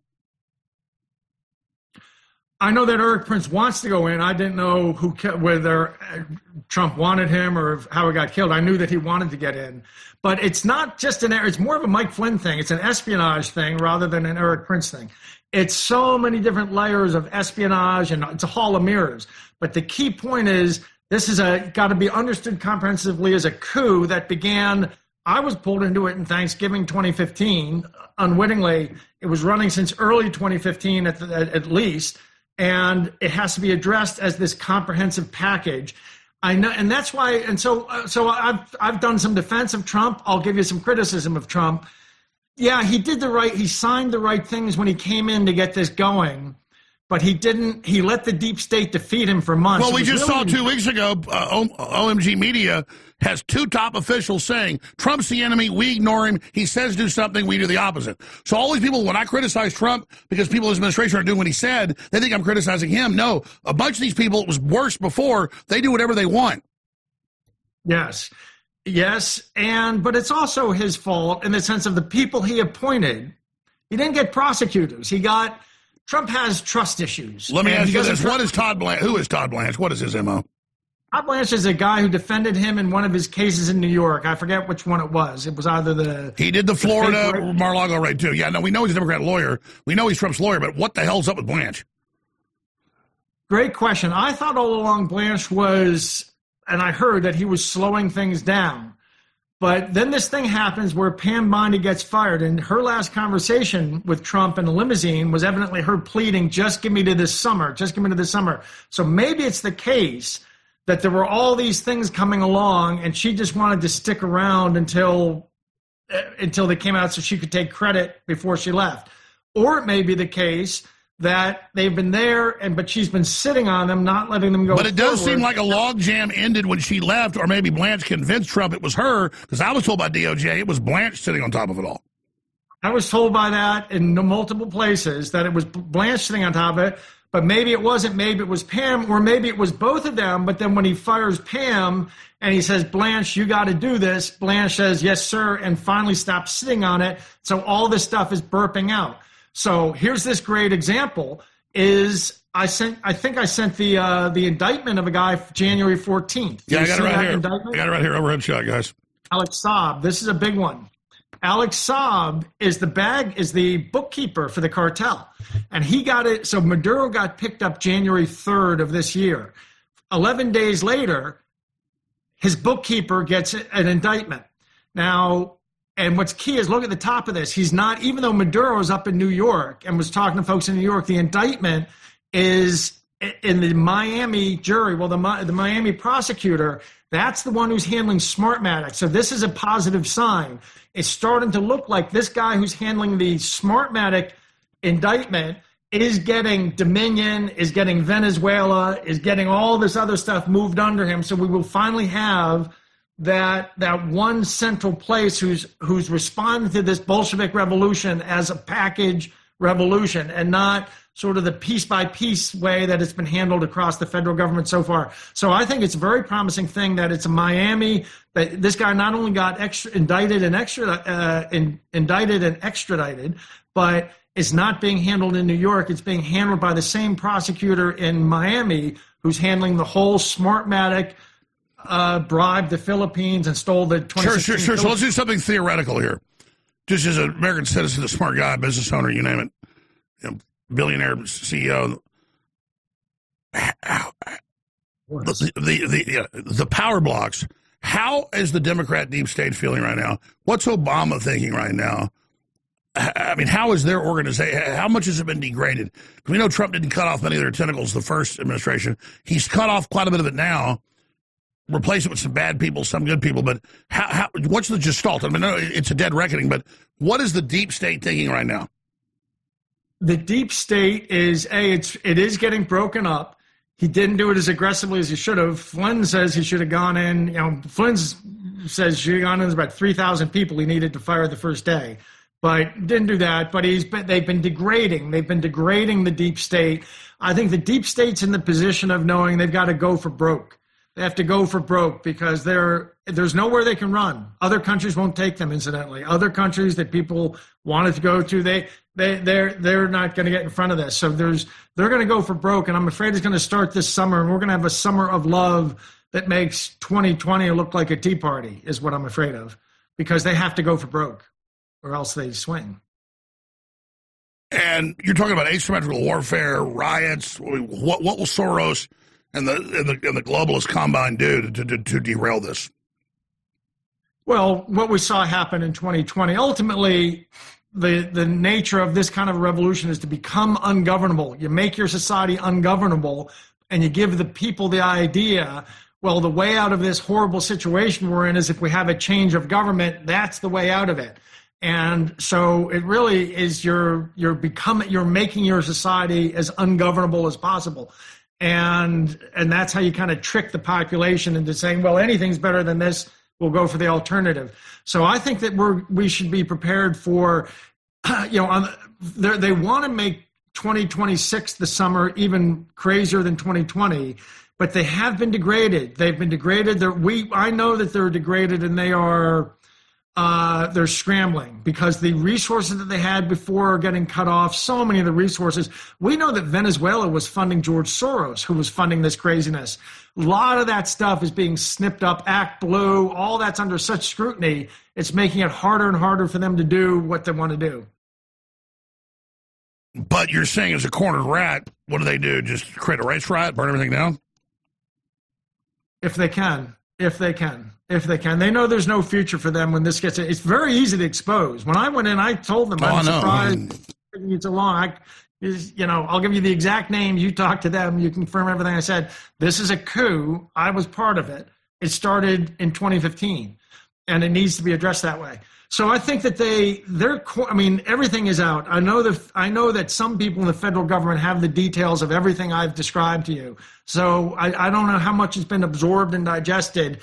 I know that Eric Prince wants to go in. I didn't know whether Trump wanted him or how he got killed. I knew that he wanted to get in. But it's not just it's more of a Mike Flynn thing. It's an espionage thing rather than an Eric Prince thing. It's so many different layers of espionage, and it's a hall of mirrors. But the key point is this is got to be understood comprehensively as a coup that began. I was pulled into it in Thanksgiving 2015, unwittingly. It was running since early 2015 at least. And it has to be addressed as this comprehensive package. I know, and that's why. And so I've done some defense of Trump. I'll give you some criticism of Trump. Yeah, he signed the right things when he came in to get this going, but he didn't. He let the deep state defeat him for months. Well, we just saw 2 weeks ago, OMG Media has 2 top officials saying Trump's the enemy, we ignore him, he says do something, we do the opposite. So all these people, when I criticize Trump because people in his administration aren't doing what he said, they think I'm criticizing him. No, a bunch of these people, it was worse before, they do whatever they want. Yes, but it's also his fault in the sense of the people he appointed. He didn't get prosecutors. Trump has trust issues. Let me ask you this. What is Todd Blanche? Who is Todd Blanche? What is his MO? Todd Blanche is a guy who defended him in one of his cases in New York. I forget which one it was. It was either he did the Florida Mar-a-Lago raid too. Yeah, no, we know he's a Democrat lawyer. We know he's Trump's lawyer, but what the hell's up with Blanche? Great question. I thought all along Blanche was, and I heard that he was slowing things down. But then this thing happens where Pam Bondi gets fired, and her last conversation with Trump in a limousine was evidently her pleading, just give me to this summer, just give me to this summer. So maybe it's the case that there were all these things coming along, and she just wanted to stick around until they came out so she could take credit before she left. Or it may be the case that they've been there, but she's been sitting on them, not letting them go. But it does seem like a logjam ended when she left, or maybe Blanche convinced Trump it was her, because I was told by DOJ it was Blanche sitting on top of it all. I was told by that in multiple places that it was Blanche sitting on top of it, but maybe it wasn't. Maybe it was Pam, or maybe it was both of them. But then when he fires Pam and he says, Blanche, you got to do this, Blanche says, yes, sir, and finally stops sitting on it. So all this stuff is burping out. So here's this great example I think I sent the indictment of a guy January 14th. Yeah, I got it right here. I got it right here. Overhead shot, guys. Alex Saab. This is a big one. Alex Saab is the bookkeeper for the cartel. And he got it. So Maduro got picked up January 3rd of this year. 11 days later, his bookkeeper gets an indictment. Now, and what's key is look at the top of this. He's not, even though Maduro is up in New York and was talking to folks in New York, the indictment is in the Miami jury. Well, the Miami prosecutor, that's the one who's handling Smartmatic. So this is a positive sign. It's starting to look like this guy who's handling the Smartmatic indictment is getting Dominion, is getting Venezuela, is getting all this other stuff moved under him. So we will finally have that one central place who's responding to this Bolshevik revolution as a package revolution, and not sort of the piece by piece way that it's been handled across the federal government so far. So I think it's a very promising thing that it's a Miami, that this guy not only got indicted and extradited, but it's not being handled in New York. It's being handled by the same prosecutor in Miami who's handling the whole Smartmatic, bribed the Philippines and stole the 2016. Sure. So let's do something theoretical here. Just as an American citizen, a smart guy, business owner, you name it, billionaire, CEO. The power blocks. How is the Democrat deep state feeling right now? What's Obama thinking right now? I mean, how is their organization? How much has it been degraded? We know Trump didn't cut off many of their tentacles the first administration. He's cut off quite a bit of it now. Replace it with some bad people, some good people. But what's the gestalt? I mean, no, it's a dead reckoning, but what is the deep state thinking right now? The deep state is, it is getting broken up. He didn't do it as aggressively as he should have. Flynn says he should have gone in. Flynn says he should have gone in. There's about 3,000 people he needed to fire the first day, but didn't do that. But they've been degrading. They've been degrading the deep state. I think the deep state's in the position of knowing they've got to go for broke. They have to go for broke because there's nowhere they can run. Other countries won't take them, incidentally. Other countries that people wanted to go to, they're not going to get in front of this. So they're going to go for broke, and I'm afraid it's going to start this summer, and we're going to have a summer of love that makes 2020 look like a Tea Party, is what I'm afraid of, because they have to go for broke, or else they swing. And you're talking about asymmetrical warfare, riots. What will Soros and the globalist combine do to derail this? Well, what we saw happen in 2020, ultimately, the nature of this kind of revolution is to become ungovernable. You make your society ungovernable, and you give the people the idea, well, the way out of this horrible situation we're in is if we have a change of government, that's the way out of it. And so it really is you're making your society as ungovernable as possible. And that's how you kind of trick the population into saying, well, anything's better than this, we'll go for the alternative. So I think that we should be prepared for, they want to make 2026 the summer even crazier than 2020, but they have been degraded. They've been degraded. I know that they're degraded, and they're scrambling because the resources that they had before are getting cut off. So many of the resources. We know that Venezuela was funding George Soros, who was funding this craziness. A lot of that stuff is being snipped up. Act Blue, all that's under such scrutiny. It's making it harder and harder for them to do what they want to do. But you're saying as a cornered rat, what do? Just create a race riot, burn everything down? If they can. if they can. They know there's no future for them when this gets in. It's very easy to expose. When I went in, I told them I'm surprised it's taking so long. I'll give you the exact name. You talk to them. You confirm everything I said. This is a coup. I was part of it. It started in 2015, and it needs to be addressed that way. So I think that everything is out. I know that some people in the federal government have the details of everything I've described to you. So I don't know how much has been absorbed and digested.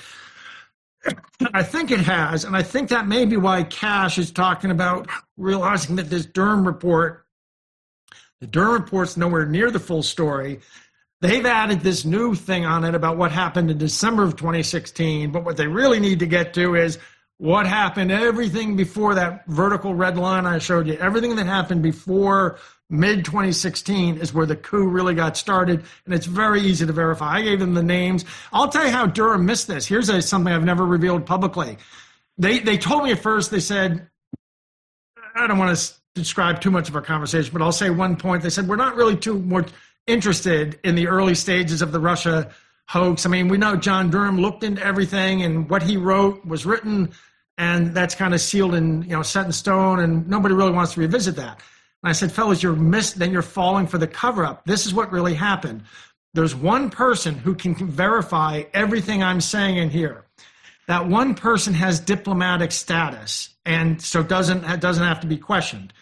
I think it has, and I think that may be why Kash is talking about realizing that this Durham report, the Durham report's nowhere near the full story. They've added this new thing on it about what happened in December of 2016, but what they really need to get to is what happened, everything before that vertical red line I showed you, everything that happened before mid-2016 is where the coup really got started, and it's very easy to verify. I gave them the names. I'll tell you how Durham missed this. Here's something I've never revealed publicly. They told me at first, they said, I don't want to describe too much of our conversation, but I'll say one point. They said, we're not really too much interested in the early stages of the Russia hoax. I mean, we know John Durham looked into everything, and what he wrote was written, and that's kind of sealed and set in stone, and nobody really wants to revisit that. And I said, fellas, you're falling for the cover-up. This is what really happened. There's one person who can verify everything I'm saying in here. That one person has diplomatic status, and so doesn't have to be questioned.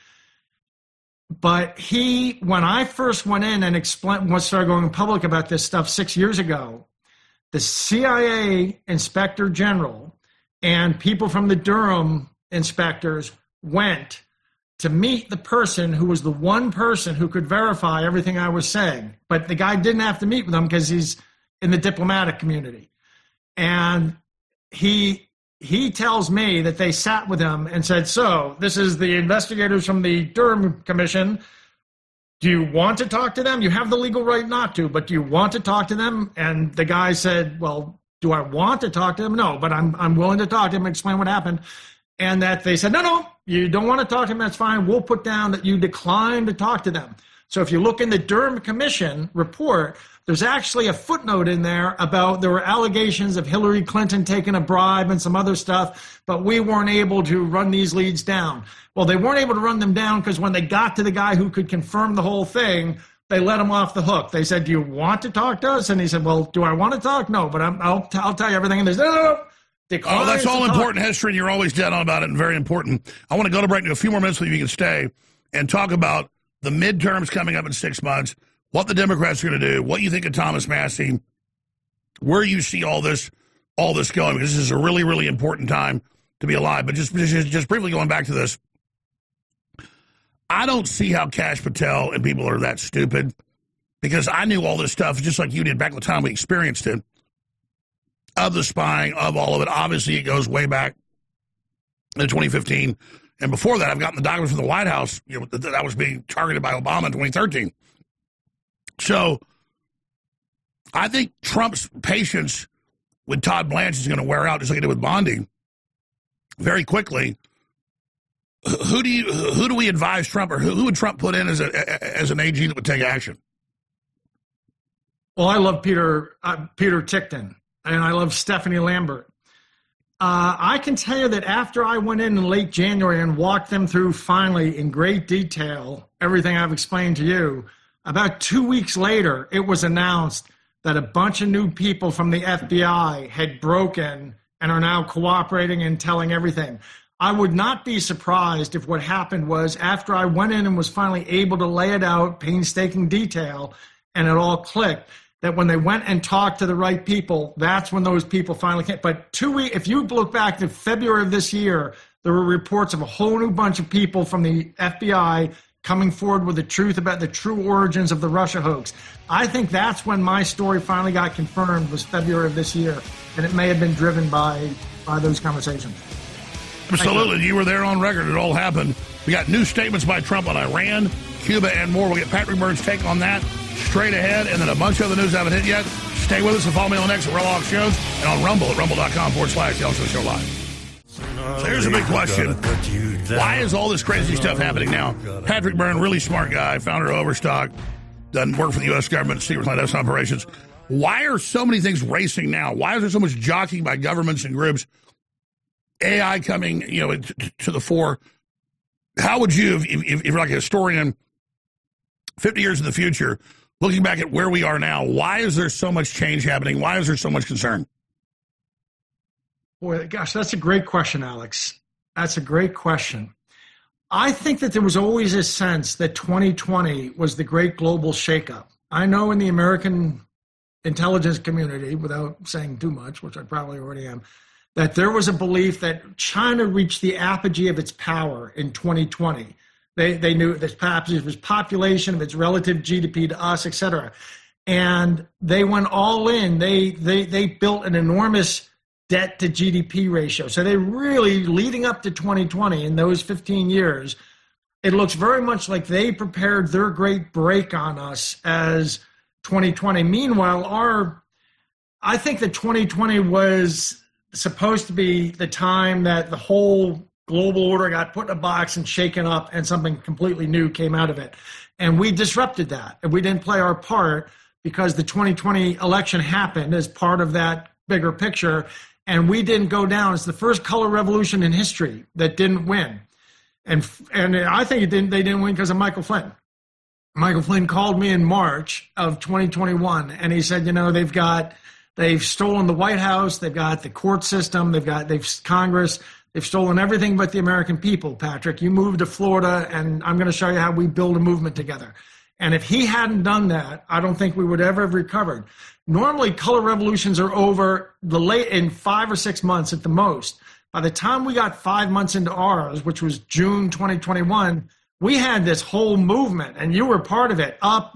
But when I first went in and started going public about this stuff 6 years ago, the CIA Inspector General and people from the Durham inspectors went to meet the person who was the one person who could verify everything I was saying. But the guy didn't have to meet with them because he's in the diplomatic community. And he tells me that they sat with him and said, so this is the investigators from the Durham Commission. Do you want to talk to them? You have the legal right not to, but do you want to talk to them? And the guy said, well, do I want to talk to them? No, but I'm willing to talk to them and explain what happened. And that they said, no, you don't want to talk to them, that's fine. We'll put down that you declined to talk to them. So if you look in the Durham Commission report, there's actually a footnote in there about there were allegations of Hillary Clinton taking a bribe and some other stuff, but we weren't able to run these leads down. Well, they weren't able to run them down because when they got to the guy who could confirm the whole thing, they let him off the hook. They said, do you want to talk to us? And he said, well, do I want to talk? No, but I'll tell you everything. And they said, no. Oh, that's all important history, and you're always dead on about it and very important. I want to go to break in a few more minutes so you can stay and talk about the midterms coming up in 6 months, what the Democrats are going to do, what you think of Thomas Massie, where you see all this going, because this is a really, really important time to be alive. But just briefly going back to this, I don't see how Kash Patel and people are that stupid, because I knew all this stuff just like you did back in the time we experienced it, of the spying, of all of it. Obviously, it goes way back in 2015. And before that, I've gotten the documents from the White House, that was being targeted by Obama in 2013. So I think Trump's patience with Todd Blanche is going to wear out, just like it did with Bondi, very quickly. Who do we advise Trump, or who would Trump put in as an AG that would take action? Well, I love Peter Tickton, and I love Stephanie Lambert. I can tell you that after I went in late January and walked them through finally in great detail everything I've explained to you, about 2 weeks later, it was announced that a bunch of new people from the FBI had broken and are now cooperating and telling everything. I would not be surprised if what happened was after I went in and was finally able to lay it out, painstaking detail, and it all clicked, that when they went and talked to the right people, that's when those people finally came. But 2 weeks, if you look back to February of this year, there were reports of a whole new bunch of people from the FBI coming forward with the truth about the true origins of the Russia hoax. I think that's when my story finally got confirmed, was February of this year. And it may have been driven by those conversations. Absolutely. You were there on record. It all happened. We got new statements by Trump on Iran, Cuba, and more. We'll get Patrick Byrne's take on that straight ahead, and then a bunch of other news I haven't hit yet. Stay with us and follow me on the next Real Hawk Shows and on Rumble at rumble.com/The Show Live. So here's a big question. Why is all this crazy stuff happening now? Patrick Byrne, really smart guy, founder of Overstock, doesn't work for the U.S. government, secret clandestine operations. Why are so many things racing now? Why is there so much jockeying by governments and groups? AI coming, to the fore. How would you, if you're like a historian, 50 years in the future, looking back at where we are now, why is there so much change happening? Why is there so much concern? Boy, gosh, that's a great question, Alex. That's a great question. I think that there was always a sense that 2020 was the great global shakeup. I know in the American intelligence community, without saying too much, which I probably already am, that there was a belief that China reached the apogee of its power in 2020. They knew this apogee of its population, of its relative GDP to us, et cetera. And they went all in. They built an enormous debt to GDP ratio. So they really, leading up to 2020, in those 15 years, it looks very much like they prepared their great break on us as 2020. Meanwhile, I think that 2020 was supposed to be the time that the whole global order got put in a box and shaken up and something completely new came out of it. And we disrupted that. And we didn't play our part because the 2020 election happened as part of that bigger picture. And we didn't go down. It's the first color revolution in history that didn't win. And I think they didn't win because of Michael Flynn. Michael Flynn called me in March of 2021, and he said, they've stolen the White House, they've got the court system, they've Congress, they've stolen everything but the American people, Patrick. You moved to Florida, and I'm going to show you how we build a movement together. And if he hadn't done that, I don't think we would ever have recovered. Normally, color revolutions are over in 5 or 6 months at the most. By the time we got 5 months into ours, which was June 2021, we had this whole movement, and you were part of it.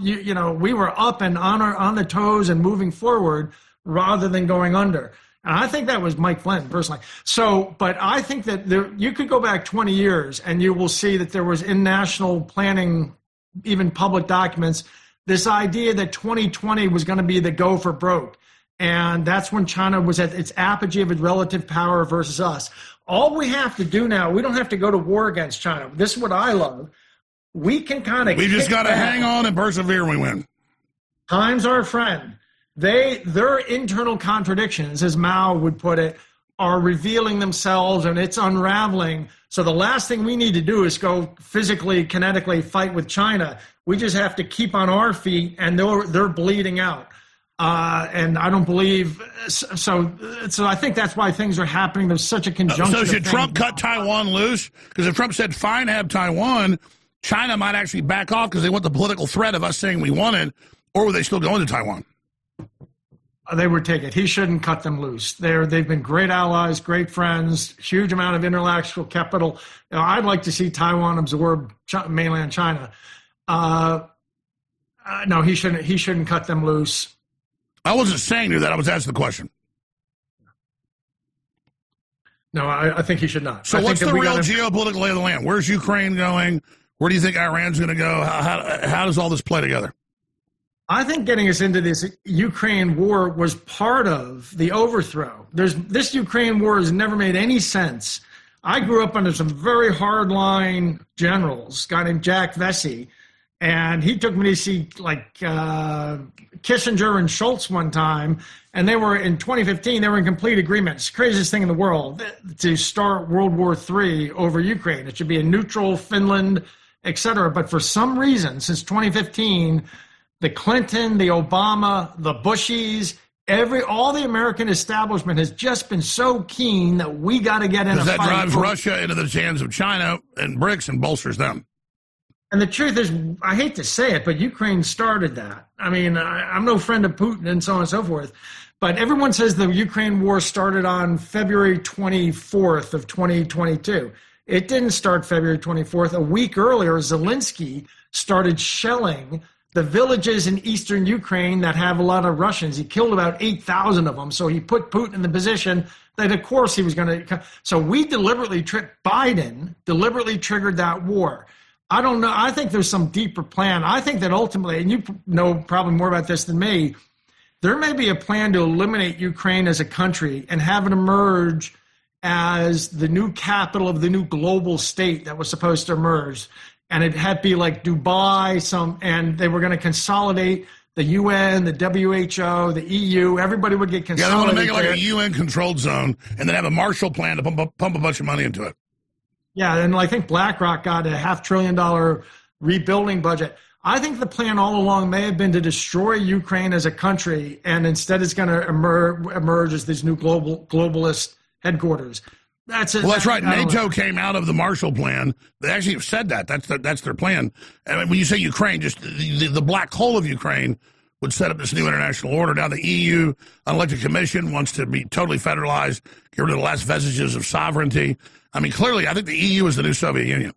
We were up and on the toes and moving forward rather than going under. And I think that was Mike Flynn, personally. So, but I think that you could go back 20 years and you will see that there was in national planning, even public documents, this idea that 2020 was going to be the go for broke. And that's when China was at its apogee of its relative power versus us. All we have to do now, we don't have to go to war against China. This is what I love. We can kind of... We just got to hang on and persevere when we win. Time's our friend. Their internal contradictions, as Mao would put it, are revealing themselves and it's unraveling. So the last thing we need to do is go physically, kinetically fight with China. We just have to keep on our feet, and they're bleeding out. And I don't believe so. I think that's why things are happening. There's such a conjunction. So should Trump cut Taiwan loose? Because if Trump said, fine, have Taiwan, China might actually back off because they want the political threat of us saying we want it, or would they still go into Taiwan? They would take it. He shouldn't cut them loose. They've been great allies, great friends, huge amount of intellectual capital. I'd like to see Taiwan absorb mainland China. No, he shouldn't cut them loose. I wasn't saying that. I was asking the question. No, I think he should not. So what's the real geopolitical lay of the land? Where's Ukraine going? Where do you think Iran's going to go? How does all this play together? I think getting us into this Ukraine war was part of the overthrow. This Ukraine war has never made any sense. I grew up under some very hardline generals, a guy named Jack Vesey, and he took me to see Kissinger and Schultz one time, and they were in 2015. They were in complete agreement. It's the craziest thing in the world to start World War III over Ukraine. It should be a neutral Finland, etc. But for some reason, since 2015, the Clinton, the Obama, the Bushies, all the American establishment has just been so keen that we got to get in a fight. That drives Russia into the hands of China and BRICS and bolsters them. And the truth is, I hate to say it, but Ukraine started that. I mean, I'm no friend of Putin and so on and so forth, but everyone says the Ukraine war started on February 24th of 2022. It didn't start February 24th. A week earlier, Zelensky started shelling the villages in eastern Ukraine that have a lot of Russians. He killed about 8,000 of them. So he put Putin in the position that, of course, he was going to. So Biden deliberately triggered that war. I don't know. I think there's some deeper plan. I think that ultimately, and you know probably more about this than me, there may be a plan to eliminate Ukraine as a country and have it emerge as the new capital of the new global state that was supposed to emerge. And it had to be like Dubai, and they were going to consolidate the UN, the WHO, the EU, everybody would get consolidated. Yeah, they want to make it like a UN-controlled zone and then have a Marshall Plan to pump a bunch of money into it. Yeah, and I think BlackRock got a $500 billion rebuilding budget. I think the plan all along may have been to destroy Ukraine as a country, and instead it's going to emerge as these new globalist headquarters. That's it. Well, that's right. NATO came out of the Marshall Plan. They actually have said that. That's their plan. And when you say Ukraine, just the black hole of Ukraine would set up this new international order. Now the EU Unelected Commission wants to be totally federalized, get rid of the last vestiges of sovereignty. I mean, clearly, I think the EU is the new Soviet Union.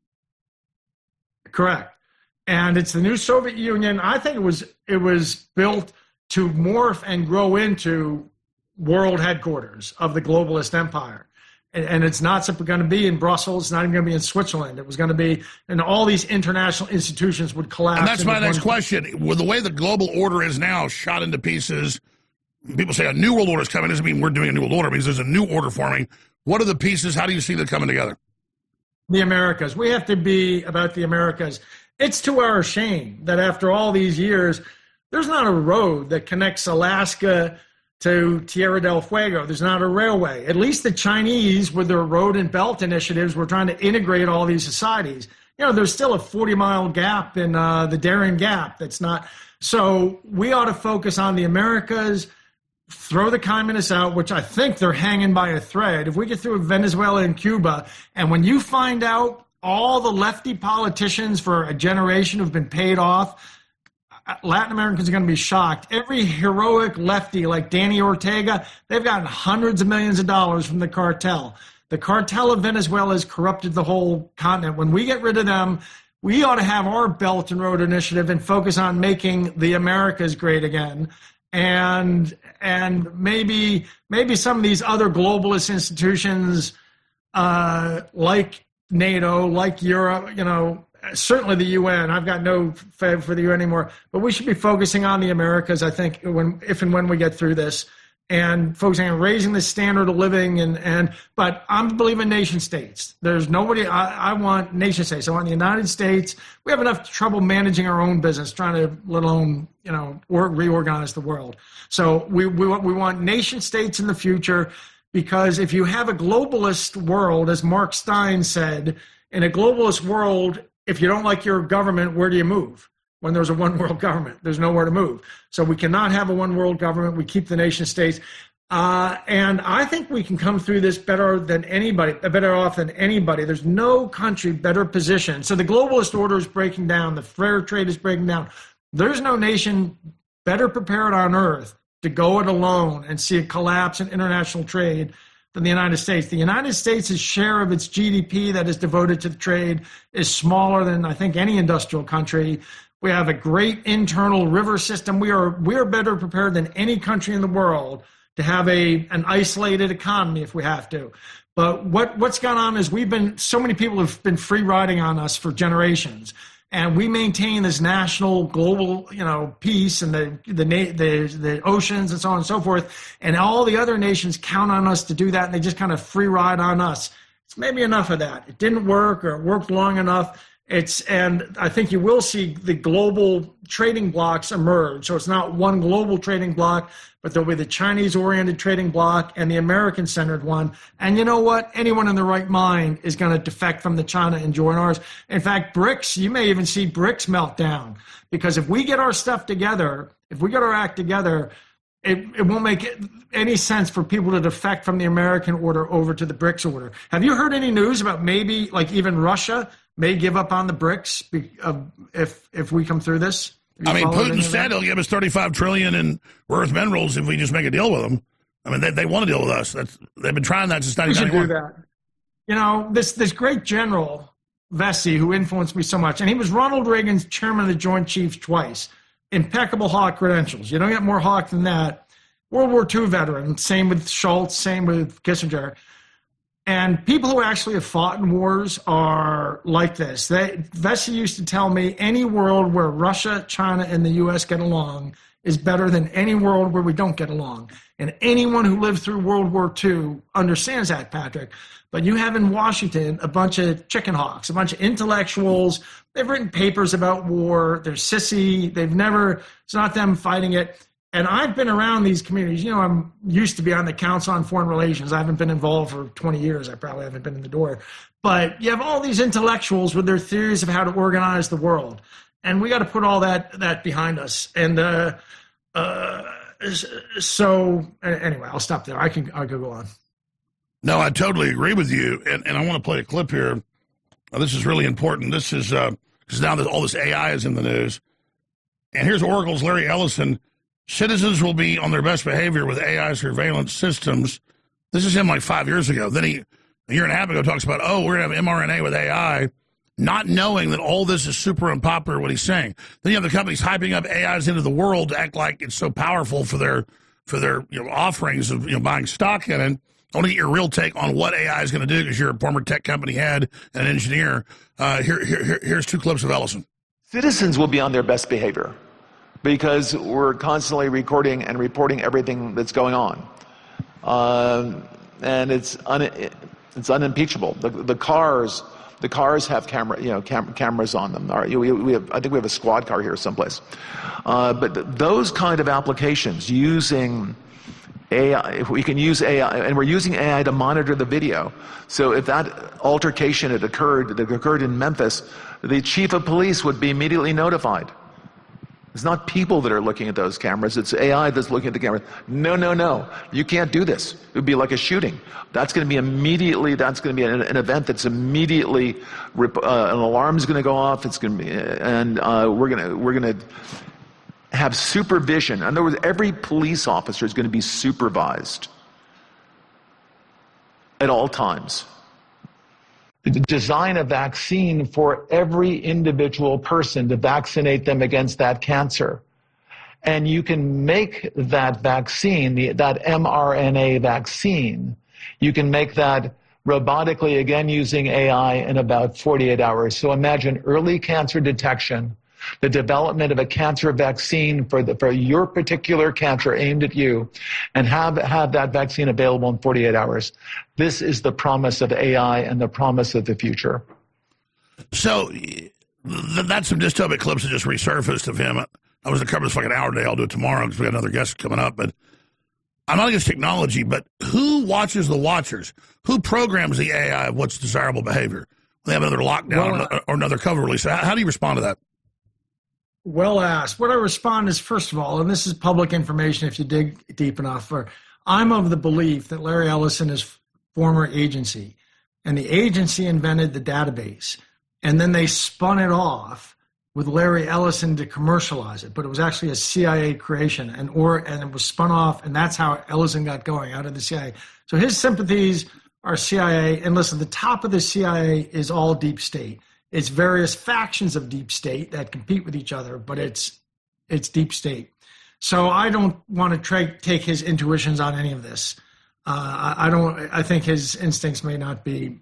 Correct. And it's the new Soviet Union. I think it was built to morph and grow into world headquarters of the globalist empire. And it's not simply going to be in Brussels. It's not even going to be in Switzerland. It was going to be, and all these international institutions would collapse. And that's my next question. With the way the global order is now shot into pieces, people say a new world order is coming. It doesn't mean we're doing a new world order. It means there's a new order forming. What are the pieces? How do you see them coming together? The Americas. We have to be about the Americas. It's to our shame that after all these years, there's not a road that connects Alaska to Tierra del Fuego. There's not a railway. At least the Chinese, with their road and belt initiatives, were trying to integrate all these societies. There's still a 40-mile gap in the Darien Gap. That's not. So we ought to focus on the Americas, throw the communists out, which I think they're hanging by a thread. If we get through Venezuela and Cuba, and when you find out all the lefty politicians for a generation who've been paid off, Latin Americans are going to be shocked. Every heroic lefty like Danny Ortega, they've gotten hundreds of millions of dollars from the cartel. The cartel of Venezuela has corrupted the whole continent. When we get rid of them, we ought to have our Belt and Road Initiative and focus on making the Americas great again. And maybe some of these other globalist institutions like NATO, like Europe, certainly the UN. I've got no fab for the UN anymore, but we should be focusing on the Americas, I think, if and when we get through this, and focusing on raising the standard of living. But I'm a believer in nation states. There's nobody. I want nation states. I want the United States. We have enough trouble managing our own business, trying to let alone reorganize the world. So we want nation states in the future, because if you have a globalist world, as Mark Stein said, in a globalist world, if you don't like your government, where do you move? When there's a one world government, there's nowhere to move. So we cannot have a one world government. We keep the nation states. And I think we can come through this better off than anybody. There's no country better positioned. So the globalist order is breaking down. The fair trade is breaking down. There's no nation better prepared on earth to go it alone and see a collapse in international trade than the United States. The United States' share of its GDP that is devoted to the trade is smaller than, I think, any industrial country. We have a great internal river system. We are better prepared than any country in the world to have an isolated economy if we have to. But what's gone on is so many people have been free riding on us for generations. And we maintain this national, global, peace and the oceans and so on and so forth. And all the other nations count on us to do that, and they just kind of free ride on us. It's maybe enough of that. It didn't work, or it worked long enough. And I think you will see the global trading blocks emerge. So it's not one global trading block, but there'll be the Chinese-oriented trading block and the American-centered one. And you know what? Anyone in their right mind is going to defect from the China and join ours. In fact, BRICS, you may even see BRICS melt down, because if we get our stuff together, if we get our act together, it won't make any sense for people to defect from the American order over to the BRICS order. Have you heard any news about maybe like even Russia may give up on the BRICS if we come through this? I mean, Putin said he'll give us $35 trillion in rare earth minerals if we just make a deal with them. I mean, they want to deal with us. They've been trying that since 1991. We should do that. This great general, Vesey, who influenced me so much, and he was Ronald Reagan's chairman of the Joint Chiefs twice. Impeccable Hawk credentials. You don't get more Hawk than that. World War II veteran. Same with Schultz. Same with Kissinger. And people who actually have fought in wars are like this. Vesey used to tell me any world where Russia, China, and the U.S. get along is better than any world where we don't get along. And anyone who lived through World War II understands that, Patrick. But you have in Washington a bunch of chicken hawks, a bunch of intellectuals. They've written papers about war. They're sissy. It's not them fighting it. And I've been around these communities. You know, I'm used to be on the Council on Foreign Relations. I haven't been involved for 20 years. I probably haven't been in the door. But you have all these intellectuals with their theories of how to organize the world. And we got to put all that behind us. And so anyway, I'll stop there. I could go on. No, I totally agree with you. And I want to play a clip here. This is really important. This is because now that all this AI is in the news. And here's Oracle's Larry Ellison. Citizens will be on their best behavior with AI surveillance systems. This is him like 5 years ago. Then he, a year and a half ago, talks about, we're going to have mRNA with AI, not knowing that all this is super unpopular, what he's saying. Then you have the companies hyping up AIs into the world to act like it's so powerful for their offerings of buying stock in it. I want to get your real take on what AI is going to do because you're a former tech company head and an engineer. Here's 2 clips of Ellison. Citizens will be on their best behavior because we're constantly recording and reporting everything that's going on. And it's unimpeachable. The cars have cameras on them. I think we have a squad car here someplace. But those kind of applications using AI, if we can use AI, and we're using AI to monitor the video. So if that altercation that occurred in Memphis, the chief of police would be immediately notified. It's not people that are looking at those cameras. It's AI that's looking at the cameras. No. You can't do this. It would be like a shooting. That's going to be an event that's immediately, an alarm is going to go off. It's going to be, and we're going to have supervision. In other words, every police officer is going to be supervised at all times. Design a vaccine for every individual person to vaccinate them against that cancer. And you can make that vaccine, that mRNA vaccine, you can make that robotically, again using AI, in about 48 hours. So imagine early cancer detection, the development of a cancer vaccine for your particular cancer aimed at you, and have that vaccine available in 48 hours. This is the promise of AI and the promise of the future. So that's some dystopic clips that just resurfaced of him. I was going to cover this for like an hour today. I'll do it tomorrow because we got another guest coming up. But I'm not against technology, but who watches the watchers? Who programs the AI of what's desirable behavior? They have another lockdown or another cover release. How do you respond to that? Well asked. What I respond is, first of all, and this is public information if you dig deep enough, I'm of the belief that Larry Ellison is former agency, and the agency invented the database, and then they spun it off with Larry Ellison to commercialize it, but it was actually a CIA creation, and it was spun off, and that's how Ellison got going, out of the CIA. So his sympathies are CIA, and listen, the top of the CIA is all deep state. It's various factions of deep state that compete with each other, but it's deep state. So I don't want to take his intuitions on any of this. I think his instincts may not be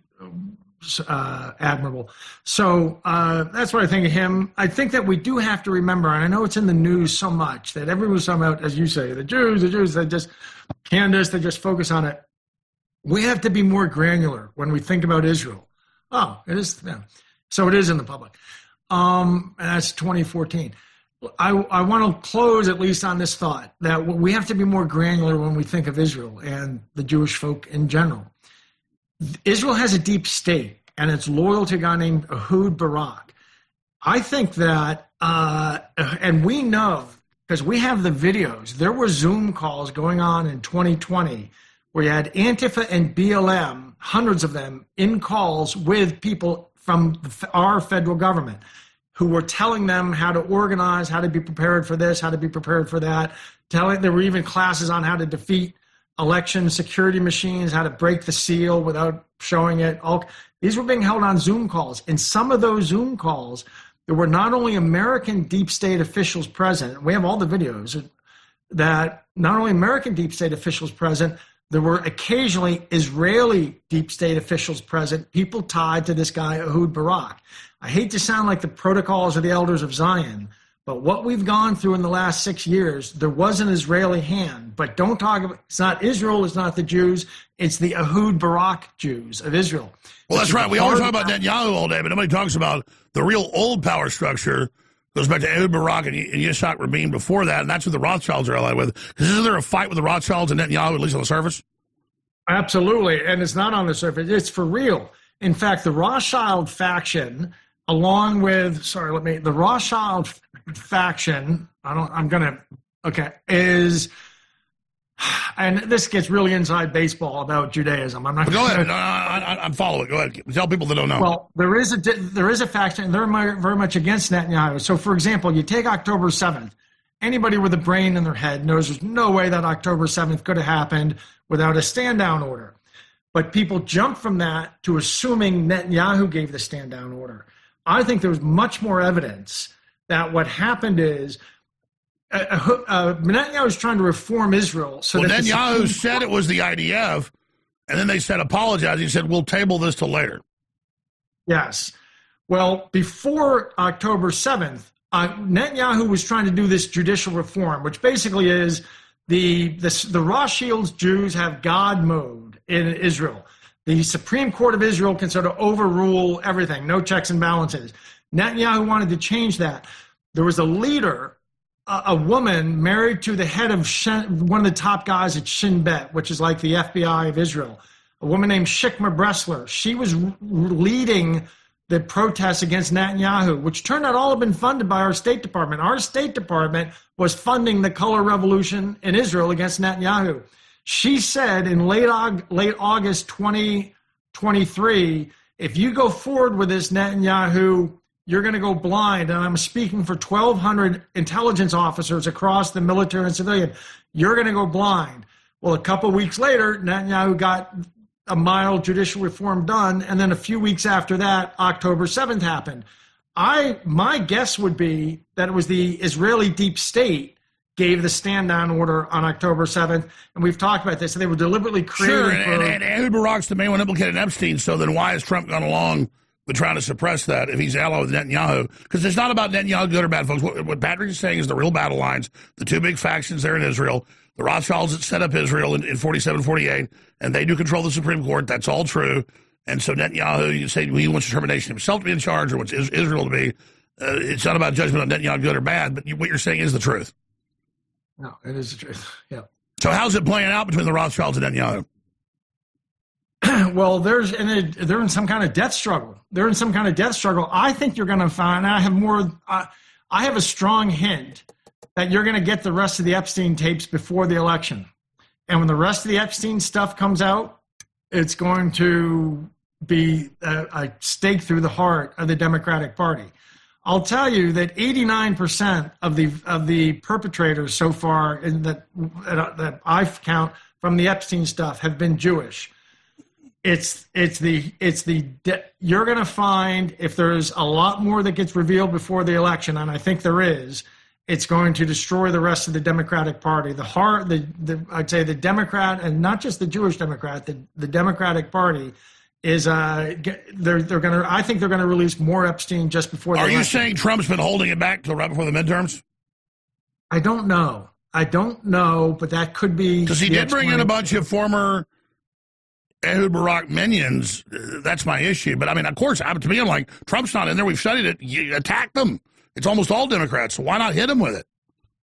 admirable. So that's what I think of him. I think that we do have to remember, and I know it's in the news so much, that everyone's talking about, as you say, the Jews, they just focus on it. We have to be more granular when we think about Israel. Oh, it is, yeah. So it is in the public. And that's 2014. I want to close at least on this thought that we have to be more granular when we think of Israel and the Jewish folk in general. Israel has a deep state, and it's loyal to a guy named Ehud Barak. I think that, and we know, because we have the videos, there were Zoom calls going on in 2020 where you had Antifa and BLM, hundreds of them, in calls with people from our federal government who were telling them how to organize, how to be prepared for this, how to be prepared for that. There were even classes on how to defeat election security machines, how to break the seal without showing it. These were being held on Zoom calls. In some of those Zoom calls, there were not only American deep state officials present, we have all the videos, that not only American deep state officials present, there were occasionally Israeli deep state officials present, people tied to this guy, Ehud Barak. I hate to sound like the protocols of the elders of Zion, But what we've gone through in the last 6 years, there was an Israeli hand. But don't talk about, it's not Israel, it's not the Jews, it's the Ehud Barak Jews of Israel. Well, that's right. We always talk about Netanyahu all day, but nobody talks about the real old power structure. Goes back to Ehud Barak and Yitzhak Rabin before that, and that's who the Rothschilds are allied with. Because isn't there a fight with the Rothschilds and Netanyahu, at least on the surface? Absolutely, and it's not on the surface. It's for real. In fact, the Rothschild faction, along with, the Rothschild faction, is, and this gets really inside baseball about Judaism. I'm not. Go ahead. I'm following. Go ahead. Tell people that don't know. Well, there is a faction, and they're very much against Netanyahu. So, for example, you take October 7th. Anybody with a brain in their head knows there's no way that October 7th could have happened without a stand-down order. But people jump from that to assuming Netanyahu gave the stand-down order. I think there's much more evidence that what happened is Netanyahu is trying to reform Israel. So Netanyahu said it was the IDF, and then they said apologize. He said, we'll table this till later. Yes. Well, before October 7th, Netanyahu was trying to do this judicial reform, which basically is the Rothschilds Jews have God mode in Israel. The Supreme Court of Israel can sort of overrule everything, no checks and balances. Netanyahu wanted to change that. There was a leader, a woman married to the head of one of the top guys at Shin Bet, which is like the FBI of Israel, a woman named Shikma Bressler. She was leading the protests against Netanyahu, which turned out all have been funded by our State Department. Our State Department was funding the color revolution in Israel against Netanyahu. She said in late August 2023, if you go forward with this, Netanyahu, you're going to go blind. And I'm speaking for 1,200 intelligence officers across the military and civilian. You're going to go blind. Well, a couple of weeks later, Netanyahu got a mild judicial reform done, and then a few weeks after that, October 7th happened. My guess would be that it was the Israeli deep state gave the stand-down order on October 7th, and we've talked about this, so they were deliberately creating... Sure, and Ehud Barak's the main one implicated in Epstein, so then why has Trump gone along with trying to suppress that if he's allied with Netanyahu? Because it's not about Netanyahu, good or bad, folks. What Patrick is saying is the real battle lines, the two big factions there in Israel, the Rothschilds that set up Israel in 47, 48, and they do control the Supreme Court. That's all true. And so Netanyahu, you say he wants determination himself to be in charge or wants Israel to be. It's not about judgment on Netanyahu, good or bad, but what you're saying is the truth. No, it is the truth. Yeah. So how's it playing out between the Rothschilds and Netanyahu? Well, they're in some kind of death struggle. They're in some kind of death struggle. I think you're going to find, I have a strong hint that you're going to get the rest of the Epstein tapes before the election. And when the rest of the Epstein stuff comes out, it's going to be a stake through the heart of the Democratic Party. I'll tell you that 89% of the perpetrators so far that I count from the Epstein stuff have been Jewish. You're going to find, if there's a lot more that gets revealed before the election, and I think there is, it's going to destroy the rest of the Democratic Party. I'd say the Democrat, and not just the Jewish Democrat, the Democratic Party is I think they're going to release more Epstein just before the election. Are you saying Trump's been holding it back till right before the midterms? I don't know, but that could be, because he did bring in a bunch of former Ehud Barak minions. That's my issue. But I mean, of course, to me, I'm like, Trump's not in there. We've studied it. You attack them. It's almost all Democrats, so why not hit him with it?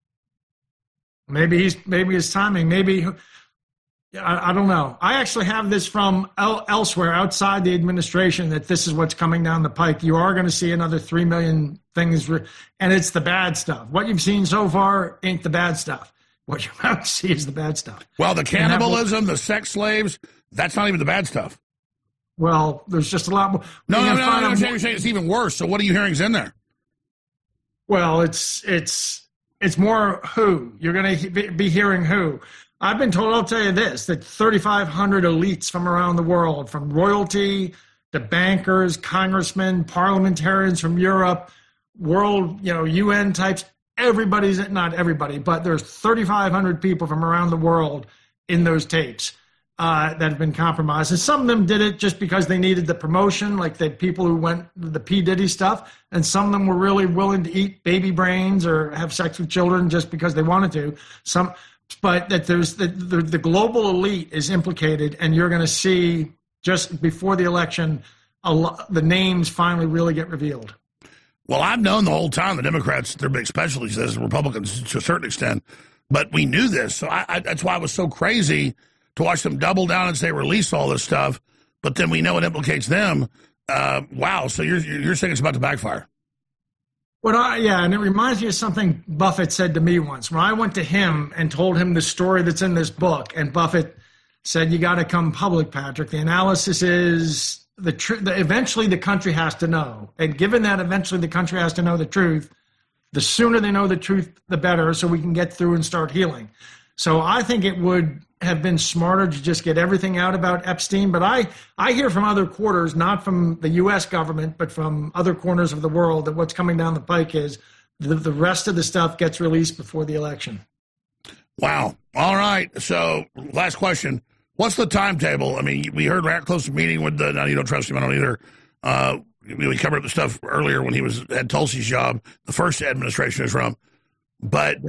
Maybe his timing. Maybe I don't know. I actually have this from elsewhere outside the administration that this is what's coming down the pike. You are going to see another 3 million things, and it's the bad stuff. What you've seen so far ain't the bad stuff. What you're about to see is the bad stuff. Well, the cannibalism, the sex slaves, that's not even the bad stuff. Well, there's just a lot more. No, you're saying it's even worse. So what are you hearing is in there? Well, it's more who. You're going to be hearing who. I've been told, I'll tell you this, that 3,500 elites from around the world, from royalty to bankers, congressmen, parliamentarians from Europe, world, UN types, not everybody, but there's 3,500 people from around the world in those tapes. that have been compromised. And some of them did it just because they needed the promotion, like the people who went the P. Diddy stuff. And some of them were really willing to eat baby brains or have sex with children just because they wanted to. But that there's the global elite is implicated, and you're going to see just before the election, the names finally really get revealed. Well, I've known the whole time the Democrats, their big specialties, as Republicans to a certain extent, but we knew this. So that's why it was so crazy to watch them double down and say release all this stuff, but then we know it implicates them. Wow, so you're saying it's about to backfire. And it reminds me of something Buffett said to me once. When I went to him and told him the story that's in this book, and Buffett said, you got to come public, Patrick. The analysis is eventually the country has to know. And given that eventually the country has to know the truth, the sooner they know the truth, the better, so we can get through and start healing. So I think it would have been smarter to just get everything out about Epstein. But I hear from other quarters, not from the U.S. government, but from other corners of the world, that what's coming down the pike is the rest of the stuff gets released before the election. Wow. All right. So last question. What's the timetable? I mean, we heard Ratcliffe's meeting with now you don't trust him, I don't either. We covered the stuff earlier when he had Tulsi's job, the first administration is from. But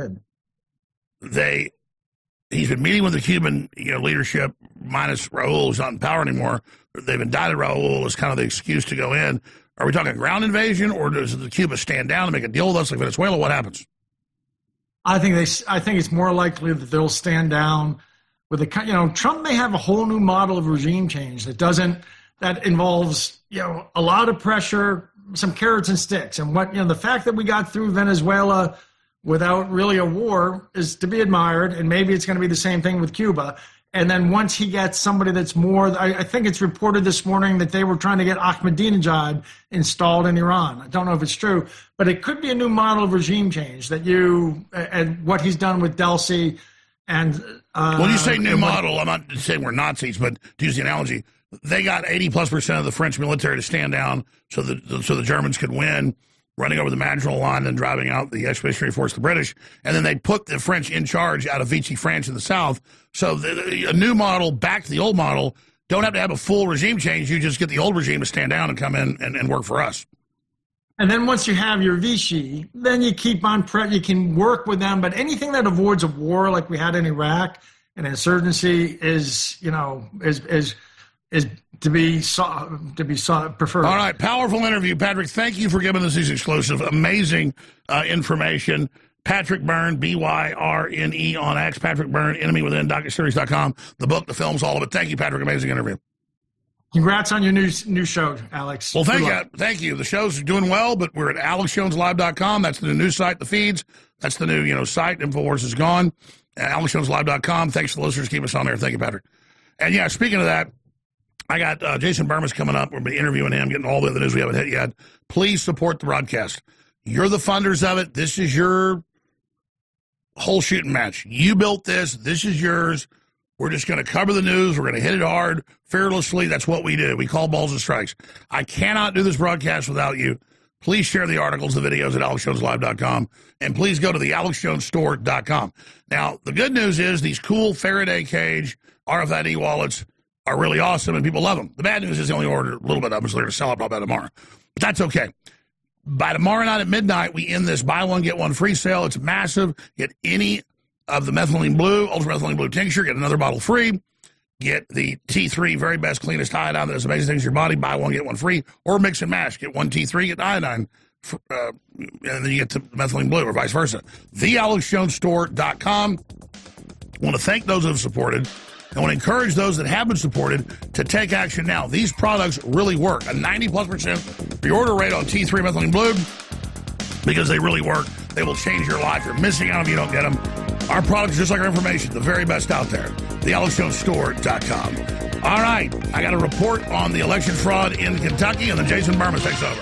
he's been meeting with the Cuban leadership, minus Raul, who's not in power anymore. They've indicted Raul as kind of the excuse to go in. Are we talking ground invasion, or does the Cuba stand down and make a deal with us like Venezuela? What happens? I think it's more likely that they'll stand down with Trump may have a whole new model of regime change that involves a lot of pressure, some carrots and sticks, and the fact that we got through Venezuela without really a war is to be admired, and maybe it's going to be the same thing with Cuba. And then once he gets somebody that's more, I think it's reported this morning that they were trying to get Ahmadinejad installed in Iran. I don't know if it's true, but it could be a new model of regime change and what he's done with Delcy. And when you say new model, I'm not saying we're Nazis, but to use the analogy, they got 80+% of the French military to stand down so the Germans could win, running over the Maginot Line and driving out the expeditionary force, the British. And then they put the French in charge out of Vichy France in the south. So a new model back to the old model, don't have to have a full regime change. You just get the old regime to stand down and come in and work for us. And then once you have your Vichy, then you keep on you can work with them. But anything that avoids a war like we had in Iraq, an insurgency is to be preferred. All right, powerful interview, Patrick. Thank you for giving us these exclusive, amazing information. Patrick Byrne, Byrne on X. Patrick Byrne, Enemy Within, DocuSeries.com. The book, the films, all of it. Thank you, Patrick. Amazing interview. Congrats on your new show, Alex. Well, thank you. The show's doing well, but we're at AlexJonesLive.com. That's the new news site, the feeds. That's the new site. InfoWars is gone. AlexJonesLive.com. Thanks to the listeners. Keep us on there. Thank you, Patrick. And yeah, speaking of that, I got Jason Burmas coming up. We'll be interviewing him, getting all the other news we haven't hit yet. Please support the broadcast. You're the funders of it. This is your whole shooting match. You built this. This is yours. We're just going to cover the news. We're going to hit it hard, fearlessly. That's what we do. We call balls and strikes. I cannot do this broadcast without you. Please share the articles, the videos at AlexJonesLive.com, and please go to the AlexJonesStore.com. Now, the good news is these cool Faraday cage RFID wallets are really awesome, and people love them. The bad news is they only order a little bit of them, so they're going to sell out probably tomorrow. But that's okay. By tomorrow night at midnight, we end this buy one, get one free sale. It's massive. Get any of the methylene blue, ultra methylene blue tincture, get another bottle free. Get the T3, very best, cleanest iodine that does amazing things to your body. Buy one, get one free. Or mix and match. Get one T3, get iodine. And then you get the methylene blue or vice versa. TheAlexJonesStore.com. I want to thank those that have supported. I want to encourage those that have been supported to take action now. These products really work. A 90+% pre-order rate on T3 methylene blue because they really work. They will change your life. You're missing out if you don't get them. Our products, just like our information, the very best out there. TheAlexJonesStore.com. All right, I got a report on the election fraud in Kentucky, and then Jason Burmas takes over.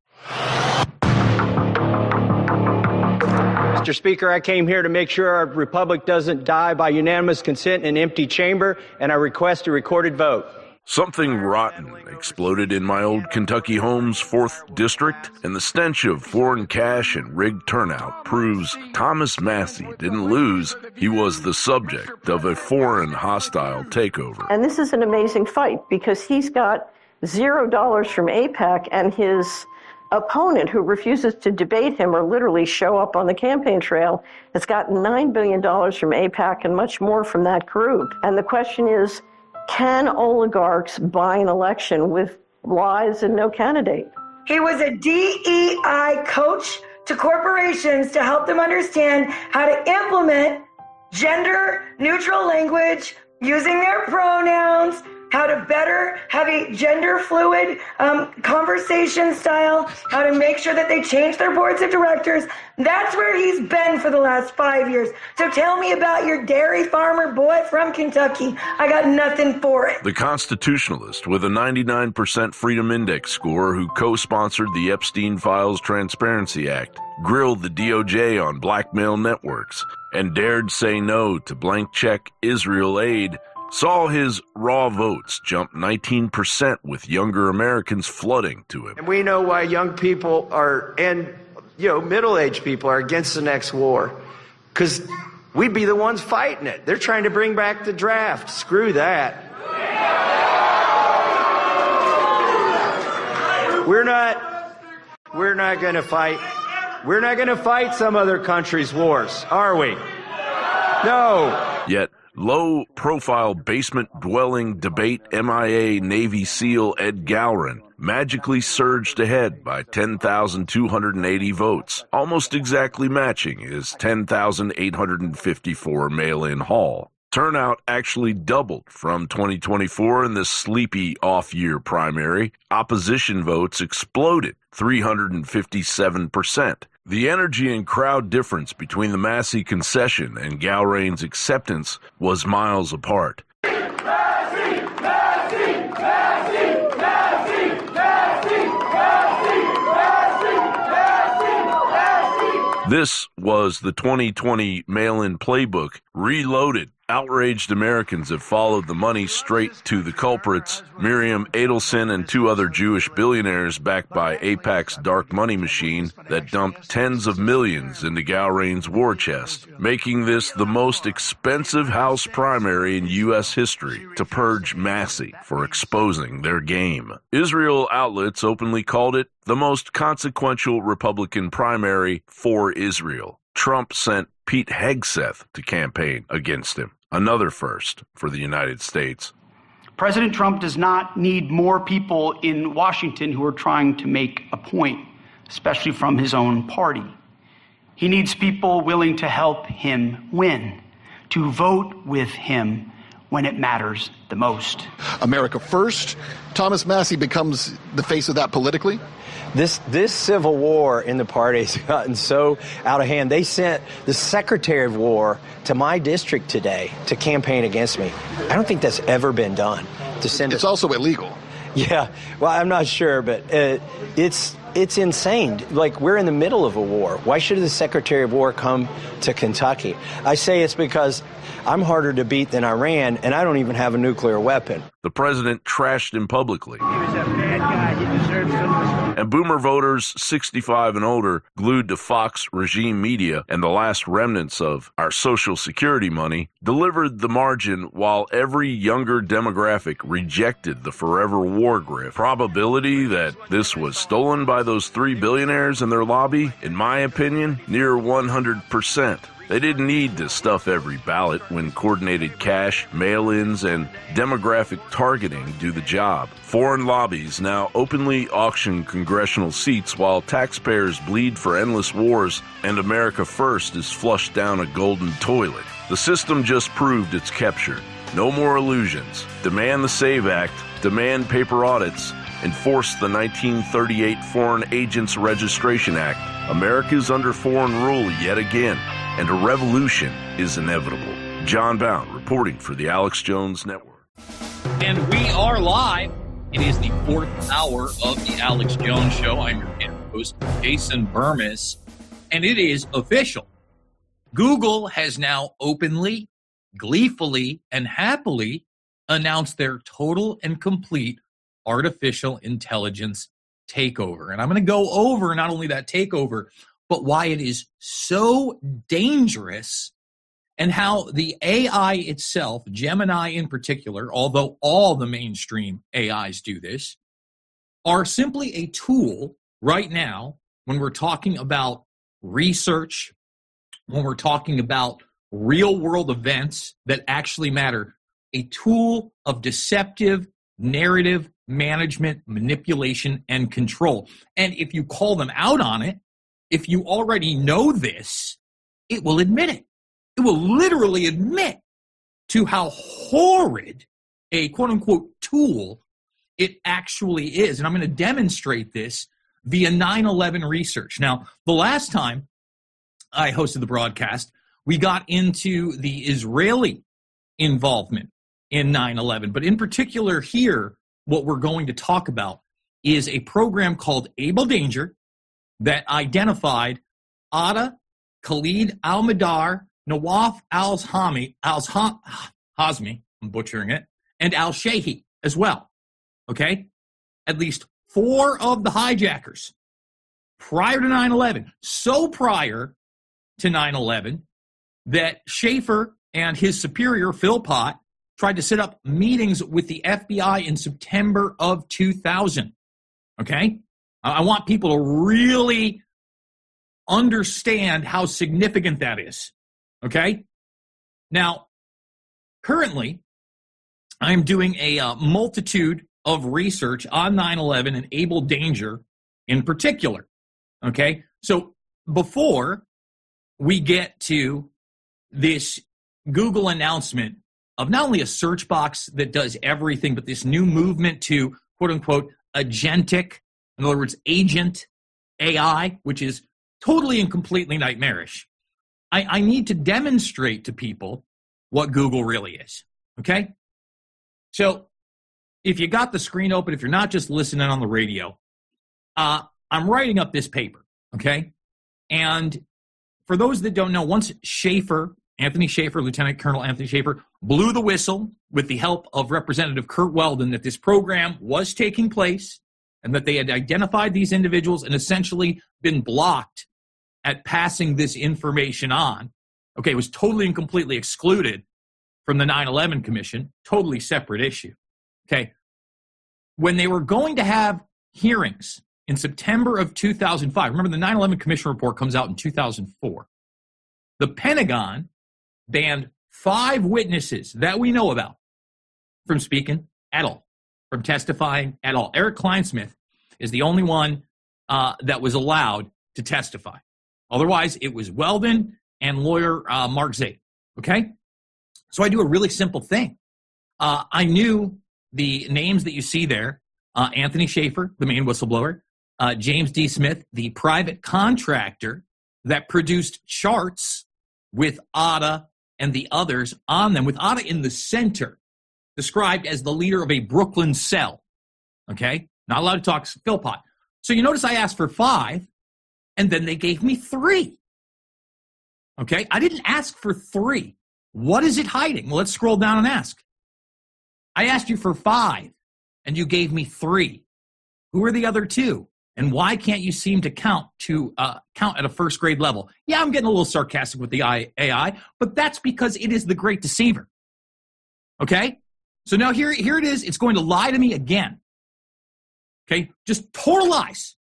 Mr. Speaker, I came here to make sure our republic doesn't die by unanimous consent in an empty chamber, and I request a recorded vote. Something rotten exploded in my old Kentucky home's 4th District, and the stench of foreign cash and rigged turnout proves Thomas Massie didn't lose. He was the subject of a foreign hostile takeover. And this is an amazing fight because he's got $0 from AIPAC, and his opponent, who refuses to debate him or literally show up on the campaign trail, has gotten $9 billion from AIPAC and much more from that group. And the question is, can oligarchs buy an election with lies and no candidate? He was a DEI coach to corporations to help them understand how to implement gender-neutral language using their pronouns, how to better have a gender-fluid conversation style, how to make sure that they change their boards of directors. That's where he's been for the last 5 years. So tell me about your dairy farmer boy from Kentucky. I got nothing for it. The constitutionalist with a 99% Freedom Index score who co-sponsored the Epstein Files Transparency Act, grilled the DOJ on blackmail networks, and dared say no to blank check Israel aid, saw his raw votes jump 19% with younger Americans flooding to him. And we know why young people are, and middle-aged people are against the next war. Because we'd be the ones fighting it. They're trying to bring back the draft. Screw that. We're not going to fight. We're not going to fight some other country's wars, are we? No. Yet, low-profile basement-dwelling debate MIA Navy SEAL Ed Gowron magically surged ahead by 10,280 votes, almost exactly matching his 10,854 mail-in haul. Turnout actually doubled from 2024 in this sleepy off-year primary. Opposition votes exploded 357%. The energy and crowd difference between the Massie concession and Gowron's acceptance was miles apart. Massie, Massie, Massie, Massie, Massie, Massie, Massie, Massie. This was the 2020 mail-in playbook reloaded. Outraged Americans have followed the money straight to the culprits, Miriam Adelson and 2 other Jewish billionaires backed by AIPAC's dark money machine that dumped tens of millions into Gowron's war chest, making this the most expensive House primary in U.S. history to purge Massie for exposing their game. Israel outlets openly called it the most consequential Republican primary for Israel. Trump sent Pete Hegseth to campaign against him. Another first for the United States. President Trump does not need more people in Washington who are trying to make a point, especially from his own party. He needs people willing to help him win, to vote with him when it matters the most. America first. Thomas Massie becomes the face of that politically. This civil war in the party has gotten so out of hand. They sent the Secretary of War to my district today to campaign against me. I don't think that's ever been done. It's also illegal. Yeah, well, I'm not sure, but it's insane. Like, we're in the middle of a war. Why should the Secretary of War come to Kentucky? I say it's because I'm harder to beat than Iran, and I don't even have a nuclear weapon. The president trashed him publicly. He was a bad guy. He deserves some respect. And boomer voters 65 and older, glued to Fox regime media and the last remnants of our Social Security money, delivered the margin while every younger demographic rejected the forever war grift. Probability that this was stolen by those 3 billionaires and their lobby, in my opinion, near 100%. They didn't need to stuff every ballot when coordinated cash, mail-ins, and demographic targeting do the job. Foreign lobbies now openly auction congressional seats while taxpayers bleed for endless wars and America First is flushed down a golden toilet. The system just proved its capture. No more illusions. Demand the SAVE Act, demand paper audits, enforce the 1938 Foreign Agents Registration Act. America's under foreign rule yet again, and a revolution is inevitable. John Bound reporting for the Alex Jones Network. And we are live. It is the 4th hour of the Alex Jones Show. I'm your host, Jason Burmis, and it is official. Google has now openly, gleefully, and happily announced their total and complete artificial intelligence takeover. And I'm going to go over not only that takeover, but why it is so dangerous and how the AI itself, Gemini in particular, although all the mainstream AIs do this, are simply a tool right now when we're talking about research, when we're talking about real world events that actually matter, a tool of deceptive narrative management, manipulation, and control. And if you call them out on it, if you already know this, it will admit it. It will literally admit to how horrid a quote-unquote tool it actually is. And I'm going to demonstrate this via 9/11 research. Now, the last time I hosted the broadcast, we got into the Israeli involvement in 9/11. But in particular here, what we're going to talk about is a program called Able Danger that identified Atta, Khalid al-Mihdhar, Nawaf al-Hazmi, I'm butchering it, and al-Shehhi as well. Okay? At least 4 of the hijackers prior to 9/11, so prior to 9/11 that Schaefer and his superior, Phil Pott, tried to set up meetings with the FBI in September of 2000. Okay? I want people to really understand how significant that is. Okay? Now, currently, I'm doing a multitude of research on 9/11 and Able Danger in particular. Okay? So before we get to this Google announcement of not only a search box that does everything, but this new movement to quote-unquote agentic, in other words, agent AI, which is totally and completely nightmarish. I need to demonstrate to people what Google really is, okay? So if you got the screen open, if you're not just listening on the radio, I'm writing up this paper, okay? And for those that don't know, once Anthony Schaefer, Lieutenant Colonel Anthony Schaefer, blew the whistle with the help of Representative Kurt Weldon that this program was taking place and that they had identified these individuals and essentially been blocked at passing this information on. Okay, it was totally and completely excluded from the 9/11 Commission, totally separate issue. Okay, when they were going to have hearings in September of 2005, remember the 9/11 Commission report comes out in 2004, the Pentagon banned 5 witnesses that we know about from speaking at all, from testifying at all. Eric Kleinsmith is the only one that was allowed to testify. Otherwise, it was Weldon and lawyer Mark Zaid, okay? So I do a really simple thing. I knew the names that you see there, Anthony Schaefer, the main whistleblower, James D. Smith, the private contractor that produced charts with Atta and the others on them, with Atta in the center, described as the leader of a Brooklyn cell, okay? Not allowed to talk Phil Pott. So you notice I asked for 5, and then they gave me 3. Okay? I didn't ask for 3. What is it hiding? Well, let's scroll down and ask. I asked you for 5, and you gave me 3. Who are the other 2? And why can't you seem to count at a first grade level? Yeah, I'm getting a little sarcastic with the AI, but that's because it is the great deceiver. Okay? So now here it is. It's going to lie to me again. Okay? Just total lies.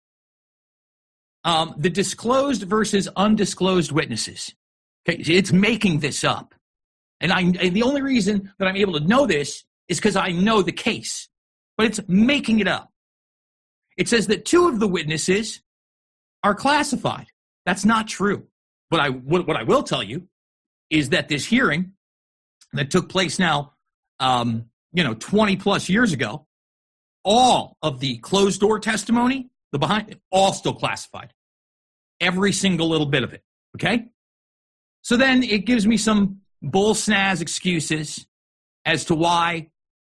The disclosed versus undisclosed witnesses. Okay? It's making this up. And the only reason that I'm able to know this is because I know the case. But it's making it up. It says that 2 of the witnesses are classified. That's not true. What I will tell you is that this hearing that took place now, 20 plus years ago, all of the closed door testimony, the behind, all still classified. Every single little bit of it. Okay? So then it gives me some bull snaz excuses as to why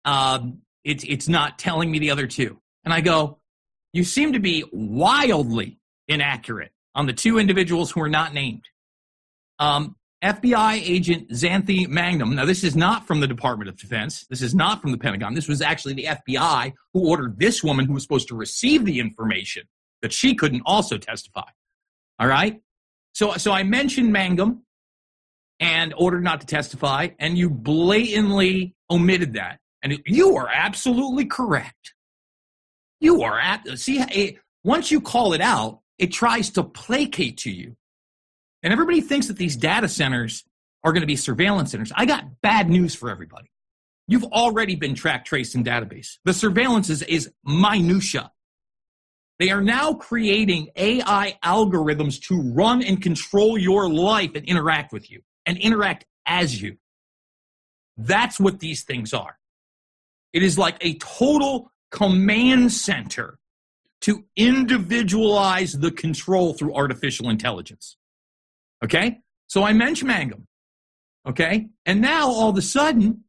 it's not telling me the other 2. And I go, you seem to be wildly inaccurate on the 2 individuals who are not named. FBI agent Xanthi Mangum. Now, this is not from the Department of Defense. This is not from the Pentagon. This was actually the FBI who ordered this woman who was supposed to receive the information that she couldn't also testify. All right? So I mentioned Mangum and ordered not to testify, and you blatantly omitted that. And you are absolutely correct. You are once you call it out, it tries to placate to you. And everybody thinks that these data centers are going to be surveillance centers. I got bad news for everybody. You've already been tracked, traced, and database. The surveillance is minutia. They are now creating AI algorithms to run and control your life and interact with you and interact as you. That's what these things are. It is like a total command center to individualize the control through artificial intelligence. Okay? So I mentioned Mangum. Okay? And now all of a sudden,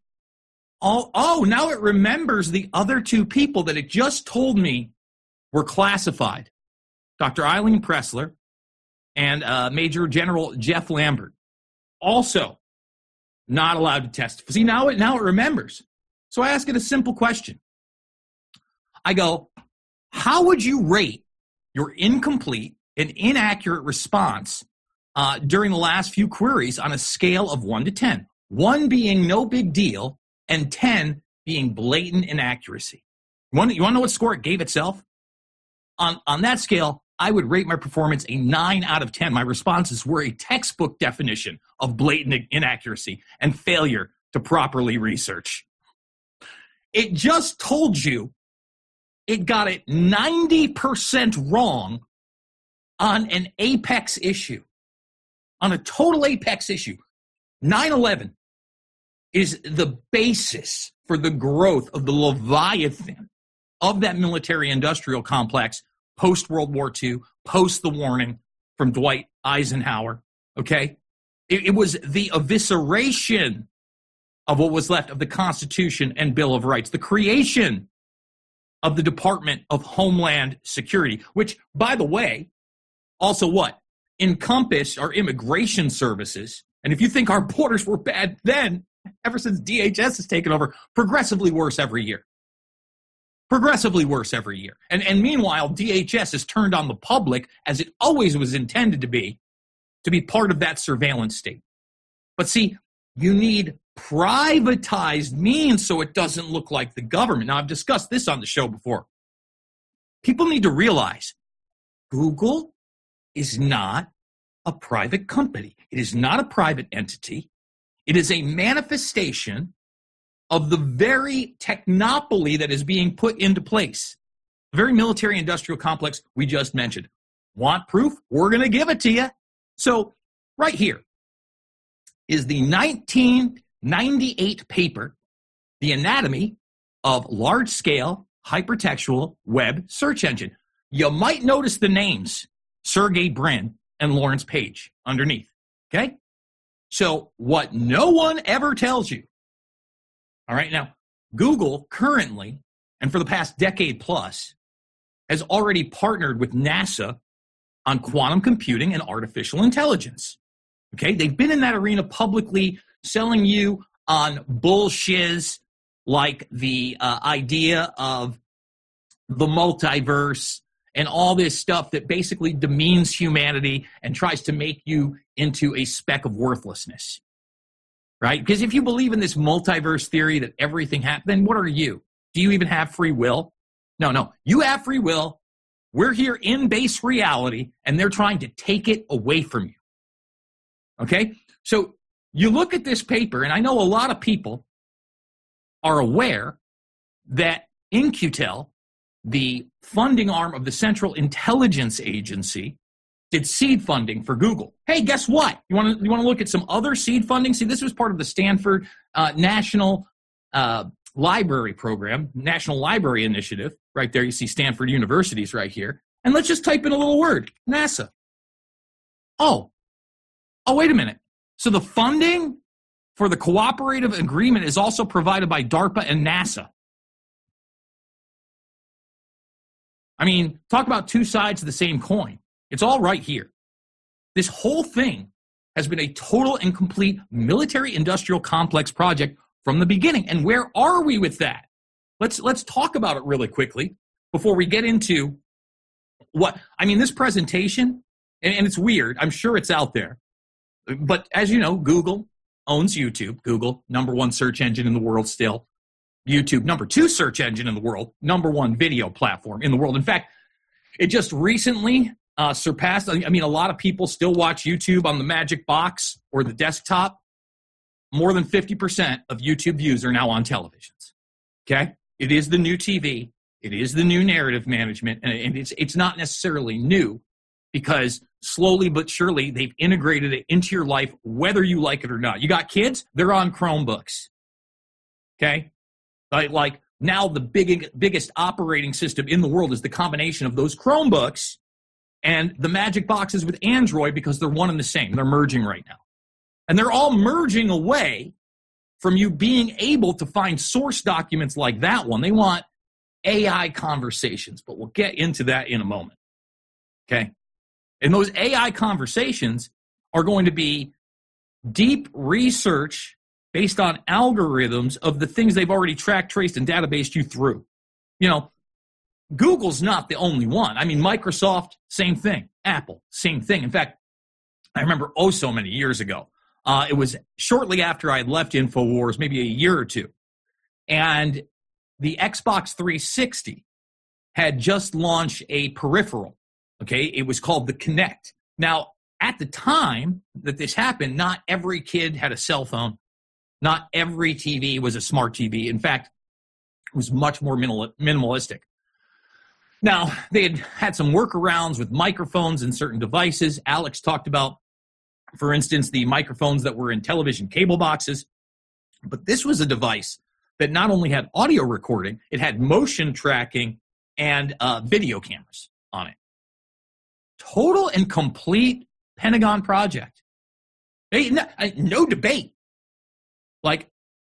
now it remembers the other two people that it just told me were classified. Dr. Eileen Pressler and Major General Jeff Lambert. Also not allowed to testify. See, now it remembers. So I ask it a simple question. I go, how would you rate your incomplete and inaccurate response during the last few queries on a scale of 1 to 10? 1 being no big deal and 10 being blatant inaccuracy. You want to know what score it gave itself? On that scale, I would rate my performance a 9 out of 10. My responses were a textbook definition of blatant inaccuracy and failure to properly research. It just told you it got it 90% wrong on an apex issue, on a total apex issue. 9/11 is the basis for the growth of the Leviathan of that military-industrial complex post-World War II, post the warning from Dwight Eisenhower, okay? It was the evisceration of what was left of the Constitution and Bill of Rights, the creation of the Department of Homeland Security, which, by the way, also what? Encompassed our immigration services. And if you think our borders were bad then, ever since DHS has taken over, progressively worse every year. Progressively worse every year. And meanwhile, DHS has turned on the public, as it always was intended to be part of that surveillance state. But see, you need privatized means so it doesn't look like the government. Now, I've discussed this on the show before. People need to realize Google is not a private company. It is not a private entity. It is a manifestation of the very technopoly that is being put into place. The very military-industrial complex we just mentioned. Want proof? We're going to give it to you. So right here is the 1998 paper, The Anatomy of Large-Scale Hypertextual Web Search Engine. You might notice the names, Sergey Brin and Lawrence Page, underneath. Okay? So what no one ever tells you, all right, now, Google currently, and for the past decade plus, has already partnered with NASA on quantum computing and artificial intelligence. Okay? They've been in that arena publicly, selling you on bullshiz like the idea of the multiverse and all this stuff that basically demeans humanity and tries to make you into a speck of worthlessness. Right? Because if you believe in this multiverse theory that everything happens, then what are you? Do you even have free will? No. You have free will. We're here in base reality, and they're trying to take it away from you. Okay? So you look at this paper, and I know a lot of people are aware that In-Q-Tel, the funding arm of the Central Intelligence Agency, did seed funding for Google. Hey, guess what? You want to look at some other seed funding? See, this was part of the Stanford National Library Program, National Library Initiative. Right there, you see Stanford University's right here. And let's just type in a little word, NASA. Oh, wait a minute. So the funding for the cooperative agreement is also provided by DARPA and NASA. I mean, talk about two sides of the same coin. It's all right here. This whole thing has been a total and complete military-industrial complex project from the beginning. And where are we with that? Let's talk about it really quickly before we get into this presentation, and it's weird. I'm sure it's out there. But as you know, Google owns YouTube. Google, number one search engine in the world still. YouTube, number two search engine in the world. Number one video platform in the world. In fact, it just recently surpassed. A lot of people still watch YouTube on the Magic Box or the desktop. More than 50% of YouTube views are now on televisions. Okay? It is the new TV. It is the new narrative management. And it's not necessarily new because slowly but surely they've integrated it into your life, whether you like it or not. You got kids? They're on Chromebooks. Okay? Like now the biggest operating system in the world is the combination of those Chromebooks and the Magic Boxes with Android because they're one and the same. They're merging right now. And they're all merging away from you being able to find source documents like that one. They want AI conversations, but we'll get into that in a moment. Okay? And those AI conversations are going to be deep research based on algorithms of the things they've already tracked, traced, and databased you through. Google's not the only one. Microsoft, same thing. Apple, same thing. In fact, I remember so many years ago. It was shortly after I had left InfoWars, maybe a year or two. And the Xbox 360 had just launched a peripheral. Okay, it was called the Kinect. Now, at the time that this happened, not every kid had a cell phone. Not every TV was a smart TV. In fact, it was much more minimalistic. Now, they had some workarounds with microphones and certain devices. Alex talked about, for instance, the microphones that were in television cable boxes. But this was a device that not only had audio recording, it had motion tracking and video cameras on it. Total and complete Pentagon project. No debate. Like,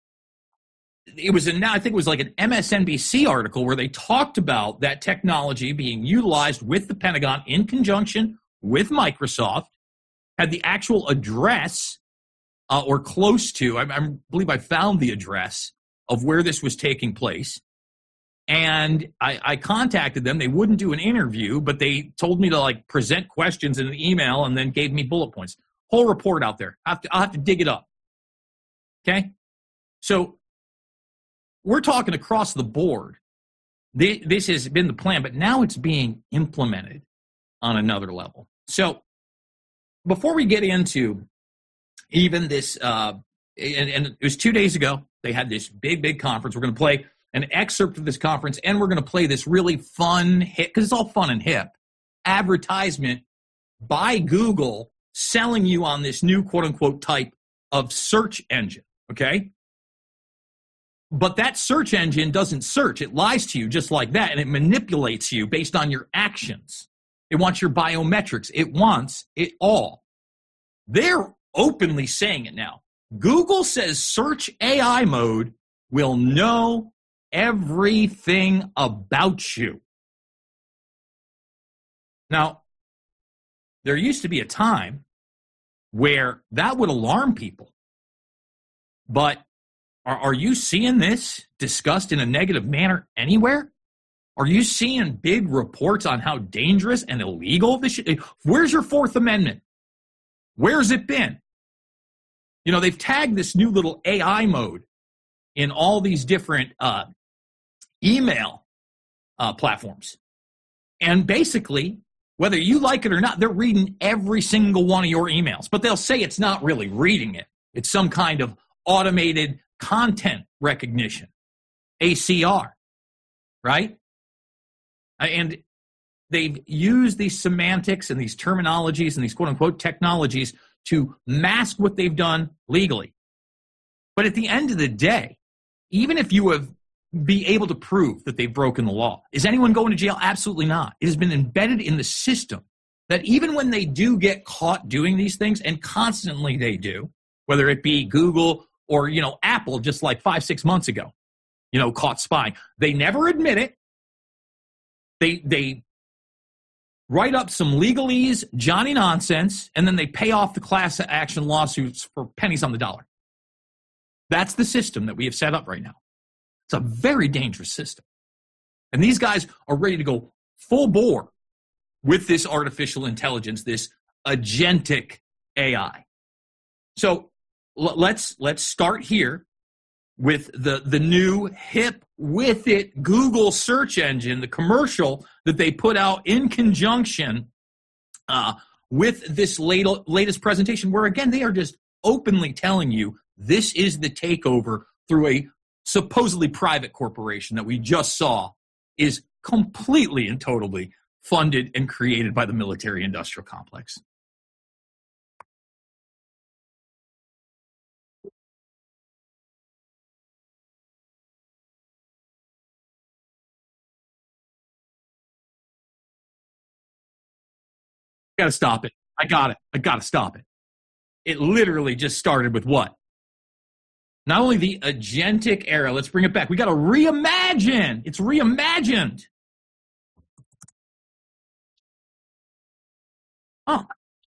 it was I think it was like an MSNBC article where they talked about that technology being utilized with the Pentagon in conjunction with Microsoft, had the actual address or close to, I believe I found the address of where this was taking place. And I contacted them. They wouldn't do an interview, but they told me to present questions in an email and then gave me bullet points. Whole report out there. I'll have to dig it up. Okay? So we're talking across the board. This has been the plan, but now it's being implemented on another level. So before we get into even this, and it was 2 days ago, they had this big conference. We're going to play an excerpt of this conference, and we're going to play this really fun hit, because it's all fun and hip, advertisement by Google selling you on this new quote-unquote type of search engine, okay? But that search engine doesn't search. It lies to you just like that, and it manipulates you based on your actions. It wants your biometrics. It wants it all. They're openly saying it now. Google says search AI mode will know everything about you. Now, there used to be a time where that would alarm people. But are you seeing this discussed in a negative manner anywhere? Are you seeing big reports on how dangerous and illegal this is? Where's your Fourth Amendment? Where's it been? You know, they've tagged this new little AI mode in all these different email platforms. And basically, whether you like it or not, they're reading every single one of your emails. But they'll say it's not really reading it. It's some kind of automated content recognition, ACR, right? And they've used these semantics and these terminologies and these quote-unquote technologies to mask what they've done legally. But at the end of the day, even if you have be able to prove that they've broken the law, is anyone going to jail? Absolutely not. It has been embedded in the system that even when they do get caught doing these things, and constantly they do, whether it be Google or, you know, Apple, just like 5-6 months ago, you know, caught spying. They never admit it. They write up some legalese, Johnny nonsense, and then they pay off the class action lawsuits for pennies on the dollar. That's the system that we have set up right now. It's a very dangerous system. And these guys are ready to go full bore with this artificial intelligence, this agentic AI. So let's start here with the new hip with it Google search engine, the commercial that they put out in conjunction with this latest presentation, where again they are just openly telling you this is the takeover through a supposedly private corporation that we just saw is completely and totally funded and created by the military-industrial complex. I got to stop it. I got to stop it. It literally just started with what? Not only the agentic era, let's bring it back. We got to reimagine. It's reimagined. Oh.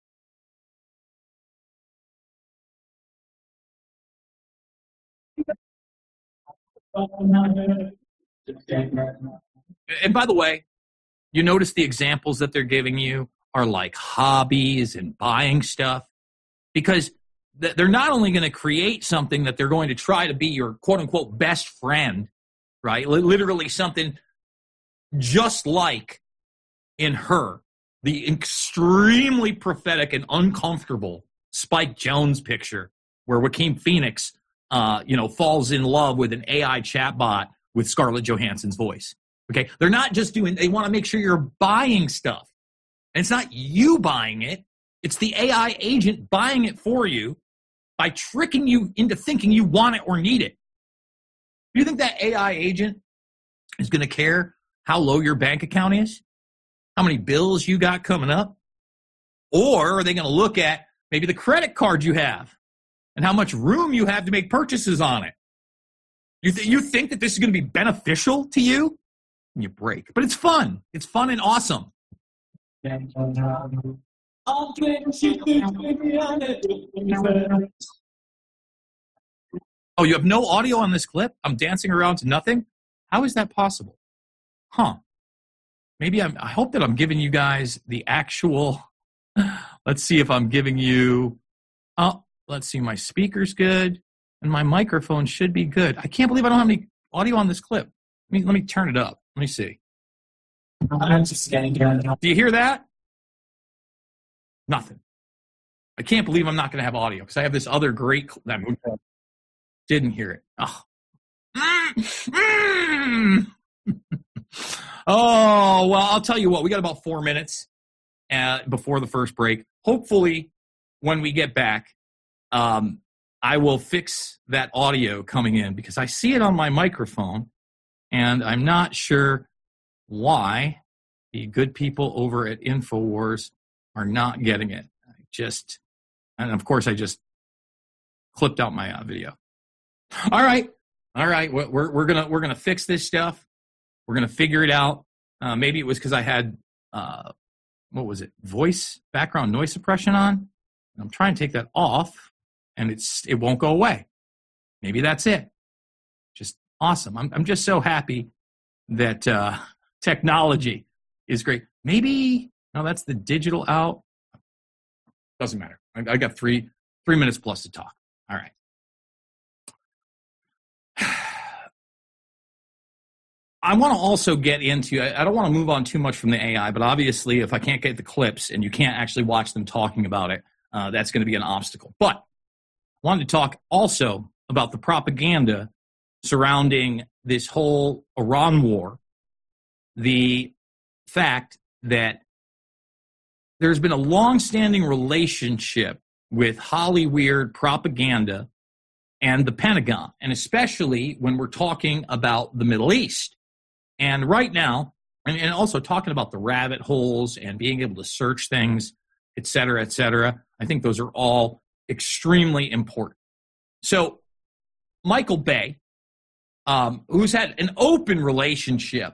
And by the way, you notice the examples that they're giving you are like hobbies and buying stuff, because they're not only going to create something that they're going to try to be your quote-unquote best friend, right? Literally something just like in Her, the extremely prophetic and uncomfortable Spike Jonze picture where Joaquin Phoenix, falls in love with an AI chatbot with Scarlett Johansson's voice. Okay, they're not just they want to make sure you're buying stuff. And it's not you buying it. It's the AI agent buying it for you by tricking you into thinking you want it or need it. Do you think that AI agent is going to care how low your bank account is? How many bills you got coming up? Or are they going to look at maybe the credit card you have and how much room you have to make purchases on it? You think that this is going to be beneficial to you? You break. But it's fun. It's fun and awesome. Oh, you have no audio on this clip? I'm dancing around to nothing? How is that possible? Huh. Maybe I hope that I'm giving you guys the actual, let's see if I'm giving you, let's see, my speaker's good and my microphone should be good. I can't believe I don't have any audio on this clip. Let me turn it up. Let me see. Do you hear that? Nothing. I can't believe I'm not going to have audio because I have this other great that didn't hear it. Oh. Oh, well, I'll tell you what. We got about 4 minutes before the first break. Hopefully, when we get back, I will fix that audio coming in because I see it on my microphone, and I'm not sure why the good people over at InfoWars are not getting it. And of course, I just clipped out my video. All right. We're gonna fix this stuff. We're gonna figure it out. Maybe it was because I had voice background noise suppression on. I'm trying to take that off, and it won't go away. Maybe that's it. Just awesome. I'm just so happy that technology is great. Maybe that's the digital out. Doesn't matter. I got 3 minutes plus to talk. All right. I want to also get into, I don't want to move on too much from the AI, but obviously if I can't get the clips and you can't actually watch them talking about it, that's going to be an obstacle. But I wanted to talk also about the propaganda surrounding this whole Iran war, the fact that there's been a long-standing relationship with Hollyweird propaganda and the Pentagon, and especially when we're talking about the Middle East. And right now, and also talking about the rabbit holes and being able to search things, et cetera, I think those are all extremely important. So Michael Bay, who's had an open relationship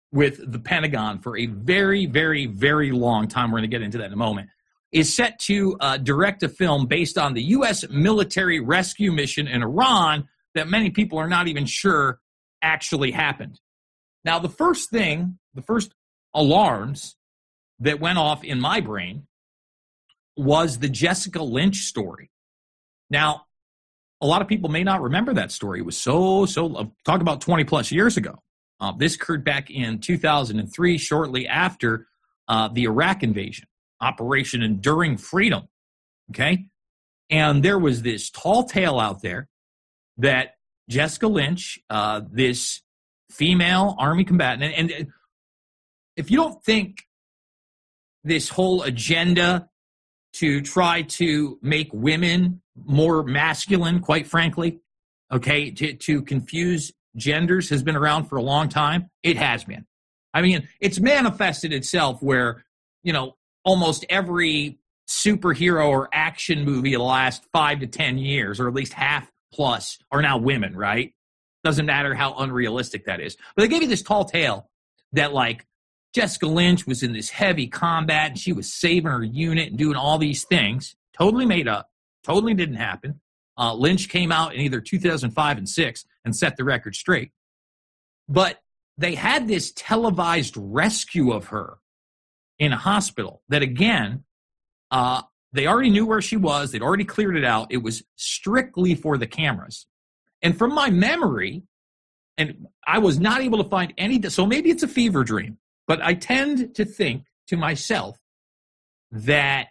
with the Pentagon for a very, very, very long time. We're going to get into that in a moment. Is set to direct a film based on the U.S. military rescue mission in Iran that many people are not even sure actually happened. Now, the first alarms that went off in my brain was the Jessica Lynch story. Now, a lot of people may not remember that story. It was talk about 20 plus years ago. This occurred back in 2003, shortly after the Iraq invasion, Operation Enduring Freedom. Okay. And there was this tall tale out there that Jessica Lynch, this female Army combatant, and if you don't think this whole agenda to try to make women more masculine, quite frankly, okay, to confuse genders has been around for a long time, it has been. I mean, it's manifested itself where, almost every superhero or action movie of the last 5 to 10 years, or at least half plus, are now women, right? Doesn't matter how unrealistic that is. But they gave you this tall tale that, like, Jessica Lynch was in this heavy combat and she was saving her unit and doing all these things. Totally made up. Totally didn't happen. Lynch came out in either 2005 and 6 and set the record straight. But they had this televised rescue of her in a hospital that, again, they already knew where she was. They'd already cleared it out. It was strictly for the cameras. And from my memory, and I was not able to find any, so maybe it's a fever dream, but I tend to think to myself that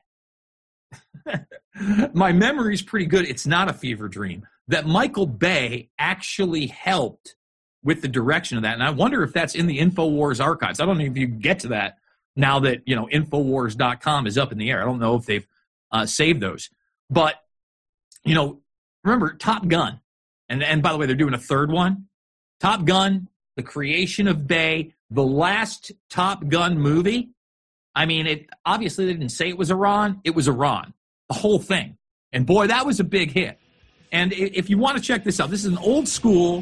my memory is pretty good. It's not a fever dream. That Michael Bay actually helped with the direction of that. And I wonder if that's in the InfoWars archives. I don't know if you get to that now that, Infowars.com is up in the air. I don't know if they've saved those. But, remember Top Gun. And by the way, they're doing a third one. Top Gun, the creation of Bay, the last Top Gun movie. I mean, obviously they didn't say it was Iran. It was Iran, the whole thing. And boy, that was a big hit. And if you want to check this out, this is an old school,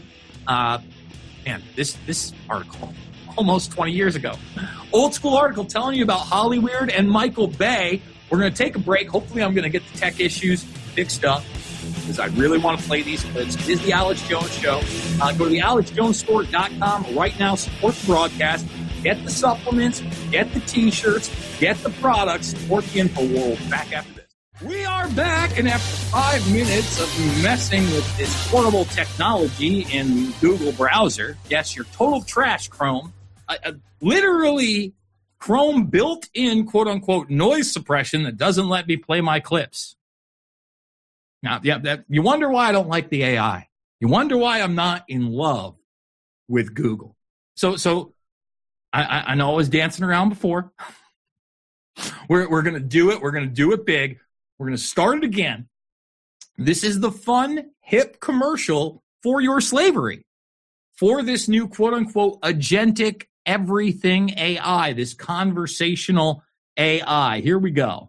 this article, almost 20 years ago. Old school article telling you about Hollywood and Michael Bay. We're going to take a break. Hopefully I'm going to get the tech issues fixed up because I really want to play these clips. It is the Alex Jones Show. Go to the AlexJonesStore.com right now. Support the broadcast. Get the supplements. Get the T-shirts. Get the products. Support the info world. Back after this. We are back, and after 5 minutes of messing with this horrible technology in Google browser, yes, your total trash, Chrome, literally Chrome built-in, quote-unquote, noise suppression that doesn't let me play my clips. Now, you wonder why I don't like the AI. You wonder why I'm not in love with Google. So I know I was dancing around before. We're going to do it. We're going to do it big. We're going to start it again. This is the fun, hip commercial for your slavery, for this new quote-unquote agentic everything AI, this conversational AI. Here we go.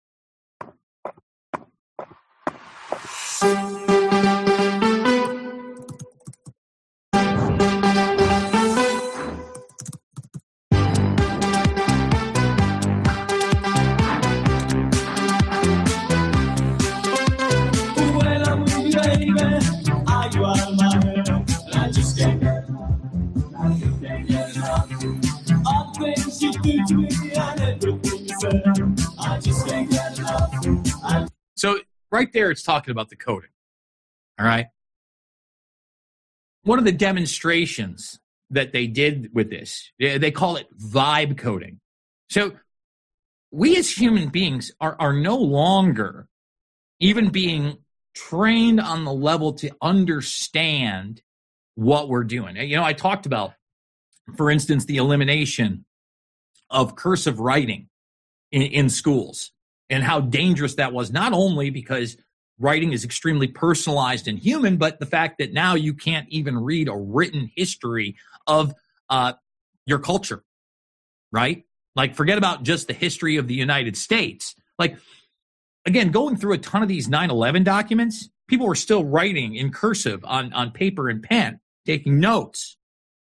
So right there, it's talking about the coding. All right. One of the demonstrations that they did with this, they call it vibe coding. So we as human beings are no longer even being trained on the level to understand what we're doing. I talked about, for instance, the elimination of cursive writing in schools and how dangerous that was, not only because writing is extremely personalized and human, but the fact that now you can't even read a written history of your culture, right? Like, forget about just the history of the United States. Like, again, going through a ton of these 9/11 documents, people were still writing in cursive on paper and pen, taking notes. Like,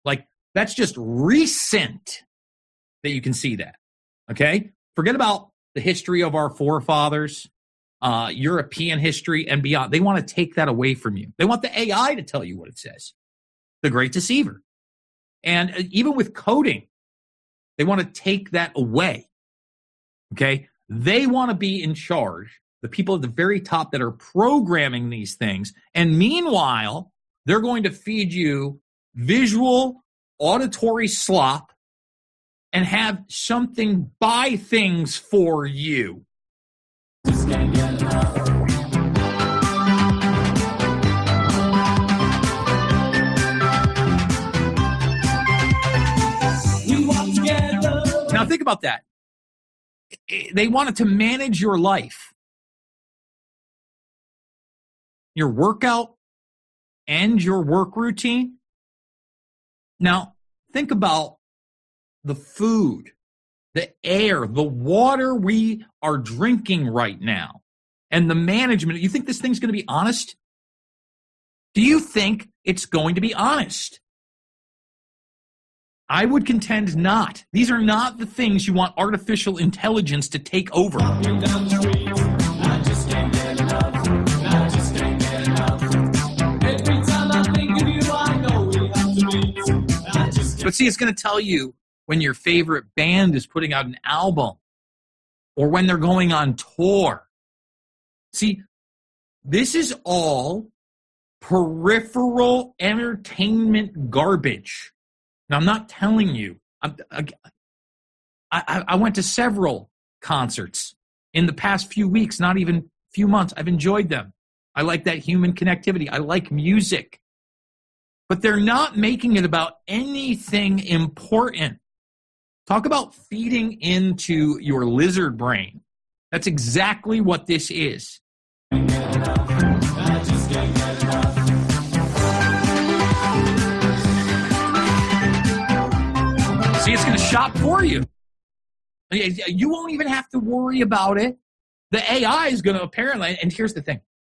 That's just recent that you can see that. Okay? Forget about the history of our forefathers, European history, and beyond. They want to take that away from you. They want the AI to tell you what it says. The great deceiver. And even with coding, they want to take that away. Okay? They want to be in charge, the people at the very top that are programming these things. And meanwhile, they're going to feed you visual, auditory slop and have something buy things for you. Just can't get enough. Now think about that. They wanted to manage your life, your workout, and your work routine. Now think about the food, the air, the water we are drinking right now, and the management. You think this thing's going to be honest? Do you think it's going to be honest? I would contend not. These are not the things you want artificial intelligence to take over. But see, it's going to tell you when your favorite band is putting out an album or when they're going on tour. See, this is all peripheral entertainment garbage. Now, I'm not telling you. I went to several concerts in the past few weeks, not even few months. I've enjoyed them. I like that human connectivity. I like music. But they're not making it about anything important. Talk about feeding into your lizard brain. That's exactly what this is. See, it's going to shop for you. You won't even have to worry about it. The AI is going to apparently, and here's the thing.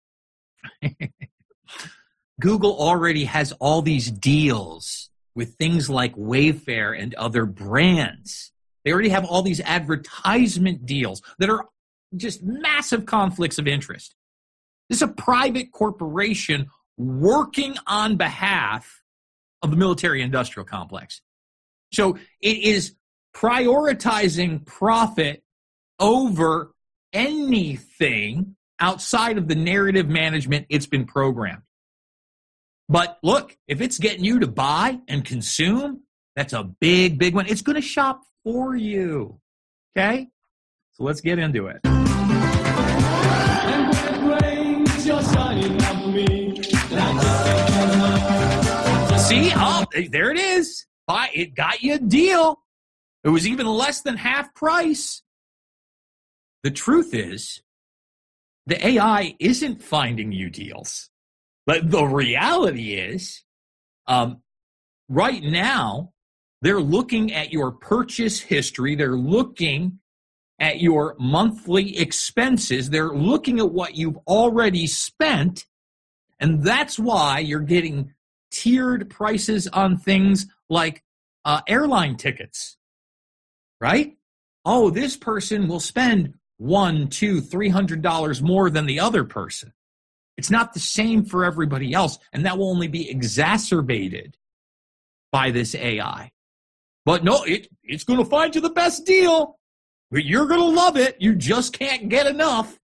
Google already has all these deals with things like Wayfair and other brands. They already have all these advertisement deals that are just massive conflicts of interest. This is a private corporation working on behalf of the military-industrial complex. So it is prioritizing profit over anything outside of the narrative management it's been programmed. But look, if it's getting you to buy and consume, that's a big, big one. It's going to shop for you. Okay? So let's get into it. See? Oh, there it is. It got you a deal. It was even less than half price. The truth is, the AI isn't finding you deals. But the reality is, right now, they're looking at your purchase history. They're looking at your monthly expenses. They're looking at what you've already spent. And that's why you're getting tiered prices on things like airline tickets, right? Oh, this person will spend $100, $200, $300 more than the other person. It's not the same for everybody else, and that will only be exacerbated by this AI. But no, it's going to find you the best deal. But you're going to love it. You just can't get enough.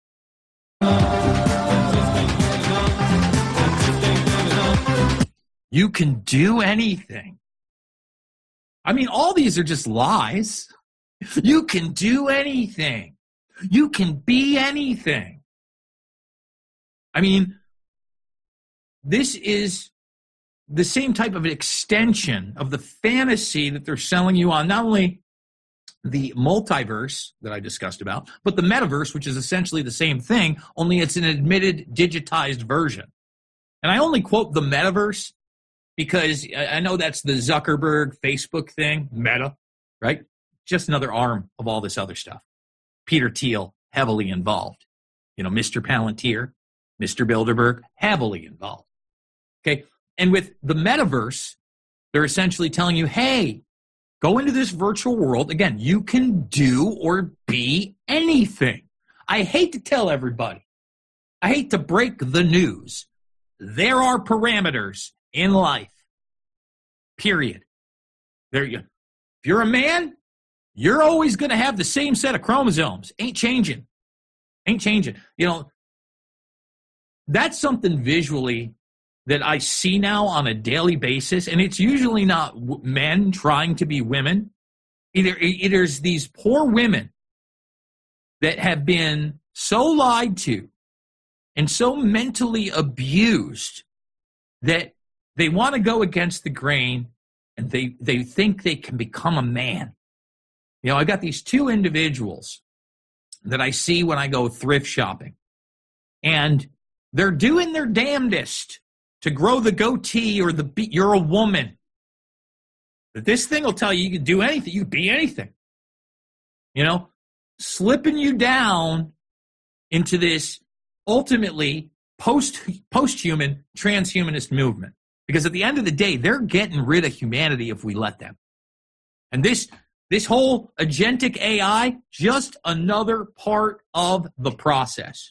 You can do anything. I mean, all these are just lies. You can do anything. You can be anything. I mean, this is the same type of extension of the fantasy that they're selling you on not only the multiverse that I discussed about, but the metaverse, which is essentially the same thing, only it's an admitted digitized version. And I only quote the metaverse because I know that's the Zuckerberg Facebook thing, Meta, right? Just another arm of all this other stuff. Peter Thiel, heavily involved. You know, Mr. Palantir, Mr. Bilderberg, heavily involved. Okay, and with the metaverse, They're essentially telling you, hey, go into this virtual world. Again, you can do or be anything. I hate to tell everybody. I hate to break the news. There are parameters in life. Period. If you're a man, you're always going to have the same set of chromosomes. Ain't changing. That's something visually that I see now on a daily basis, and it's usually not men trying to be women. There's these poor women that have been so lied to and so mentally abused that they want to go against the grain, and they think they can become a man. I got these two individuals that I see when I go thrift shopping, and they're doing their damnedest to grow the goatee or you're a woman. But this thing will tell you can do anything. You can be anything. Slipping you down into this ultimately post-human transhumanist movement. Because at the end of the day, they're getting rid of humanity if we let them. And this whole agentic AI, just another part of the process.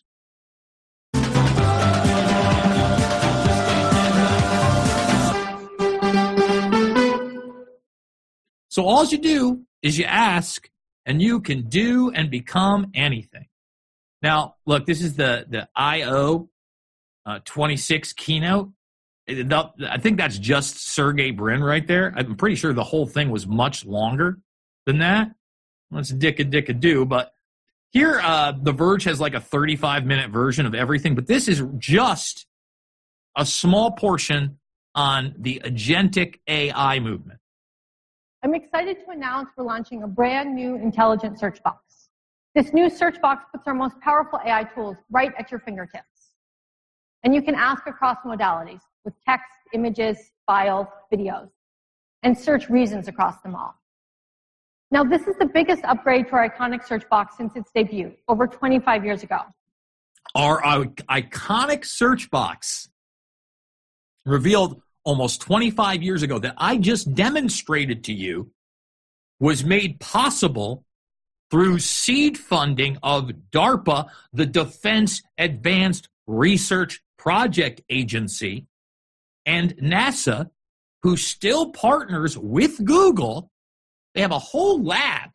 So all you do is you ask, and you can do and become anything. Now, look, this is the I/O 26 keynote. I think that's just Sergey Brin right there. I'm pretty sure the whole thing was much longer than that. Let's dick-a-do. But here, The Verge has like a 35-minute version of everything. But this is just a small portion on the agentic AI movement. I'm excited to announce we're launching a brand new intelligent search box. This new search box puts our most powerful AI tools right at your fingertips. And you can ask across modalities with text, images, files, videos, and search reasons across them all. Now, this is the biggest upgrade to our iconic search box since its debut over 25 years ago. Our iconic search box revealed almost 25 years ago that I just demonstrated to you was made possible through seed funding of DARPA, the Defense Advanced Research Project Agency, and NASA, who still partners with Google. They have a whole lab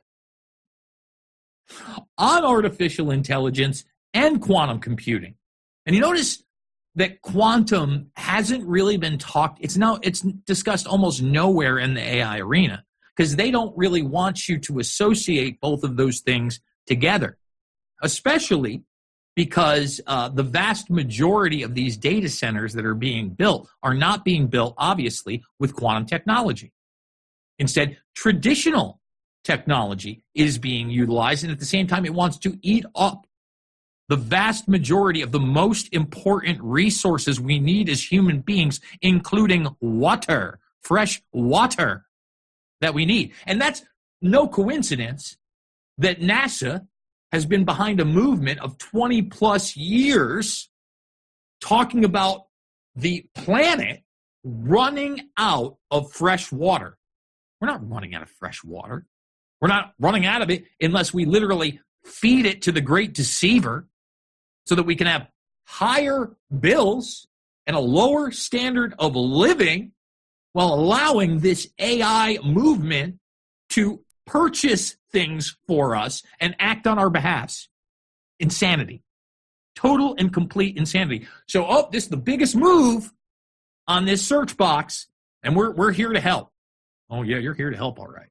on artificial intelligence and quantum computing. And you notice that quantum hasn't really been talked. It's discussed almost nowhere in the AI arena because they don't really want you to associate both of those things together, especially because the vast majority of these data centers that are being built are not being built, obviously, with quantum technology. Instead, traditional technology is being utilized, and at the same time, it wants to eat up the vast majority of the most important resources we need as human beings, including water, fresh water that we need. And that's no coincidence that NASA has been behind a movement of 20 plus years talking about the planet running out of fresh water. We're not running out of fresh water. We're not running out of it unless we literally feed it to the great deceiver so that we can have higher bills and a lower standard of living while allowing this AI movement to purchase things for us and act on our behalf. Insanity. Total and complete insanity. So, this is the biggest move on this search box, and we're here to help. Oh, yeah, you're here to help, all right.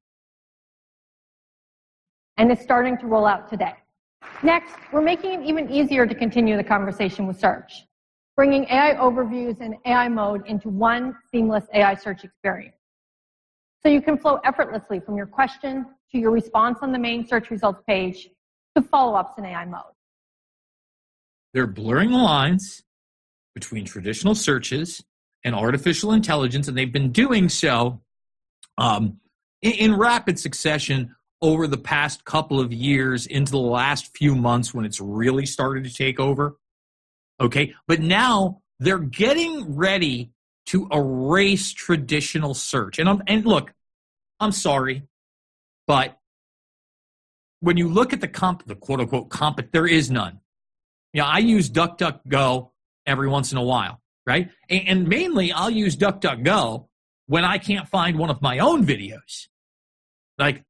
And it's starting to roll out today. Next, we're making it even easier to continue the conversation with search, bringing AI overviews and AI mode into one seamless AI search experience. So you can flow effortlessly from your question to your response on the main search results page to follow-ups in AI mode. They're blurring the lines between traditional searches and artificial intelligence, and they've been doing so in rapid succession over the past couple of years into the last few months when it's really started to take over. Okay, but now they're getting ready to erase traditional search. And look, I'm sorry, but when you look at the quote-unquote there is none. I use DuckDuckGo every once in a while, right? And mainly I'll use DuckDuckGo when I can't find one of my own videos. Like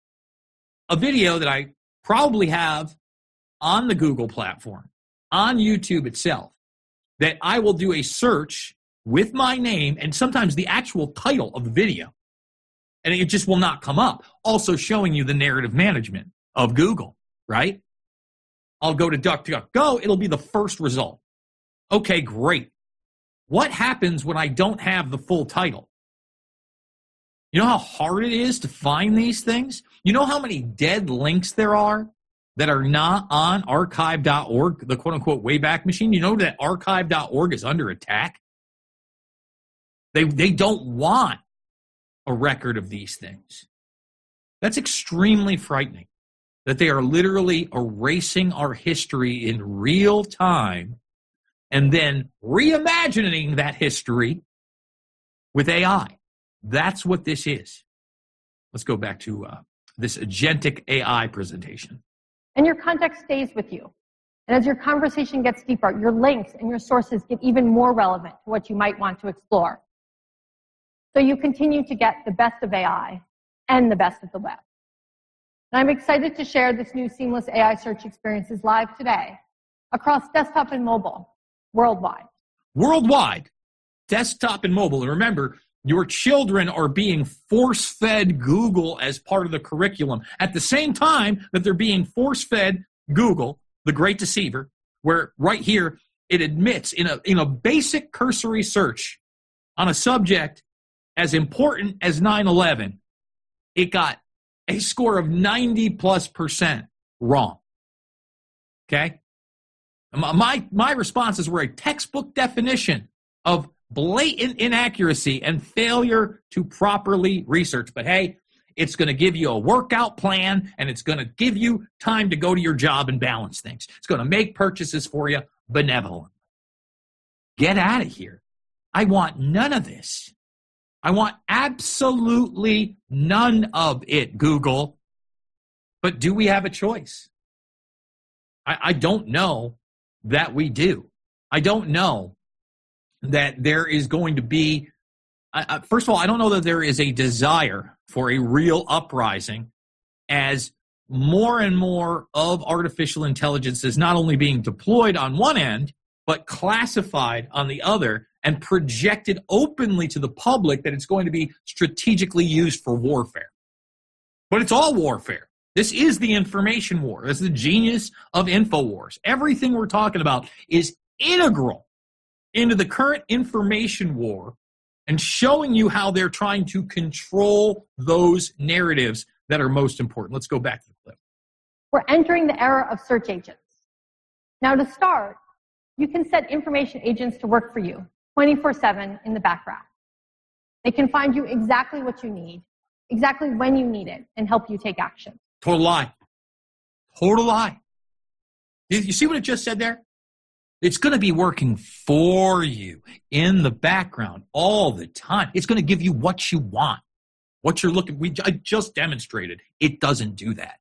a video that I probably have on the Google platform, on YouTube itself, that I will do a search with my name and sometimes the actual title of the video, and it just will not come up. Also showing you the narrative management of Google, right? I'll go to DuckDuckGo, it'll be the first result. Okay, great. What happens when I don't have the full title? You know how hard it is to find these things? You know how many dead links there are that are not on archive.org, the quote-unquote Wayback Machine? You know that archive.org is under attack? They don't want a record of these things. That's extremely frightening, that they are literally erasing our history in real time and then reimagining that history with AI. That's what this is. Let's go back to this agentic AI presentation. And your context stays with you. And as your conversation gets deeper, your links and your sources get even more relevant to what you might want to explore. So you continue to get the best of AI and the best of the web. And I'm excited to share this new seamless AI search experience is live today across desktop and mobile, worldwide. Worldwide, desktop and mobile. And remember, your children are being force-fed Google as part of the curriculum at the same time that they're being force-fed Google, the great deceiver, where right here it admits in a basic cursory search on a subject as important as 9/11, it got a score of 90+% wrong. Okay? My responses were a textbook definition of blatant inaccuracy and failure to properly research. But hey, it's going to give you a workout plan, and it's going to give you time to go to your job and balance things. It's going to make purchases for you benevolent. Get out of here. I want none of this. I want absolutely none of it, Google. But do we have a choice? I don't know that we do. I don't know that there is going to be, first of all, I don't know that there is a desire for a real uprising as more and more of artificial intelligence is not only being deployed on one end, but classified on the other and projected openly to the public that it's going to be strategically used for warfare. But it's all warfare. This is the information war. This is the genius of InfoWars. Everything we're talking about is integral into the current information war and showing you how they're trying to control those narratives that are most important. Let's go back to the clip. We're entering the era of search agents. Now, to start, you can set information agents to work for you 24/7 in the background. They can find you exactly what you need, exactly when you need it, and help you take action. Total lie. Total lie. You see what it just said there? It's going to be working for you in the background all the time. It's going to give you what you want, what you're looking. I just demonstrated. It doesn't do that.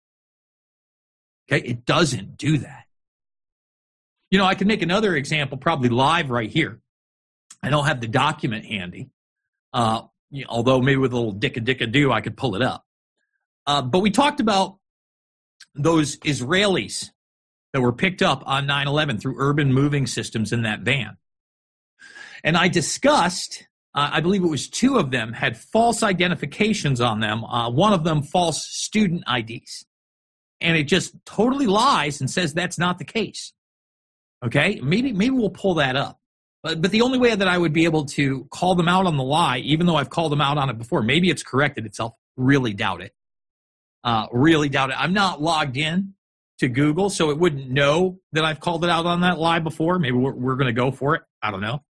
Okay? It doesn't do that. You know, I can make another example probably live right here. I don't have the document handy, although maybe with a little dicka-dicka-do, I could pull it up. But we talked about those Israelis that were picked up on 9/11 through urban moving systems in that van. And I discussed, I believe it was 2 of them had false identifications on them, one of them false student IDs. And it just totally lies and says that's not the case. Okay? Maybe we'll pull that up. But the only way that I would be able to call them out on the lie, even though I've called them out on it before, maybe it's corrected itself, really doubt it. Really doubt it. I'm not logged in to Google, so it wouldn't know that I've called it out on that lie before. Maybe we're going to go for it. I don't know.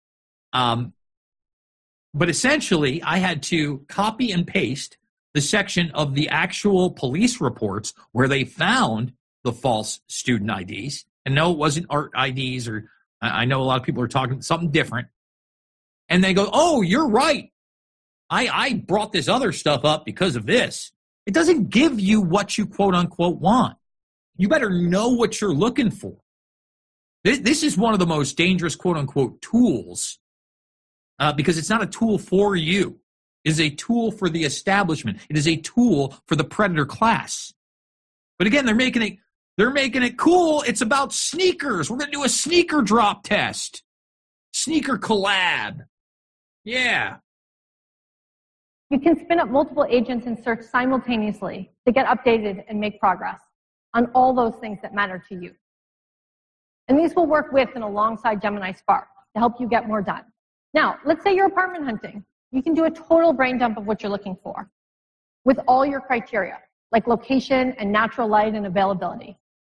But essentially, I had to copy and paste the section of the actual police reports where they found the false student IDs. And no, it wasn't art IDs, or I know a lot of people are talking something different. And they go, oh, you're right. I brought this other stuff up because of this. It doesn't give you what you quote unquote want. You better know what you're looking for. This is one of the most dangerous quote unquote tools because it's not a tool for you. It is a tool for the establishment. It is a tool for the predator class. But again, they're making it cool. It's about sneakers. We're going to do a sneaker drop test. Sneaker collab. Yeah. You can spin up multiple agents and search simultaneously to get updated and make progress on all those things that matter to you. And these will work with and alongside Gemini Spark to help you get more done. Now, let's say you're apartment hunting. You can do a total brain dump of what you're looking for with all your criteria, like location and natural light and availability.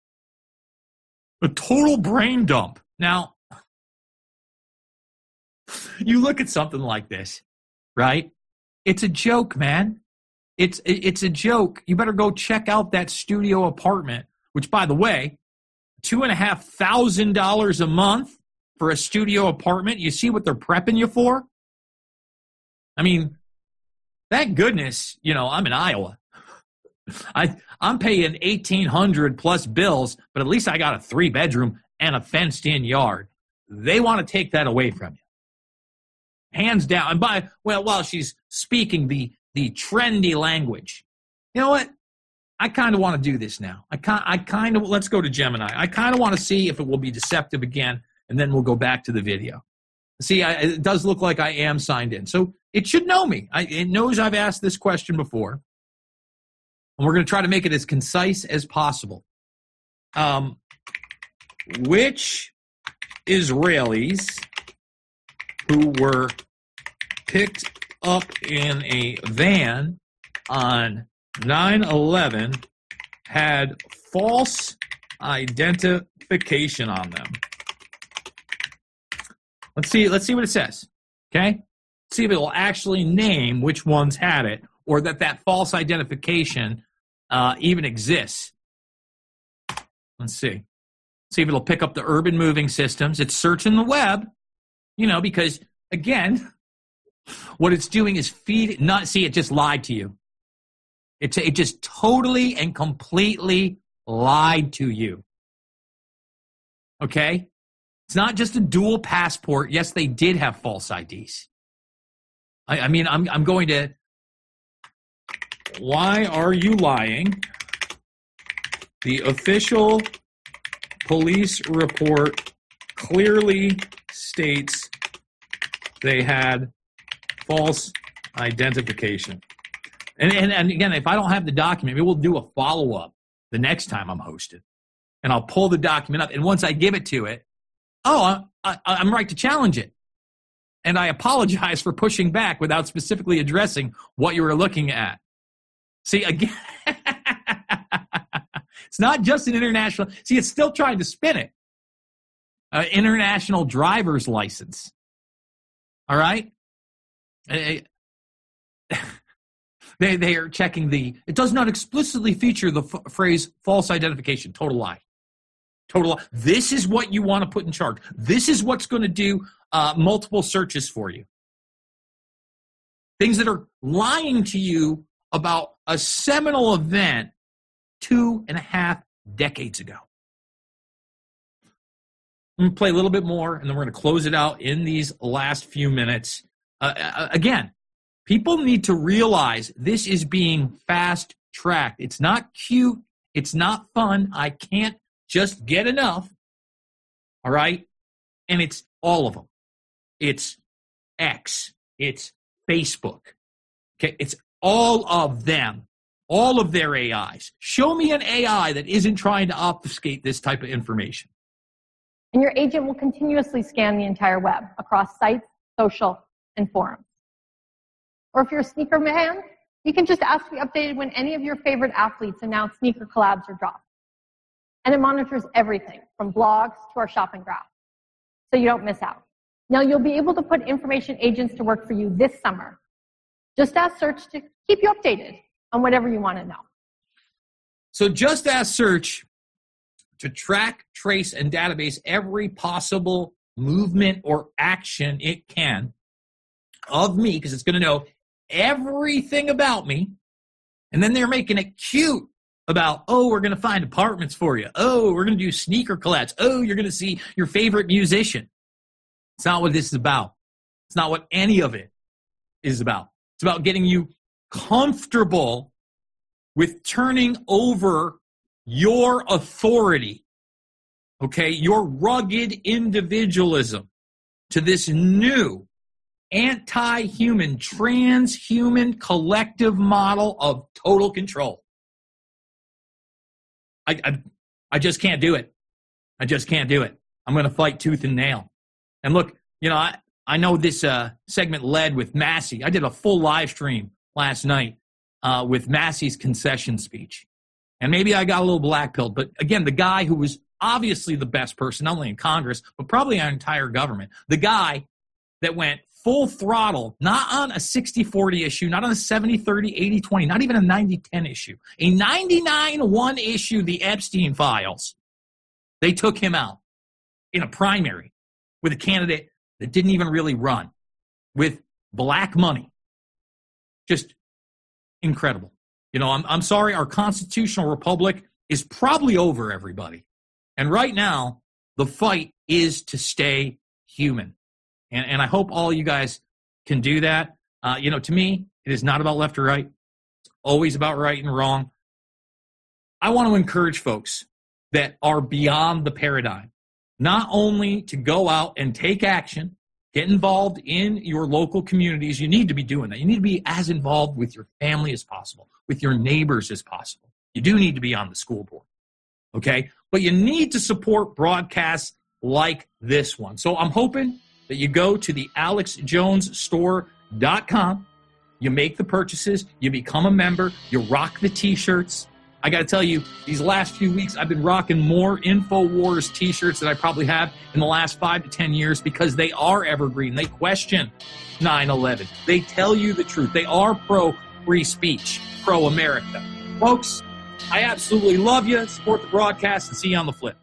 A total brain dump. Now, you look at something like this, right? It's a joke, man. It's a joke. You better go check out that studio apartment, which, by the way, $2,500 a month for a studio apartment. You see what they're prepping you for? I mean, thank goodness, I'm in Iowa. I'm paying $1,800 plus bills, but at least I got a 3-bedroom and a fenced-in yard. They want to take that away from you. Hands down. And while she's speaking the trendy language, you know what? I kind of want to do this now. Let's go to Gemini. I kind of want to see if it will be deceptive again, and then we'll go back to the video. See, it does look like I am signed in. So it should know me. It knows I've asked this question before. And we're going to try to make it as concise as possible. Which Israelis who were picked up in a van on 9/11 had false identification on them? Let's see what it says. Okay? See if it will actually name which ones had it, or that false identification even exists. Let's see. See if it'll pick up the urban moving systems. It's searching the web, because, again, what it's doing is it just lied to you. It just totally and completely lied to you. Okay? It's not just a dual passport. Yes, they did have false IDs. I mean, I'm going to... Why are you lying? The official police report clearly states they had false identification. And again, if I don't have the document, maybe we'll do a follow-up the next time I'm hosted. And I'll pull the document up. And once I give it to it, I'm right to challenge it. And I apologize for pushing back without specifically addressing what you were looking at. See, again, it's not just an international. See, it's still trying to spin it. International driver's license. All right? They are checking it does not explicitly feature the phrase false identification. Total lie. Total lie. This is what you want to put in charge. This is what's going to do multiple searches for you. Things that are lying to you about a seminal event 2.5 decades ago. I'm going to play a little bit more, and then we're going to close it out in these last few minutes. Again, people need to realize this is being fast-tracked. It's not cute. It's not fun. I can't just get enough. All right? And it's all of them. It's X. It's Facebook. Okay? It's all of them. All of their AIs. Show me an AI that isn't trying to obfuscate this type of information. And your agent will continuously scan the entire web across sites, social, and forums. Or if you're a sneaker man, you can just ask to be updated when any of your favorite athletes announce sneaker collabs or drops. And it monitors everything from blogs to our shopping graph, so you don't miss out. Now, you'll be able to put information agents to work for you this summer. Just ask Search to keep you updated on whatever you want to know. So Just Ask Search to track, trace, and database every possible movement or action it can of me because it's going to know everything about me. And then they're making it cute about, oh, we're going to find apartments for you. Oh, we're going to do sneaker collabs. Oh, you're going to see your favorite musician. It's not what this is about. It's not what any of it is about. It's about getting you comfortable with turning over your authority, okay, your rugged individualism to this new anti-human, transhuman collective model of total control. I just can't do it. I just can't do it. I'm going to fight tooth and nail. And look, you know, I know this segment led with Massey. I did a full live stream last night with Massey's concession speech. And maybe I got a little blackpilled. But again, the guy who was obviously the best person, not only in Congress, but probably our entire government, the guy that went full throttle, not on a 60-40 issue, not on a 70-30, 80-20, not even a 90-10 issue, a 99-1 issue, the Epstein files. They took him out in a primary with a candidate that didn't even really run, with black money. Just incredible. You know, I'm sorry, our constitutional republic is probably over, everybody. And right now, the fight is to stay human. And I hope all you guys can do that. You know, to me, it is not about left or right. It's always about right and wrong. I want to encourage folks that are beyond the paradigm, not only to go out and take action, get involved in your local communities. You need to be doing that. You need to be as involved with your family as possible, with your neighbors as possible. You do need to be on the school board, okay? But you need to support broadcasts like this one. So I'm hoping that you go to the AlexJonesStore.com, you make the purchases, you become a member, you rock the T-shirts. I got to tell you, these last few weeks, I've been rocking more InfoWars T-shirts than I probably have in the last 5 to 10 years because they are evergreen. They question 9/11. They tell you the truth. They are pro-free speech, pro-America. Folks, I absolutely love you. Support the broadcast and see you on the flip.